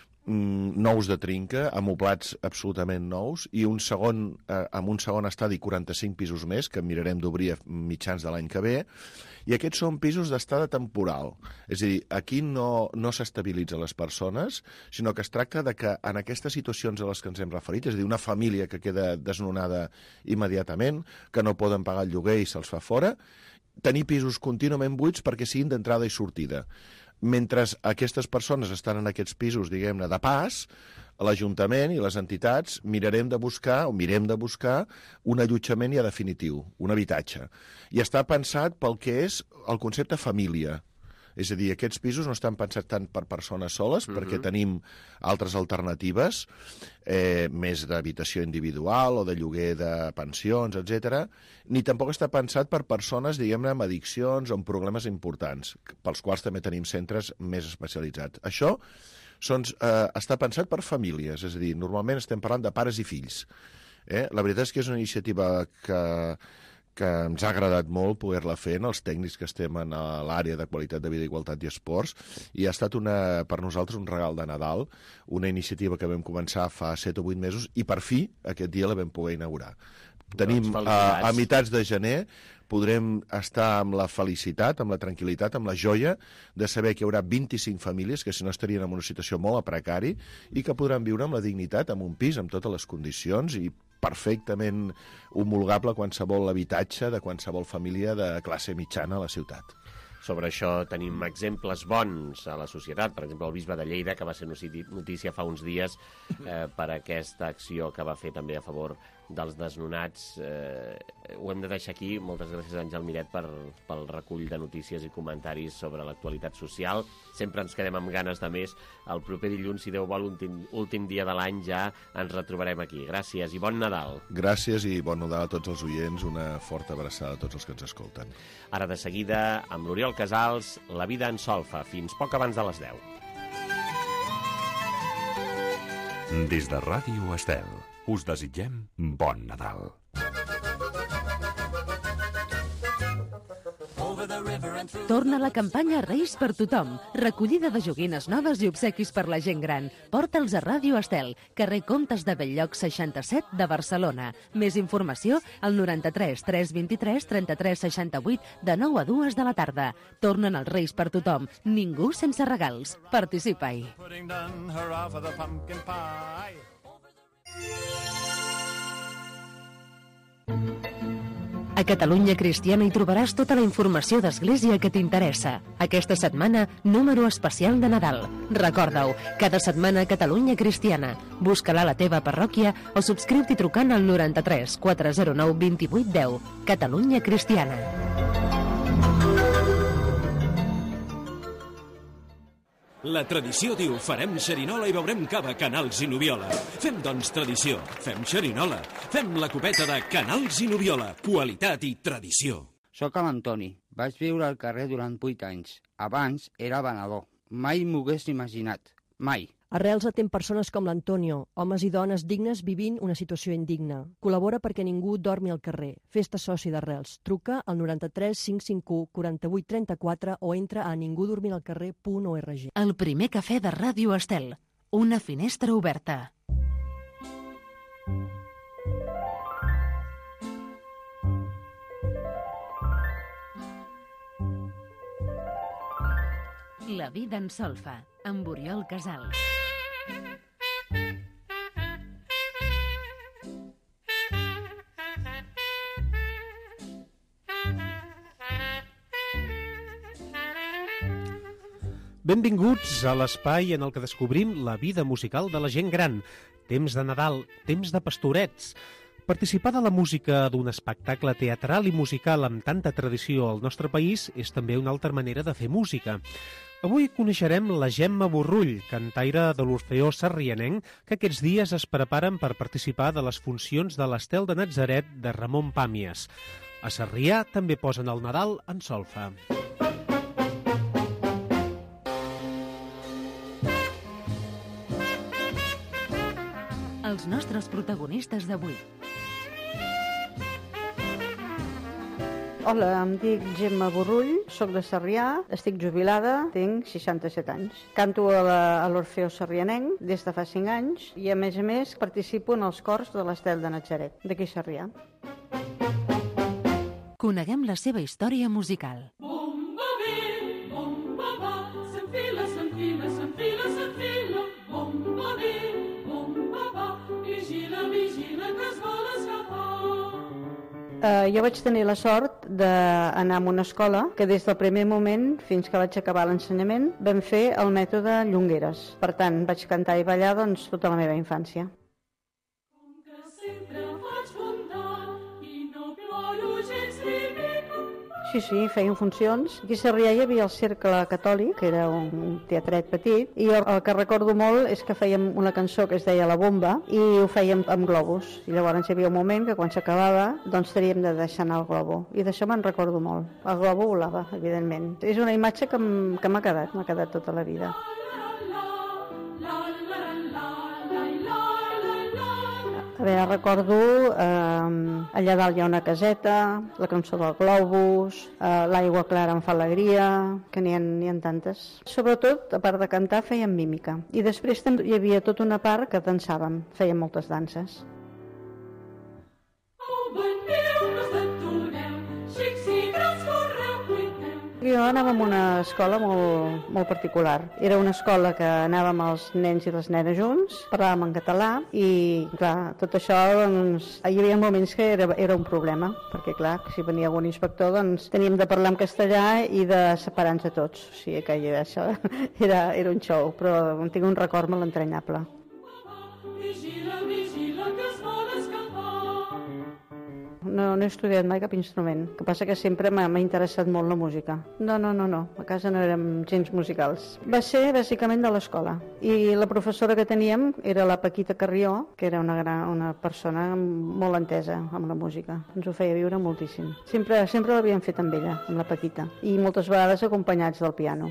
nous de trinca, amoblats absolutament nous, i un segon, eh, amb un segon estadi quaranta-cinc pisos més, que mirarem d'obrir a mitjans de l'any que ve, i aquests són pisos d'estada temporal. És a dir, aquí no, no s'estabilitzen les persones, sinó que es tracta de que en aquestes situacions a les que ens hem referit, és a dir, una família que queda desnonada immediatament, que no poden pagar el lloguer i se'ls fa fora, tenir pisos contínuament buits perquè siguin d'entrada i sortida. Mentre aquestes persones estan en aquests pisos, diguem-ne, de pas, l'Ajuntament i les entitats mirarem de buscar, o mirem de buscar, un allotjament ja definitiu, un habitatge. I està pensat pel que és el concepte família. És a dir, aquests pisos no estan pensats tant per persones soles, uh-huh. perquè tenim altres alternatives, eh, més d'habitació individual o de lloguer de pensions, etcètera, ni tampoc està pensat per persones, diguem-ne, amb addiccions o amb problemes importants, pels quals també tenim centres més especialitzats. Això són, eh, està pensat per famílies, és a dir, normalment estem parlant de pares i fills. Eh? La veritat és que és una iniciativa que... que ens ha agradat molt poder-la fer en els tècnics que estem en l'àrea de qualitat de vida, igualtat i esports, i ha estat una, per nosaltres un regal de Nadal, una iniciativa que vam començar fa set o vuit mesos i per fi aquest dia la vam poder inaugurar. Tenim a, a mitats de gener, podrem estar amb la felicitat, amb la tranquil·litat, amb la joia de saber que hi haurà vint-i-cinc famílies que si no estarien en una situació molt a precari i que podran viure amb la dignitat, amb un pis, amb totes les condicions i perfectament homologable a qualsevol habitatge de qualsevol família de classe mitjana a la ciutat. Sobre això tenim exemples bons a la societat, per exemple, el bisbe de Lleida, que va ser notícia fa uns dies eh, per aquesta acció que va fer també a favor dels desnonats. Eh, ho hem de deixar aquí. Moltes gràcies, Àngel Miret, per, pel recull de notícies i comentaris sobre l'actualitat social. Sempre ens quedem amb ganes de més. El proper dilluns, si Déu vol, últim, últim dia de l'any, ja ens retrobarem aquí. Gràcies i bon Nadal. Gràcies i bon Nadal a tots els oients. Una forta abraçada a tots els que ens escolten. Ara de seguida, amb l'Oriol Casals, La vida en solfa, fins poc abans de les deu. Des de Ràdio Estel, us desitgem bon Nadal. Torna la campanya Reis per tothom. Recollida de joguines noves i obsequis per la gent gran. Porta'ls a Ràdio Estel, carrer Comtes de Belllloc seixanta-set de Barcelona. Més informació al noranta-tres tres vint-i-tres trenta-tres seixanta-vuit de nou a dues de la tarda. Tornen els Reis per tothom. Ningú sense regals. Participa-hi. A Catalunya Cristiana hi trobaràs tota la informació d'Església que t'interessa. Aquesta setmana, número especial de Nadal. Recorda-ho, cada setmana a Catalunya Cristiana. Busca-la a la teva parròquia o subscriu-t'hi trucant al noranta-tres quatre zero nou vint-i-vuit deu. Catalunya Cristiana. La tradició diu farem xerinola i beurem cava Canals i Noviola. Fem, doncs, tradició. Fem xerinola. Fem la copeta de Canals i Noviola. Qualitat i tradició. Soc l'Antoni. Vaig viure al carrer durant vuit anys. Abans era venedor. Mai m'ho hagués imaginat. Mai. Arrels atén persones com l'Antonio, homes i dones dignes vivint una situació indigna. Col·labora perquè ningú dormi al carrer. Fes-te soci d'Arrels. Truca al noranta-tres cinc cinc u quaranta-vuit trenta-quatre o entra a ningudormiralcarrer punt org. El primer cafè de Ràdio Estel. Una finestra oberta. La vida en solfa, amb Oriol Casals. Benvinguts a l'espai en el que descobrim la vida musical de la gent gran. temps de Nadal, temps de pastorets. Participar de la música d'un espectacle teatral i musical amb tanta tradició al nostre país és també una altra manera de fer música. Avui coneixerem la Gemma Borrull, cantaire de l'Orfeó Sarrianenc, que aquests dies es preparen per participar de les funcions de l'Estel de Natzaret de Ramon Pàmies. A Sarrià també posen el Nadal en solfa. Els nostres protagonistes d'avui. Hola, em dic Gemma Borrull, soc de Sarrià, estic jubilada, tinc seixanta-set anys. Canto a l'Orfeó Sarrianenc des de fa cinc anys i, a més a més, participo en els cors de l'Estel de Natzaret, d'aquí Sarrià. Coneguem la seva història musical. Uh, jo vaig tenir la sort d'anar a una escola que des del primer moment fins que vaig acabar l'ensenyament vam fer el mètode Llongueres. Per tant, vaig cantar i ballar doncs, tota la meva infància. Sí, sí, feien funcions. Aquí a Sarrià hi havia el Cercle Catòlic, que era un teatret petit, i jo el que recordo molt és que fèiem una cançó que es deia La Bomba i ho fèiem amb globus. I llavors hi havia un moment que quan s'acabava doncs teníem de deixar anar el globo. I d'això me'n recordo molt. El globo volava, evidentment. És una imatge que m'ha quedat, m'ha quedat tota la vida. A veure, recordo, eh, allà dalt hi ha una caseta, la cançó del globus, eh, l'aigua clara em fa alegria, que n'hi ha, n'hi ha tantes. Sobretot, a part de cantar, fèiem mímica. I després també hi havia tota una part que dansàvem, fèiem moltes danses. Jo anava a una escola molt, molt particular. Era una escola que anàvem els nens i les nenes junts, parlàvem en català i, clar, tot això, doncs, hi havia moments que era, era un problema, perquè, clar, si venia algun inspector, doncs teníem de parlar en castellà i de separar-nos a tots. O sigui que això era, era un show, però tinc un record molt entranyable. No, no he estudiat mai cap instrument. El que passa que sempre m'ha interessat molt la música. No, no, no, no. A casa no érem gens musicals. Va ser bàsicament de l'escola. I la professora que teníem era la Paquita Carrió, que era una, gran, una persona molt entesa amb la música. Ens ho feia viure moltíssim. Sempre, sempre l'havíem fet amb ella, amb la Paquita. I moltes vegades acompanyats del piano.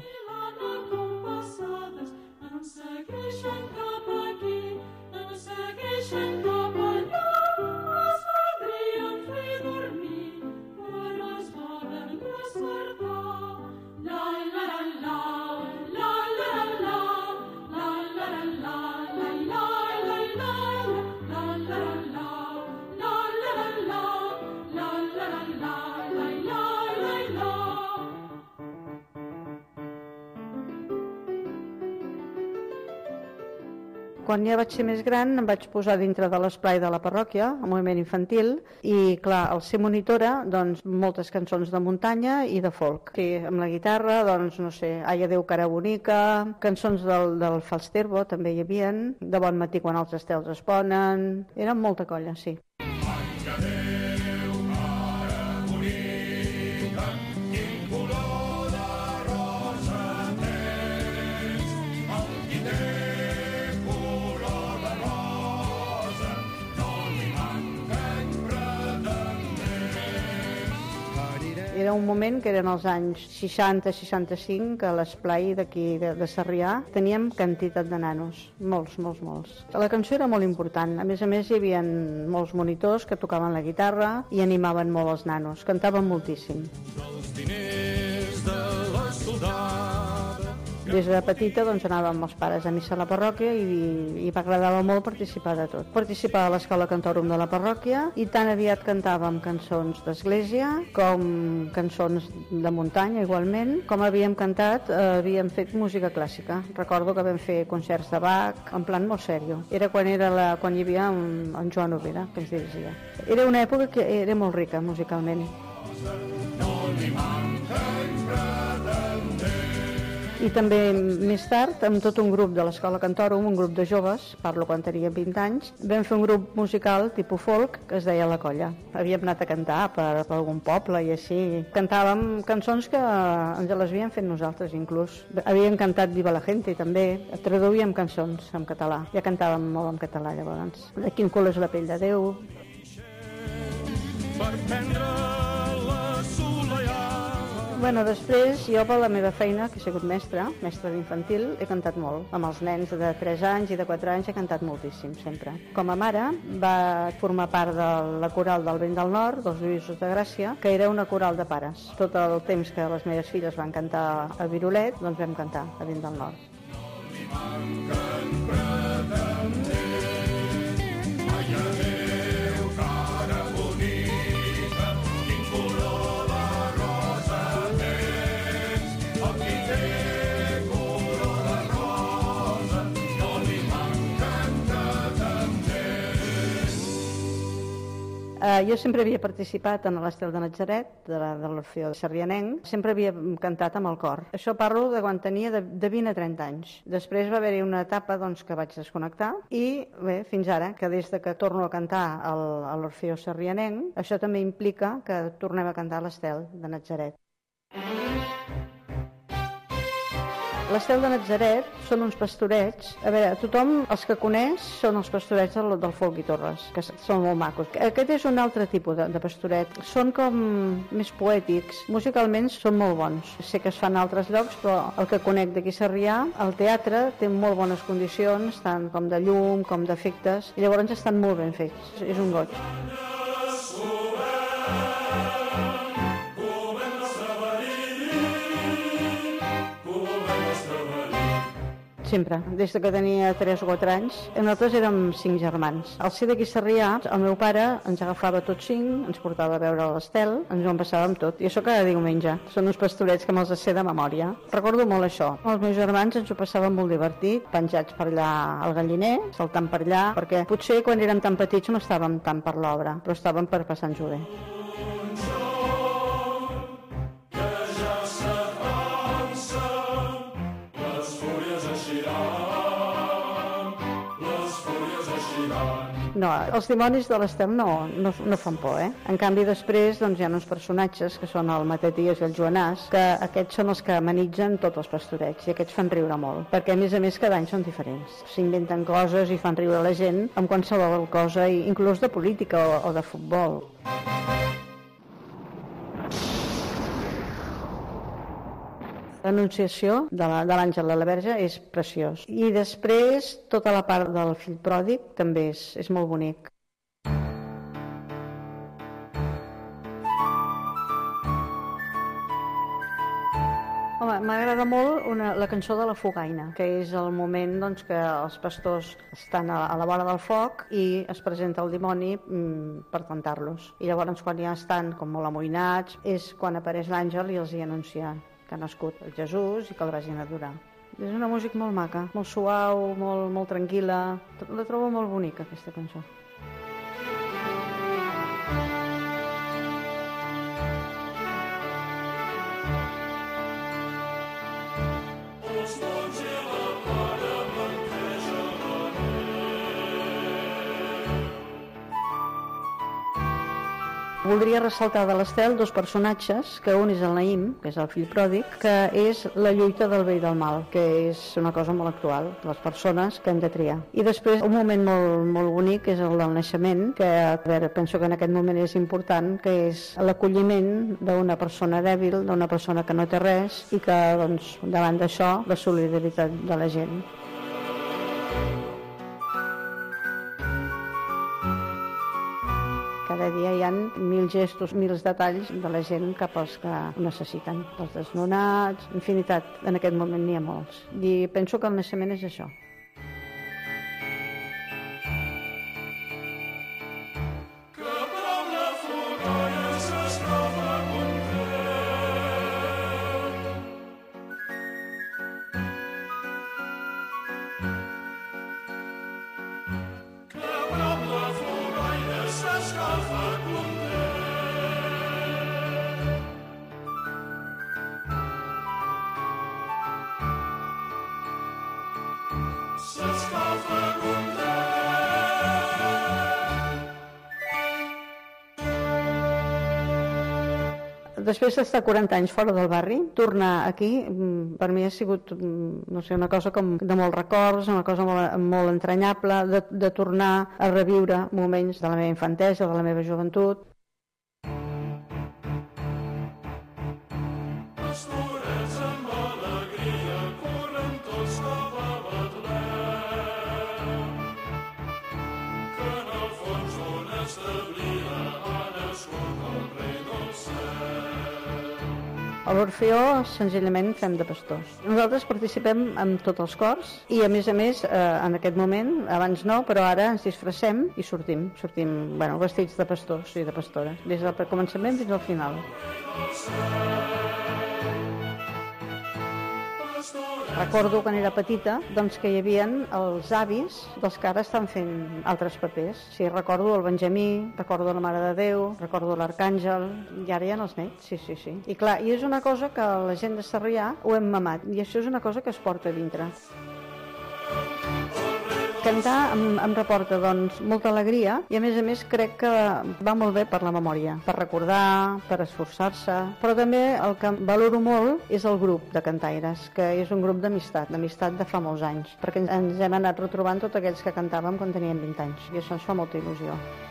Quan ja vaig ser més gran em vaig posar dintre de l'esplai de la parròquia, el moviment infantil, i clar, al ser monitora, doncs moltes cançons de muntanya i de folk. Sí, amb la guitarra, doncs no sé, Ai, adéu, cara bonica, cançons del, del Falsterbo també hi havia, de Bon matí quan els estels es ponen, eren molta colla, sí. Era un moment que eren els anys seixanta seixanta-cinc, que a l'esplai d'aquí de, de Sarrià teníem quantitat de nanos, molts, molts, molts. La cançó era molt important, a més a més hi havia molts monitors que tocaven la guitarra i animaven molt els nanos, cantaven moltíssim. Els diners de la soldada. Des de petita doncs, anàvem amb els pares a missa a la parròquia i, i m'agradava molt participar de tot. Participar a l'escola cantòrum de la parròquia i tan aviat cantàvem cançons d'església com cançons de muntanya igualment. Com havíem cantat, eh, havíem fet música clàssica. Recordo que vam fer concerts de Bach en plan molt sèrio. Era quan, era la, quan hi havia en, en Joan Overa, que ens dirigia. Era una època que era molt rica musicalment. No li manca I també més tard, amb tot un grup de l'Escola Cantòrum, un grup de joves, parlo quan tenia vint anys, vam fer un grup musical tipus folk que es deia La Colla. Havíem anat a cantar per, per algun poble i així. Cantàvem cançons que ens les havíem fet nosaltres, inclús. Havíem cantat Viva la Gente, també. Traduïem cançons en català. Ja cantàvem molt en català, llavors. De quin color és la pell de Déu. Per prendre la solellada. Bueno, després, jo per la meva feina, que he sigut mestra, mestra d'infantil, he cantat molt. Amb els nens de tres anys i de quatre anys he cantat moltíssim, sempre. Com a mare, va formar part de la coral del Vent del Nord, dels Lluïsos de Gràcia, que era una coral de pares. Tot el temps que les meves filles van cantar a Virolet, doncs vam cantar a Vent del Nord. Uh, jo sempre havia participat en l'Estel de Natzaret, de, la, de l'Orfeó de Sarrianenc, sempre havia cantat amb el cor. Això parlo de quan tenia de, de vint a trenta anys. Després va haver-hi una etapa doncs, que vaig desconnectar i bé, fins ara, que des de que torno a cantar al, a l'Orfeó Sarrianenc, això també implica que tornem a cantar l'Estel de Natzaret. L'Estel de Natzaret són uns pastorets. A veure, tothom, els que coneix, són els pastorets del, del Folc i Torres, que són molt macos. Aquest és un altre tipus de, de pastoret. Són com més poètics. Musicalment són molt bons. Sé que es fan a altres llocs, però el que conec d'aquí Sarrià, el teatre té molt bones condicions, tant com de llum, com d'efectes, i llavors estan molt ben fets. És un goig. Sempre, des que tenia tres o quatre anys. Nosaltres érem cinc germans. Al ser d'aquí Sarrià, el meu pare ens agafava tots cinc, ens portava a veure l'Estel, ens ho empassàvem tot, i això cada diumenge. Són uns pastorets que me'ls sé de memòria. Recordo molt això. Els meus germans ens ho passàvem molt divertit, penjats per allà al galliner, saltant per allà, perquè potser quan érem tan petits no estàvem tant per l'obra, però estàvem per passar-nos-ho bé. No, els dimonis de l'Estel no, no, no fan por, eh? En canvi, després doncs, hi ha uns personatges, que són el Mataties i el Joanàs, que aquests són els que amenitzen tots els pastorets, i aquests fan riure molt, perquè a més a més cada any són diferents. S'inventen coses i fan riure la gent amb qualsevol cosa, inclús de política o, o de futbol. L'Anunciació de l'Àngel de la Verge és preciós. I després, tota la part del fill pròdig també és, és molt bonic. Home, m'agrada molt una, la cançó de la Fogaina, que és el moment doncs, que els pastors estan a, a la vora del foc i es presenta el dimoni mm, per tentar-los. I llavors, quan ja estan com molt amoïnats, és quan apareix l'àngel i els hi anuncia que ha nascut el Jesús i que el vagin a adorar. És una música molt maca, molt suau, molt, molt tranquil·la. La trobo molt bonica, aquesta cançó. Voldria ressaltar de l'Estel dos personatges, que un és el Naïm, que és el fill pròdig, que és la lluita del bé i del mal, que és una cosa molt actual, les persones que hem de triar. I després un moment molt, molt bonic és el del naixement, que a veure, penso que en aquest moment és important, que és l'acolliment d'una persona dèbil, d'una persona que no té res, i que doncs, davant d'això la solidaritat de la gent. Cada dia hi ha mil gestos, mil detalls de la gent cap als que ho necessiten. Els desnonats, infinitat. En aquest moment n'hi ha molts. I penso que el naixement és això. Després d'estar quaranta anys fora del barri, tornar aquí, per mi ha sigut, no sé, una cosa com de molts records, una cosa molt, molt entranyable, de, de tornar a reviure moments de la meva infantesa, de la meva joventut. Pastorets amb alegria corren tots cap a Betlem, que en el fons on establia ha nascut el rei del cel. A l'Orfeó senzillament fem de pastors. Nosaltres participem en tots els cors i a més a més eh, en aquest moment, abans no, però ara ens disfressem i sortim, sortim bueno, vestits de pastors i de pastores, des del començament fins al final. Recordo quan era petita doncs, que hi havia els avis dels que ara estan fent altres papers. Sí, recordo el Benjamí, recordo la Mare de Déu, recordo l'Arcàngel, i ara hi ha els nets, sí, sí, sí. I clar, i és una cosa que la gent de Sarrià ho hem mamat, i això és una cosa que es porta a dintre. Cantar em, em reporta doncs, molta alegria i a més a més crec que va molt bé per la memòria, per recordar, per esforçar-se, però també el que valoro molt és el grup de cantaires, que és un grup d'amistat, d'amistat de fa molts anys, perquè ens hem anat retrobant tots aquells que cantàvem quan teníem vint anys i això ens fa molta il·lusió.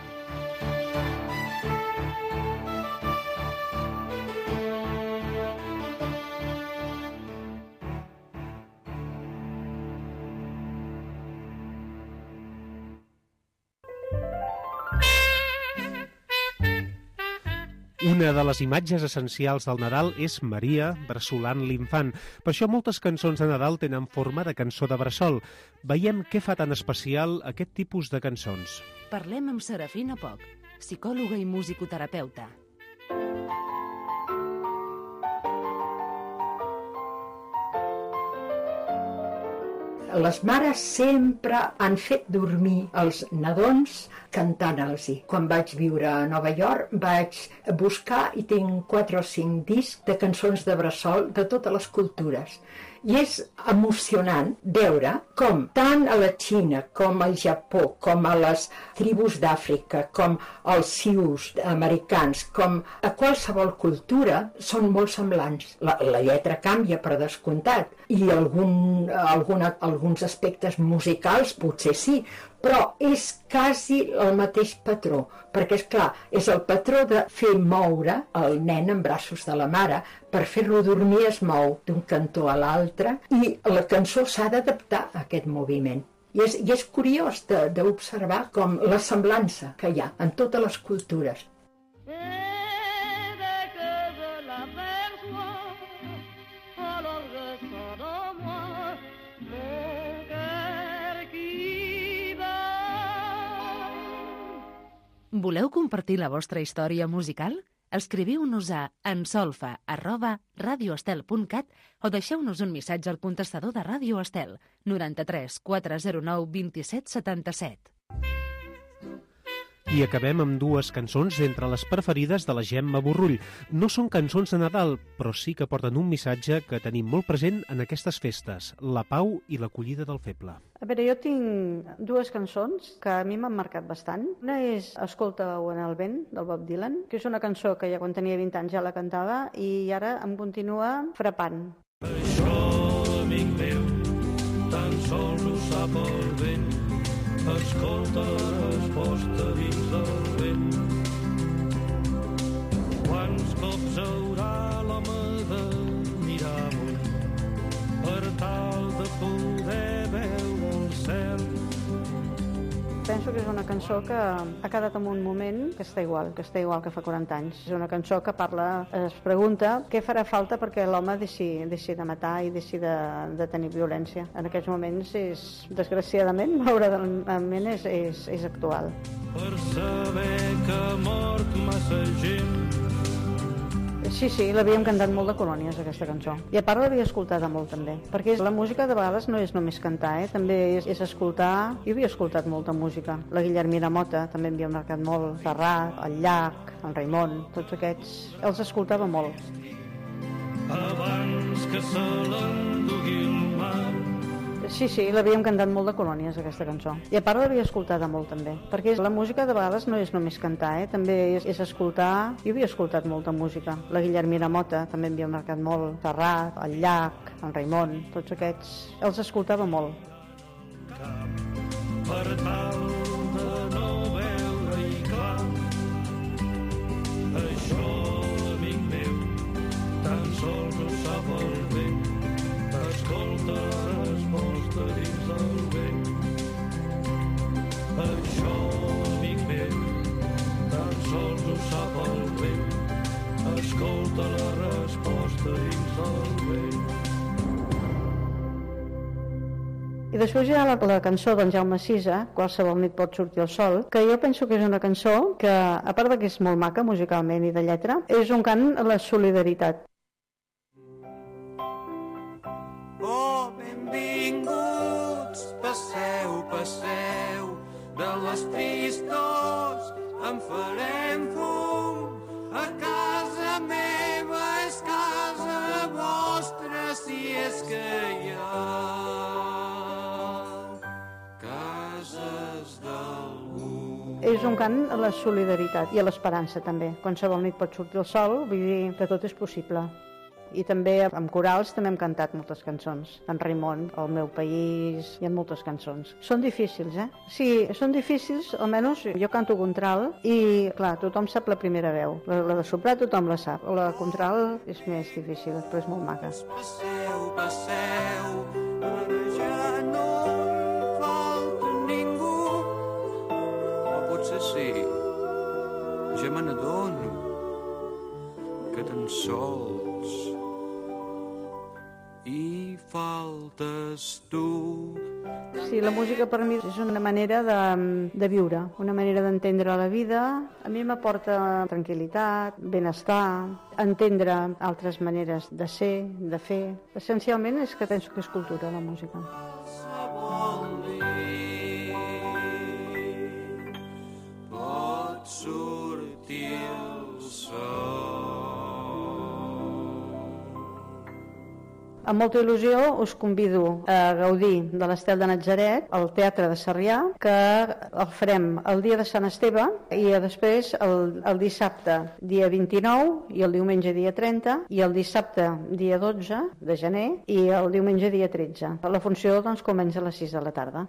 Una de les imatges essencials del Nadal és Maria bressolant l'infant. Per això moltes cançons de Nadal tenen forma de cançó de bressol. Veiem què fa tan especial aquest tipus de cançons. Parlem amb Serafina Poch, psicòloga i musicoterapeuta. Les mares sempre han fet dormir els nadons cantant-los-hi. Quan vaig viure a Nova York vaig buscar i tinc quatre o cinc discs de cançons de bressol de totes les cultures. I és emocionant veure com tant a la Xina com al Japó, com a les tribus d'Àfrica, com als sioux americans, com a qualsevol cultura, són molt semblants. La, la lletra canvia, per descomptat, i algun, alguna, alguns aspectes musicals potser sí, però és quasi el mateix patró, perquè, és clar, és el patró de fer moure el nen en braços de la mare. Per fer-lo dormir es mou d'un cantó a l'altre i la cançó s'ha d'adaptar a aquest moviment. I és, i és curiós d'observar com la semblança que hi ha en totes les cultures. Voleu compartir la vostra història musical? Escriviu-nos a ensolfa arroba radioestel punt cat o deixeu-nos un missatge al contestador de Ràdio Estel noranta-tres quatre zero nou vint-i-set setanta-set. I acabem amb dues cançons d'entre les preferides de la Gemma Borrull. No són cançons de Nadal, però sí que porten un missatge que tenim molt present en aquestes festes, la pau i l'acollida del feble. A veure, jo tinc dues cançons que a mi m'han marcat bastant. Una és Escolta-ho en el vent, del Bob Dylan, que és una cançó que ja quan tenia vint anys ja la cantava i ara em continua frapant. Això, amic meu, tan sols ho sap el vent. Escolta la resposta dins del vent. Quants cops haurà l'home de mirar amunt per tal de poder veure el cel? Penso que és una cançó que ha quedat en un moment que està igual, que està igual que fa quaranta anys. És una cançó que parla, es pregunta què farà falta perquè l'home deixi, deixi de matar i deixi de, de tenir violència. En aquests moments, és, desgraciadament, malauradament, és, és, és actual. Per saber que ha mort massa gent. Sí, sí, l'havíem cantat molt de colònies, aquesta cançó. I a part l'havia escoltada molt, també. Perquè la música, de vegades, no és només cantar, eh? També és, és escoltar. Jo havia escoltat molta música. La Guillermina Mota també havia marcat molt. Serrat, el Llach, el Raimon, tots aquests. Els escoltava molt. Abans que se l'endugui el mar, Sí, sí, l'havíem cantat molt de colònies, aquesta cançó. I a part l'havia escoltada molt, també. Perquè la música de vegades no és només cantar, eh? També és, és escoltar. Jo havia escoltat molta música. La Guillermina Mota també havia marcat molt. Serrat, el Llach, en Raimon, tots aquests. Els escoltava molt. Per tal de no veure-hi clar, això, amic meu, tan sols ho sap el vent. Escolta la resposta dins del vent. Això, amic meu, tan sols ho sap el vent. Escolta la resposta dins del vent. I després hi ha la, la cançó d'en Jaume Sisa, Qualsevol nit pot sortir el sol, que jo penso que és una cançó que, a part de que és molt maca musicalment i de lletra, és un cant a la solidaritat. Oh, benvinguts, passeu, passeu, de les tristos en farem fum. A casa meva és casa vostra, si és que hi ha cases d'algú. És un cant a la solidaritat i a l'esperança, també. Qualsevol nit pot sortir el sol, vull dir que tot és possible. I també amb corals també hem cantat moltes cançons. En Raimon, El meu país, hi ha moltes cançons. Són difícils, eh? Sí, són difícils, almenys jo canto contralt i, clar, tothom sap la primera veu. La, la de soprar tothom la sap. La contralt és més difícil, però és molt maca. Passeu, passeu, ara ja no falta ningú. O potser sí, ja me n'adono que tan sols hi faltes tu. Sí, la música per mi és una manera de, de viure, una manera d'entendre la vida. A mi m'aporta tranquil·litat, benestar, entendre altres maneres de ser, de fer. Essencialment és que penso que és cultura, la música. Pot sortir el sol. Amb molta il·lusió us convido a gaudir de l'Estel de Natzaret al Teatre de Sarrià, que el farem el dia de Sant Esteve i després el, el dissabte dia vint-i-nou i el diumenge dia trenta i el dissabte dia dotze de gener i el diumenge dia tretze. La funció doncs, comença a les sis de la tarda.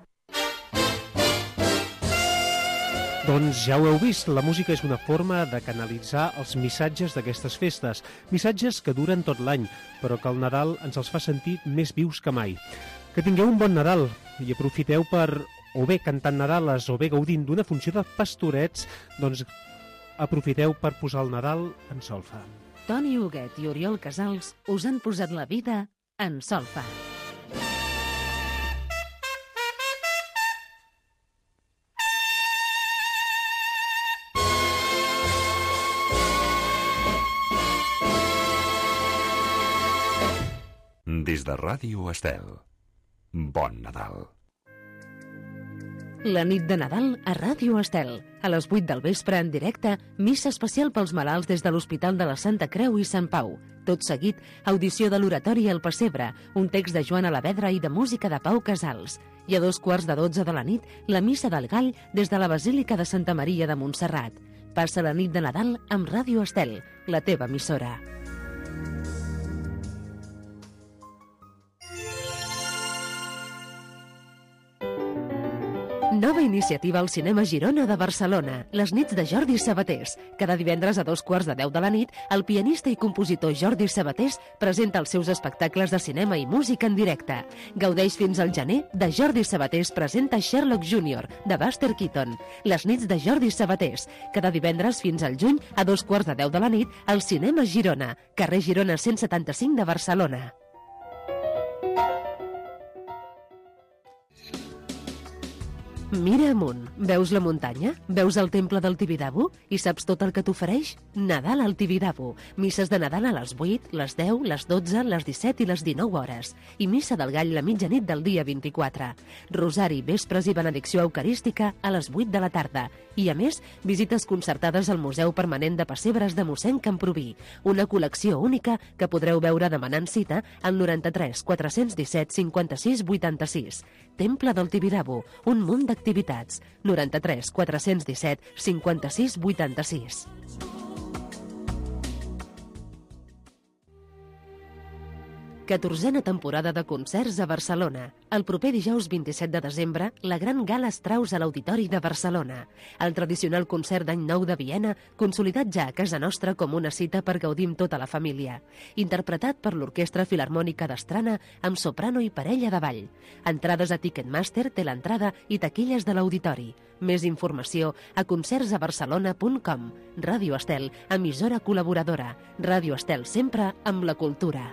Doncs ja ho heu vist, la música és una forma de canalitzar els missatges d'aquestes festes, missatges que duren tot l'any, però que el Nadal ens els fa sentir més vius que mai. Que tingueu un bon Nadal i aprofiteu per, o bé cantant Nadales o bé gaudint d'una funció de pastorets, doncs aprofiteu per posar el Nadal en solfa. Toni Huguet i Oriol Casals us han posat la vida en solfa. Des de Ràdio Estel. Bon Nadal. La nit de Nadal a Ràdio Estel. A les vuit del vespre en directe, missa especial pels malalts des de l'Hospital de la Santa Creu i Sant Pau. Tot seguit, audició de l'oratori El Pessebre, un text de Joan Alavedra i de música de Pau Casals. I a dos quarts de dotze de la nit, la missa del Gall des de la Basílica de Santa Maria de Montserrat. Passa la nit de Nadal amb Ràdio Estel, la teva emissora. Nova iniciativa al Cinema Girona de Barcelona, les nits de Jordi Sabatés. Cada divendres a dos quarts de deu de la nit, el pianista i compositor Jordi Sabatés presenta els seus espectacles de cinema i música en directe. Gaudeix fins al gener de Jordi Sabatés presenta Sherlock júnior, de Buster Keaton. Les nits de Jordi Sabatés. Cada divendres fins al juny, a dos quarts de deu de la nit, al Cinema Girona, carrer Girona cent setanta-cinc de Barcelona. Mira amunt. Veus la muntanya? Veus el temple del Tibidabo? I saps tot el que t'ofereix? Nadal al Tibidabo. Misses de Nadal a les vuit, les deu, les dotze, les disset i les dinou hores. I missa del gall la mitjanit del dia vint-i-quatre. Rosari, vespres i benedicció eucarística a les vuit de la tarda. I, a més, visites concertades al Museu Permanent de Pessebres de mossèn Camproví. Una col·lecció única que podreu veure demanant cita al noranta-tres quatre-cents disset cinquanta-sis vuitanta-sis. Temple del Tibidabo, un munt d'activitats. noranta-tres quatre-cents disset cinquanta-sis vuitanta-sis. catorzena temporada de concerts a Barcelona. El proper dijous vint-i-set de desembre, la gran gala Strauss a l'Auditori de Barcelona. El tradicional concert d'Any Nou de Viena, consolidat ja a casa nostra com una cita per gaudir amb tota la família. Interpretat per l'Orquestra Filharmònica d'Astrana amb soprano i parella de ball. Entrades a Ticketmaster, té l'entrada i taquilles de l'Auditori. Més informació a concerts a barcelona punt com. Ràdio Estel, emissora col·laboradora. Ràdio Estel, sempre amb la cultura.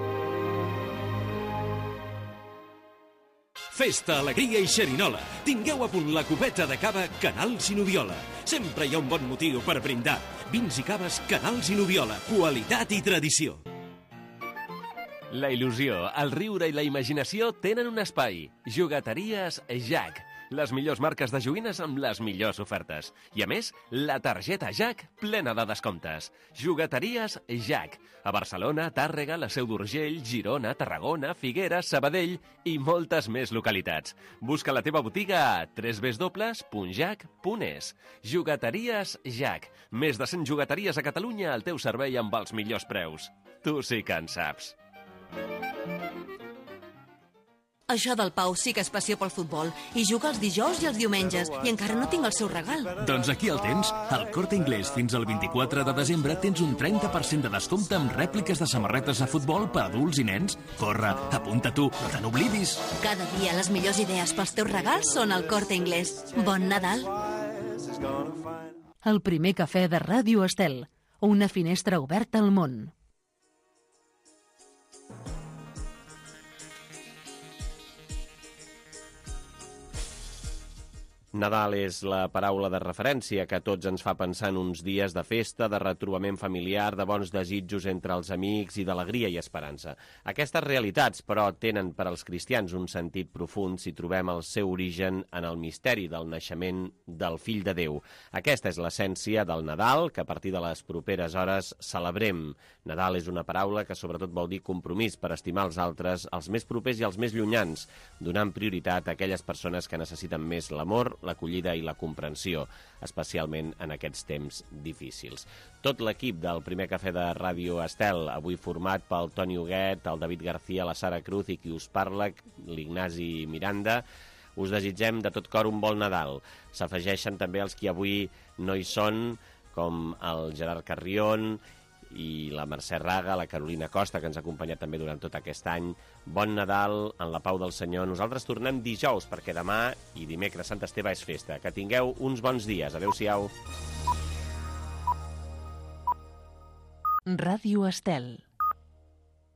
Festa, alegria i xerinola. Tingueu a punt la copeta de cava Canals i Noviola. Sempre hi ha un bon motiu per brindar. Vins i caves Canals i Noviola. Qualitat i tradició. La il·lusió, el riure i la imaginació tenen un espai. Jugateries Jack. Les millors marques de joguines amb les millors ofertes. I, a més, la targeta Jack plena de descomptes. Jugateries Jack. A Barcelona, Tàrrega, la Seu d'Urgell, Girona, Tarragona, Figueres, Sabadell i moltes més localitats. Busca la teva botiga a w w w punt jack punt es. Jugateries Jack. Més de cent jugateries a Catalunya al teu servei amb els millors preus. Tu sí que en saps. Això del Pau sí que és passió pel futbol. I juga els dijous i els diumenges. I encara no tinc el seu regal. Doncs aquí el tens. Al Corte Inglés fins al vint-i-quatre de desembre tens un trenta per cent de descompte amb rèpliques de samarretes a futbol per adults i nens. Corre, apunta tu, no te n'oblidis. Cada dia les millors idees pels teus regals són al Corte Inglés. Bon Nadal. El primer cafè de Ràdio Estel. Una finestra oberta al món. Nadal és la paraula de referència que a tots ens fa pensar en uns dies de festa, de retrobament familiar, de bons desitjos entre els amics i d'alegria i esperança. Aquestes realitats, però, tenen per als cristians un sentit profund si trobem el seu origen en el misteri del naixement del Fill de Déu. Aquesta és l'essència del Nadal, que a partir de les properes hores celebrem. Nadal és una paraula que sobretot vol dir compromís per estimar els altres, els més propers i els més llunyans, donant prioritat a aquelles persones que necessiten més l'amor, l'acollida i la comprensió, especialment en aquests temps difícils. Tot l'equip del primer cafè de Ràdio Estel, avui format pel Toni Huguet, el David García, la Sara Cruz i qui us parla, l'Ignasi Miranda, us desitgem de tot cor un bon Nadal. S'afegeixen també els qui avui no hi són, com el Gerard Carrion i la Mercè Raga, la Carolina Costa, que ens ha acompanyat també durant tot aquest any. Bon Nadal, en la pau del Senyor. Nosaltres tornem dijous, perquè demà i dimecres Sant Esteve és festa. Que tingueu uns bons dies. Adéu-siau. Ràdio Estel.